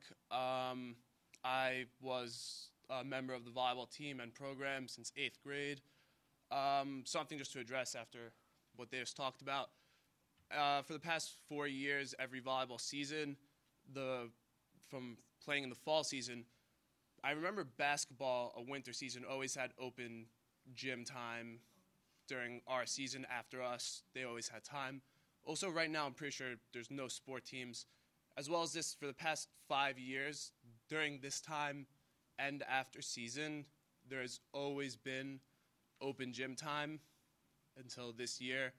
I was a member of the volleyball team and program since 8th grade. Something just to address after what they just talked about. For the past 4 years, every volleyball season, from playing in the fall season, I remember basketball, a winter season, always had open gym time during our season. After us, they always had time. Also, right now, I'm pretty sure there's no sport teams. As well as this, for the past 5 years, during this time and after season, there has always been open gym time until this year.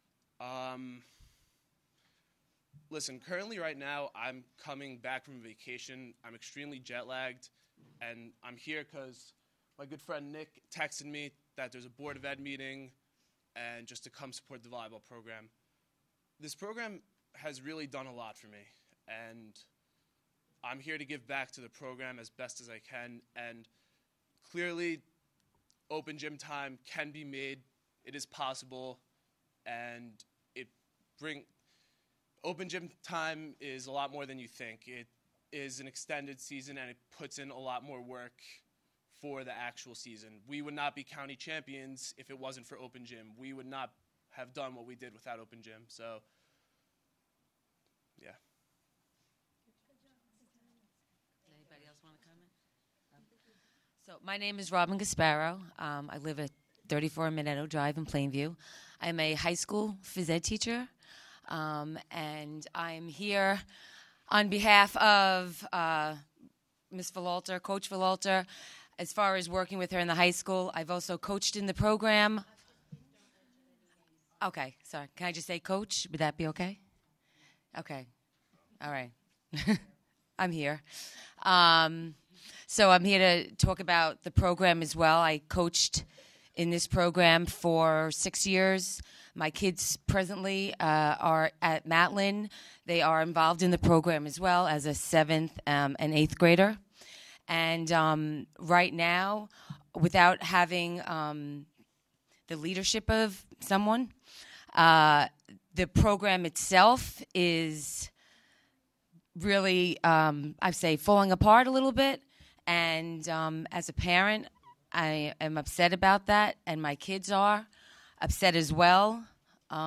Listen, currently right now, I'm coming back from vacation. I'm extremely jet-lagged, and I'm here because my good friend Nick texted me that there's a Board of Ed meeting and just to come support the volleyball program. This program has really done a lot for me, and I'm here to give back to the program as best as I can, and clearly open gym time can be made. It is possible, and open gym time is a lot more than you think. It is an extended season, and it puts in a lot more work for the actual season. We would not be county champions if it wasn't for open gym. We would not have done what we did without open gym. So, yeah. Anybody else want to comment? So my name is Robin Gasparo. I live at 34 Minetto Drive in Plainview. I'm a high school phys ed teacher, and I'm here on behalf of Ms. Villalter, Coach Villalter, as far as working with her in the high school. I've also coached in the program. Okay, sorry. Can I just say coach? Would that be okay? Okay. All right. I'm here. So I'm here to talk about the program as well. I coached in this program for 6 years. My kids presently are at Matlin. They are involved in the program as well as a 7th and 8th grader. And right now, without having the leadership of someone, the program itself is really, I'd say, falling apart a little bit. And as a parent, I am upset about that, and my kids are upset as well.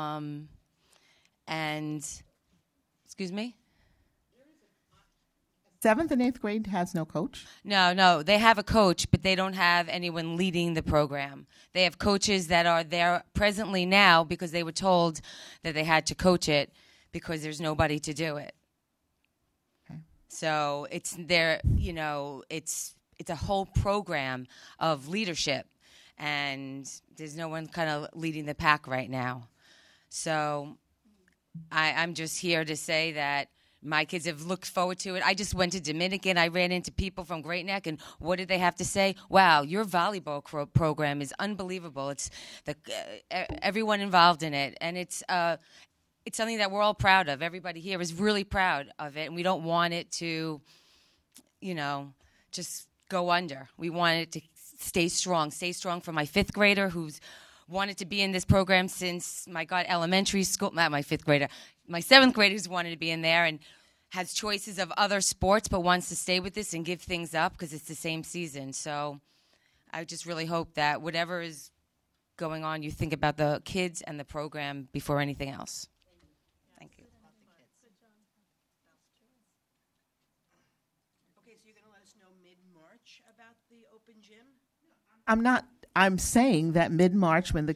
And, excuse me? 7th and 8th grade has no coach? No, they have a coach, but they don't have anyone leading the program. They have coaches that are there presently now because they were told that they had to coach it because there's nobody to do it. Okay. So it's there, it's a whole program of leadership, and there's no one kind of leading the pack right now. So I'm just here to say that my kids have looked forward to it. I just went to Dominican. I ran into people from Great Neck, and what did they have to say? Wow, your volleyball program is unbelievable. It's everyone involved in it, and it's something that we're all proud of. Everybody here is really proud of it, and we don't want it to, just go under. We want it to stay strong for my 5th grader who's wanted to be in this program since, elementary school, not my 5th grader, my 7th grader who's wanted to be in there and has choices of other sports but wants to stay with this and give things up because it's the same season. So I just really hope that whatever is going on, you think about the kids and the program before anything else. Thank you. Okay, so you're going to let us know mid-March about the open gym? I'm saying that mid-March, when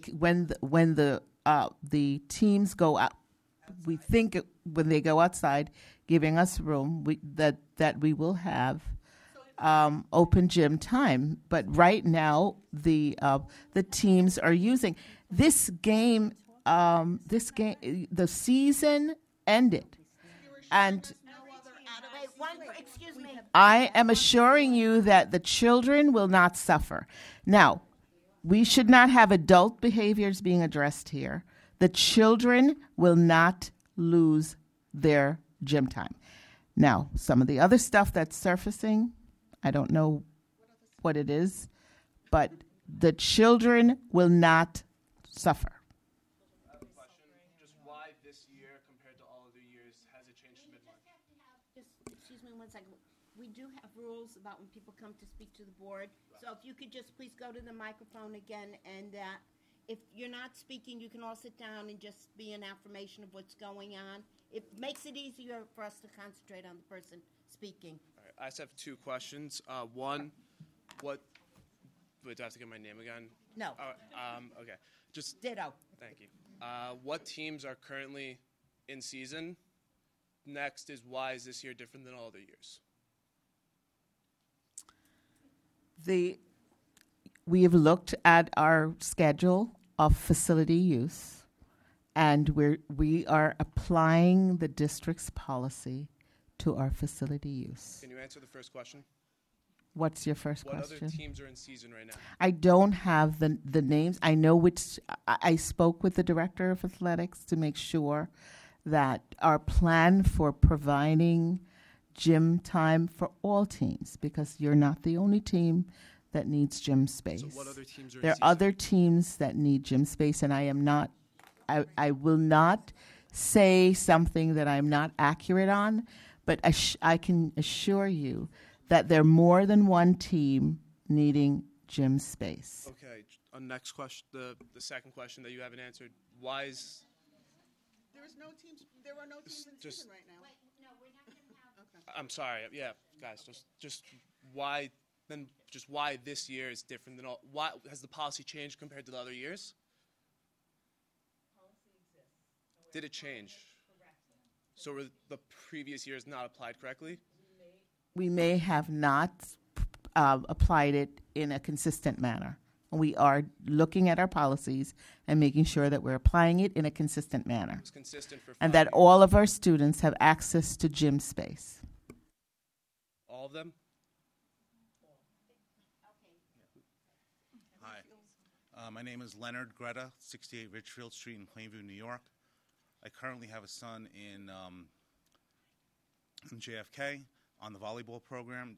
the teams go out, we think when they go outside, giving us room, that we will have open gym time. But right now, the teams are using this game. The season ended, and Excuse me. I am assuring you that the children will not suffer. Now, we should not have adult behaviors being addressed here. The children will not lose their gym time. Now, some of the other stuff that's surfacing, I don't know what it is, but the children will not suffer. I have a question. Just why this year compared to all other years has it changed to mid-March? Excuse me 1 second. We do have rules about when people come to speak to the board. So if you could just please go to the microphone again, and if you're not speaking, you can all sit down and just be an affirmation of what's going on. It makes it easier for us to concentrate on the person speaking. All right, I just have 2 questions. One, wait, do I have to get my name again? No. Okay. Just ditto. Thank you. What teams are currently in season? Next is, why is this year different than all other years? We have looked at our schedule of facility use, and we are applying the district's policy to our facility use. Can you answer the first question? What's your first question? What other teams are in season right now? I don't have the names. I know which. I spoke with the director of athletics to make sure that our plan for providing gym time for all teams, because you're not the only team that needs gym space. So what other teams are in there are season? other teams that need gym space, and I will not say something that I'm not accurate on, but I can assure you that there are more than one team needing gym space. Okay. Next question, the second question that you haven't answered. Why is There are no teams in season right now. I'm sorry. Yeah, guys, just why then? Just why this year is different than all? Why has the policy changed compared to the other years? Did it change? So were the previous years not applied correctly? We may have not applied it in a consistent manner. We are looking at our policies and making sure that we're applying it in a consistent manner. It's consistent for and that all of our students have access to gym space. All of them? Hi. My name is Leonard Greta, 68 Richfield Street in Plainview, New York. I currently have a son in JFK on the volleyball program,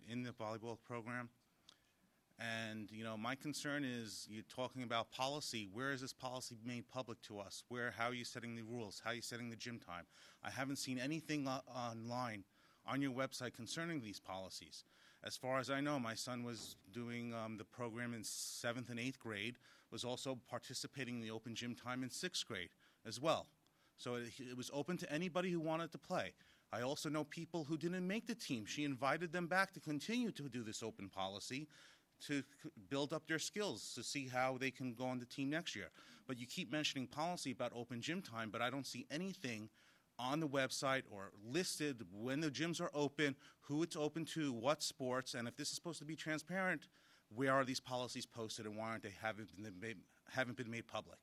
And, my concern is you're talking about policy. Where is this policy made public to us? How are you setting the rules? How are you setting the gym time? I haven't seen anything online on your website concerning these policies. As far as I know, my son was doing the program in 7th and 8th grade, was also participating in the open gym time in 6th grade as well. So it was open to anybody who wanted to play. I also know people who didn't make the team. She invited them back to continue to do this open policy, to build up their skills, to see how they can go on the team next year. But you keep mentioning policy about open gym time, but I don't see anything on the website or listed when the gyms are open, who it's open to, what sports, and if this is supposed to be transparent, where are these policies posted and why aren't they haven't been made public?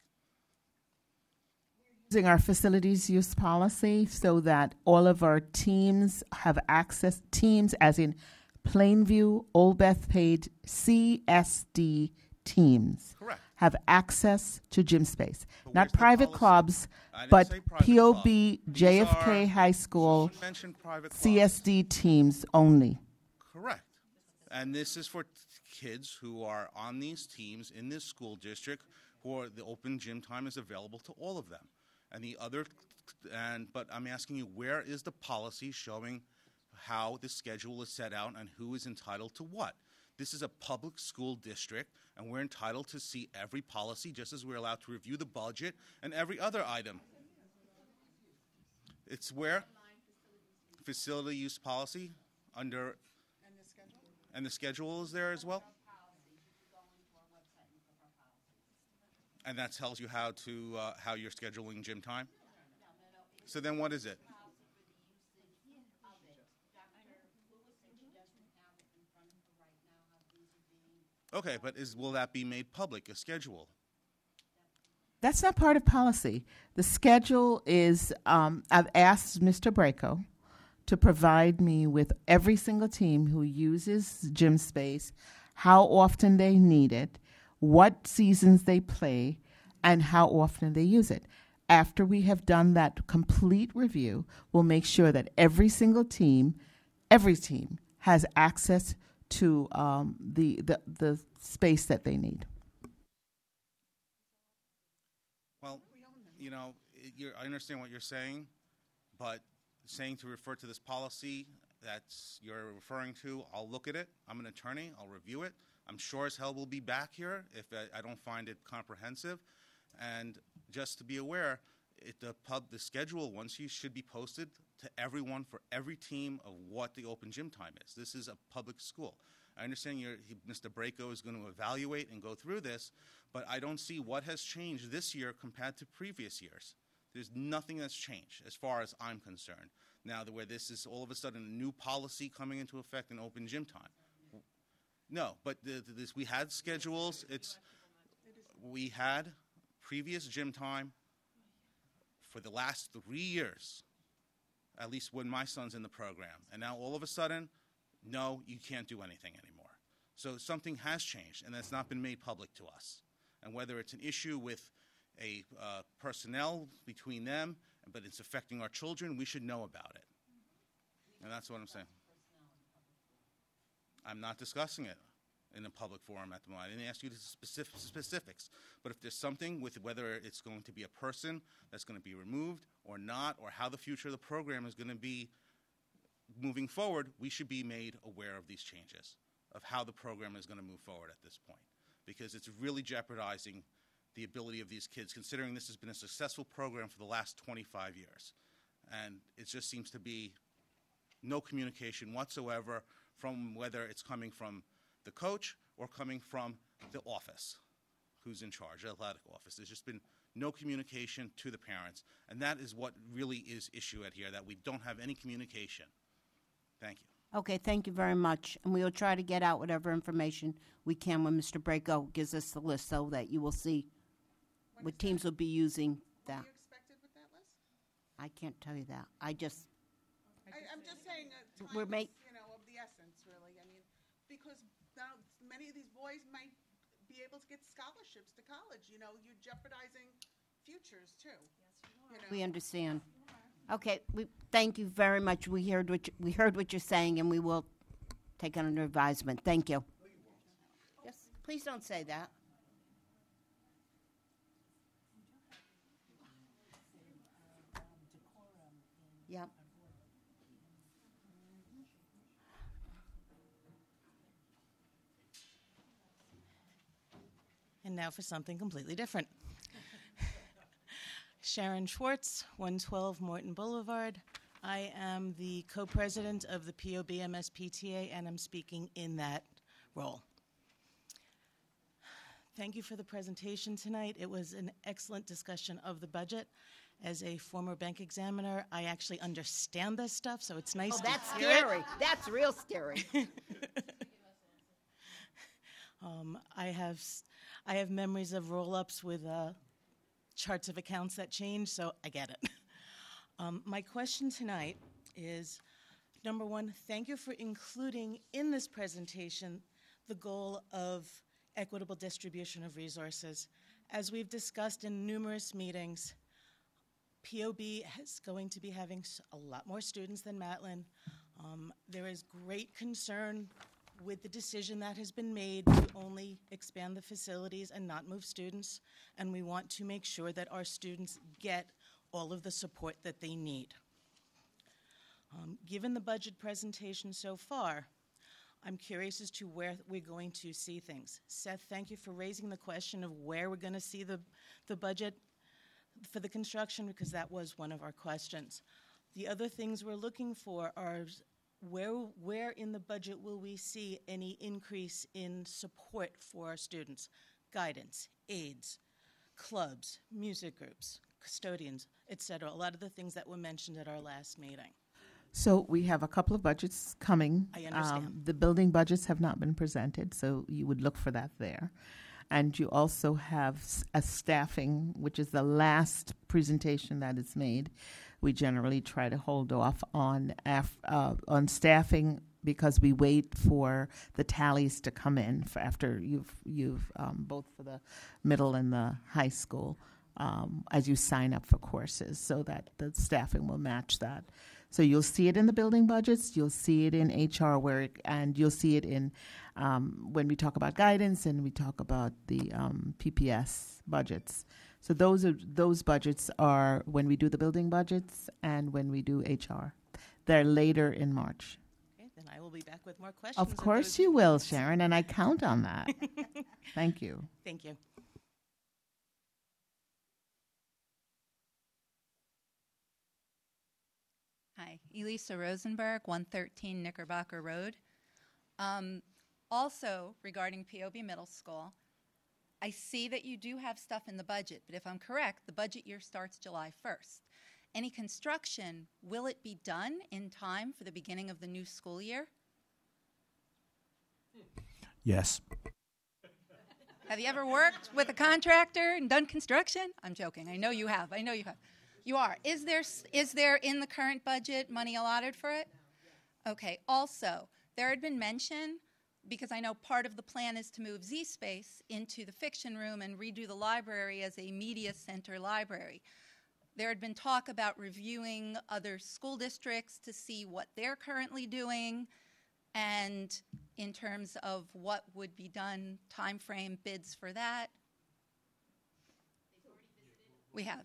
Using our facilities use policy so that all of our teams have access, teams as in Plainview, Old Bethpage, CSD teams. Correct. Have access to gym space. But Not where's the private policy? clubs, I didn't but say private POB, club. These JFK are- High School, someone mentioned private clubs. CSD teams only. Correct. And this is for kids who are on these teams in this school district who are, the open gym time is available to all of them. And the other, but I'm asking you, where is the policy showing how the schedule is set out and who is entitled to what? This is a public school district, and we're entitled to see every policy just as we're allowed to review the budget and every other item. It's where? Facility use policy under, and the schedule is there as well? And that tells you how to how you're scheduling gym time? So then what is it? Okay, but will that be made public, a schedule? That's not part of policy. The schedule is, I've asked Mr. Braco to provide me with every single team who uses gym space, how often they need it, what seasons they play, and how often they use it. After we have done that complete review, we'll make sure that every single team, every team, has access to the space that they need. Well, I understand what you're saying, but saying to refer to this policy that you're referring to, I'll look at it. I'm an attorney. I'll review it. I'm sure as hell we'll be back here if I don't find it comprehensive. And just to be aware, the schedule once you should be posted to everyone for every team of what the open gym time is. This is a public school. I understand Mr. Braco is going to evaluate and go through this, but I don't see what has changed this year compared to previous years. There's nothing that's changed as far as I'm concerned. Now, where this is all of a sudden a new policy coming into effect in open gym time. No, but we had schedules. We had previous gym time for the last 3 years, at least when my son's in the program. And now all of a sudden, no, you can't do anything anymore. So something has changed, and that's not been made public to us. And whether it's an issue with a personnel between them, but it's affecting our children, we should know about it. And that's what I'm saying. I'm not discussing it in a public forum at the moment. I didn't ask you the specifics. But if there's something with whether it's going to be a person that's going to be removed or not, or how the future of the program is going to be moving forward, we should be made aware of these changes, of how the program is going to move forward at this point. Because it's really jeopardizing the ability of these kids, considering this has been a successful program for the last 25 years. And it just seems to be no communication whatsoever from whether it's coming from the coach or coming from the office who's in charge, the athletic office. There's just been no communication to the parents. And that is what really is issue at here, that we don't have any communication. Thank you. Okay, thank you very much. And we will try to get out whatever information we can when Mr. Braco gives us the list so that you will see what teams will be using that. What are you expected with that list? I can't tell you that. I'm just saying time We're is, of the essence, really. I mean, because now many of these boys might be able to get scholarships to college. You're jeopardizing futures, too. Yes, We understand. Okay, thank you very much. We heard what you're saying, and we will take it under advisement. Thank you. Yes, please don't say that. Yep. And now for something completely different. Sharon Schwartz, 112 Morton Boulevard. I am the co-president of the POB-MSPTA, and I'm speaking in that role. Thank you for the presentation tonight. It was an excellent discussion of the budget. As a former bank examiner, I actually understand this stuff, so it's nice to that's hear it. scary. That's real scary. I have memories of roll-ups with charts of accounts that change, so I get it. My question tonight is, number one, thank you for including in this presentation the goal of equitable distribution of resources. As we've discussed in numerous meetings, POB is going to be having a lot more students than Matlin. There is great concern with the decision that has been made to only expand the facilities and not move students, and we want to make sure that our students get all of the support that they need. Given the budget presentation so far, I'm curious as to where we're going to see things. Seth, thank you for raising the question of where we're going to see the budget for the construction, because that was one of our questions. The other things we're looking for are where in the budget will we see any increase in support for our students? Guidance, aides, clubs, music groups, custodians, etc. A lot of the things that were mentioned at our last meeting. So we have a couple of budgets coming. I understand. The building budgets have not been presented, so you would look for that there. And you also have a staffing, which is the last presentation that is made. We generally try to hold off on staffing because we wait for the tallies to come in for after you've both for the middle and the high school as you sign up for courses, so that the staffing will match that. So you'll see it in the building budgets, you'll see it in HR and you'll see it in when we talk about guidance and we talk about the PPS budgets. So those budgets are when we do the building budgets and when we do HR. They're later in March. Okay, then I will be back with more questions. Of course you will, Sharon, and I count on that. Thank you. Thank you. Hi, Elisa Rosenberg, 113 Knickerbocker Road. Also, regarding POB Middle School, I see that you do have stuff in the budget, but if I'm correct, the budget year starts July 1st. Any construction, will it be done in time for the beginning of the new school year? Yes. Have you ever worked with a contractor and done construction? I'm joking. I know you have. You are. Is there in the current budget money allotted for it? Okay. Also, there had been mention, because I know part of the plan is to move Z-Space into the fiction room and redo the library as a media center library. There had been talk about reviewing other school districts to see what they're currently doing, and in terms of what would be done, time frame, bids for that. We have.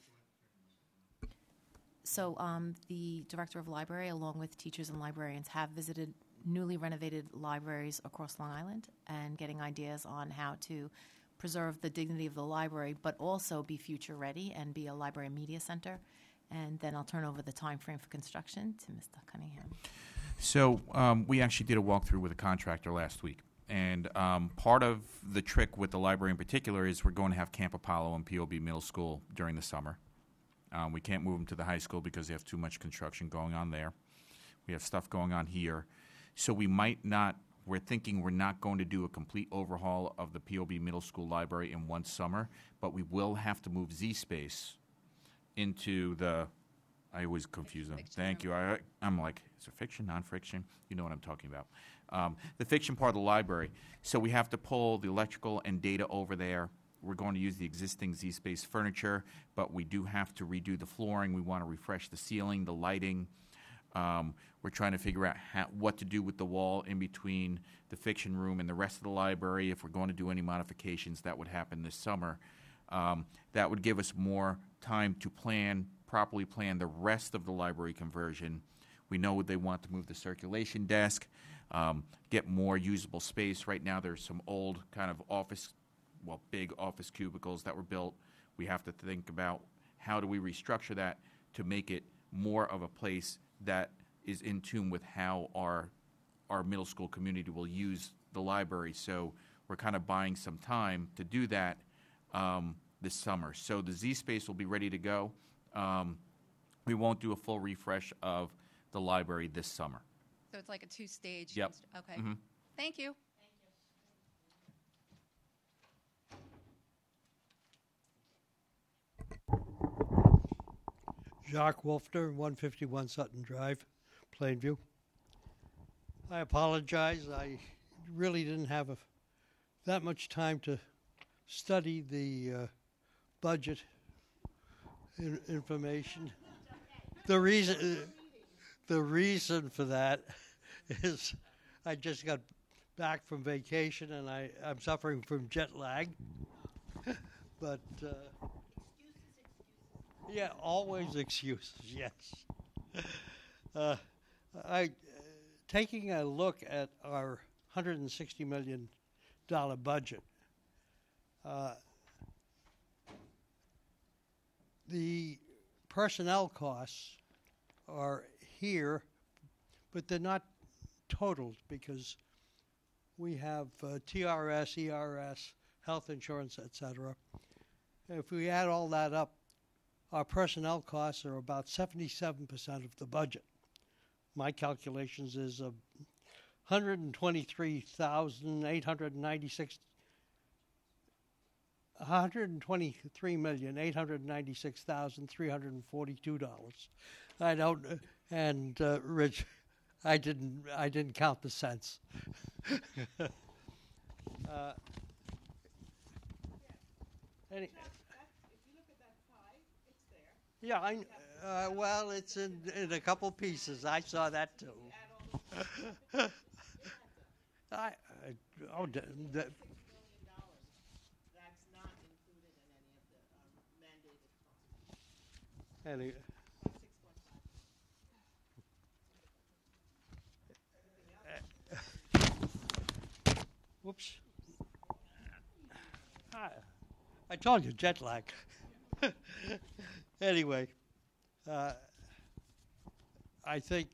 So the director of library, along with teachers and librarians, have visited newly renovated libraries across Long Island and getting ideas on how to preserve the dignity of the library, but also be future ready and be a library media center. And then I'll turn over the time frame for construction to Mr. Cunningham. So we actually did a walkthrough with a contractor last week. And part of the trick with the library in particular is we're going to have Camp Apollo and POB Middle School during the summer. We can't move them to the high school because they have too much construction going on there. We have stuff going on here. So we're thinking we're not going to do a complete overhaul of the POB Middle School library in one summer, but we will have to move Z-Space into I always confuse them. Thank you. I'm like, is it fiction, nonfiction? You know what I'm talking about. The fiction part of the library. So we have to pull the electrical and data over there. We're going to use the existing Z-Space furniture, but we do have to redo the flooring. We want to refresh the ceiling, the lighting. We're trying to figure out what to do with the wall in between the fiction room and the rest of the library. If we're going to do any modifications, that would happen this summer. That would give us more time to properly plan the rest of the library conversion. We know they want to move the circulation desk, get more usable space. Right now there's some old kind of big office cubicles that were built. We have to think about how do we restructure that to make it more of a place that is in tune with how our middle school community will use the library. So we're kind of buying some time to do that this summer. So the Z Space will be ready to go. We won't do a full refresh of the library this summer. So it's like a two-stage. Yep. Okay. Mhm. Thank you. Jacques Wolfner, 151 Sutton Drive, Plainview. I apologize. I really didn't have that much time to study the budget information. The reason for that is I just got back from vacation and I'm suffering from jet lag. But yeah, always excuses. Yes. Taking a look at our $160 million budget. The personnel costs are here, but they're not totaled because we have TRS, ERS, health insurance, etc. If we add all that up, our personnel costs are about 77% of the budget. My calculations is $123,896,342. I don't, and Rich, I didn't count the cents. Yeah, well, it's in a couple pieces. I saw that too. Anyway. Whoops. I told you, jet lag. Anyway, I think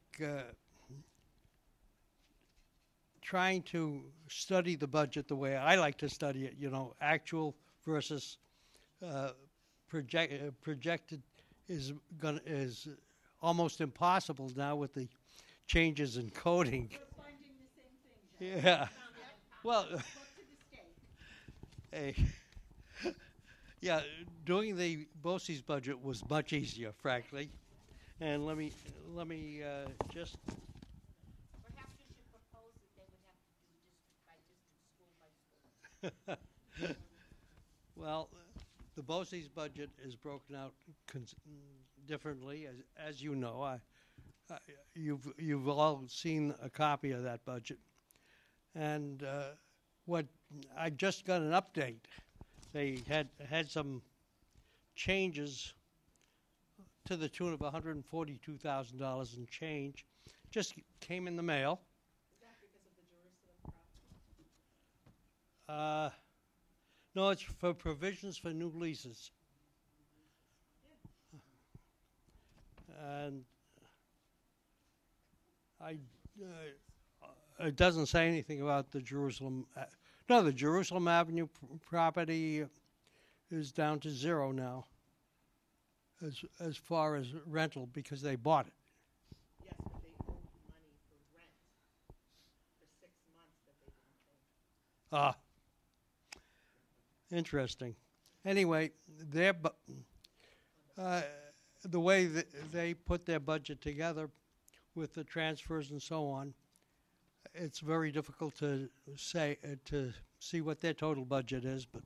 trying to study the way I like to study it, actual versus projected is almost impossible now with the changes in coding. We're finding the same thing, Yeah. Well, hey, yeah, doing the BOCES budget was much easier, frankly. And let me just. Perhaps you should propose that they would have to do district by district, school by school. Well, the BOCES budget is broken out differently, as you know. You've all seen a copy of that budget, and what I just got an update. They had some changes to the tune of $142,000 and change. Just came in the mail. Is that because of the Jerusalem property? No, it's for provisions for new leases. And it doesn't say anything about the Jerusalem. No, the Jerusalem Avenue property is down to zero now, as far as rental, because they bought it. Yes, but they owed money for rent for 6 months that they didn't pay. Interesting. Anyway, the way they put their budget together with the transfers and so on, it's very difficult to say to see what their total budget is, but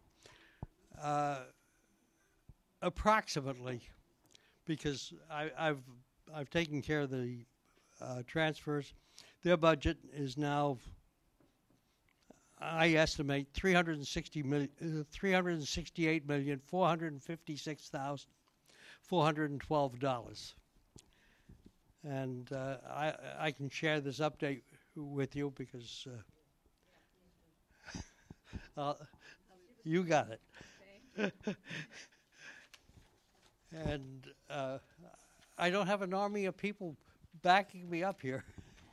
approximately, because I've taken care of the transfers. Their budget is now, I estimate, $368,456,412. And I can share this update with you because you got it. And I don't have an army of people backing me up here.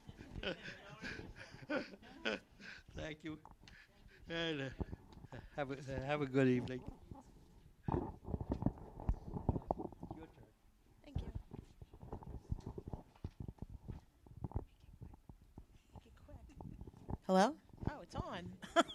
Thank you. And have a good evening. Thank you. Hello? Oh, it's on.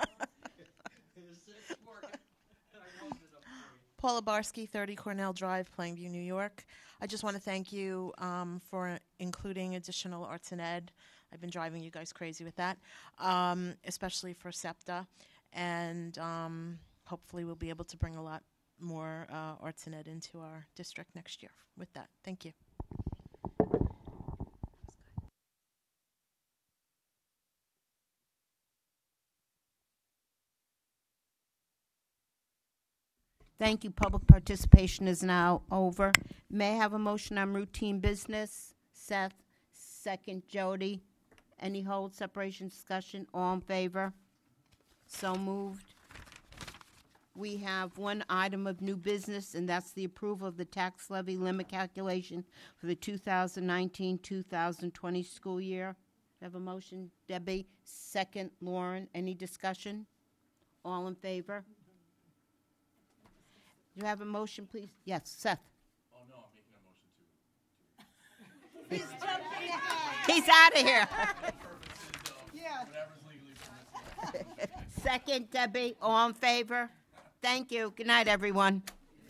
Paula Barsky, 30 Cornell Drive, Plainview, New York. I just want to thank you for including additional arts and ed. I've been driving you guys crazy with that, especially for SEPTA. And hopefully we'll be able to bring a lot more arts and ed into our district next year with that. Thank you. Thank you. Public participation is now over. May I have a motion on routine business? Seth, second. Jody. Any hold, separation, discussion? All in favor? So moved. We have one item of new business, and that's the approval of the tax levy limit calculation for the 2019-2020 school year. Have a motion? Debbie, second. Lauren, any discussion? All in favor? You have a motion, please? Yes, Seth. Oh, no, I'm making a motion to. He's out of here. Yeah. Whatever's legally permissible. Second, Debbie. All in favor? Thank you. Good night, everyone.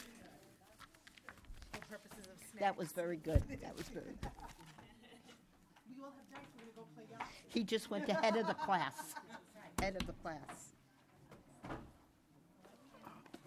That was very good. That was very good. He just went ahead of the class. Head of the class.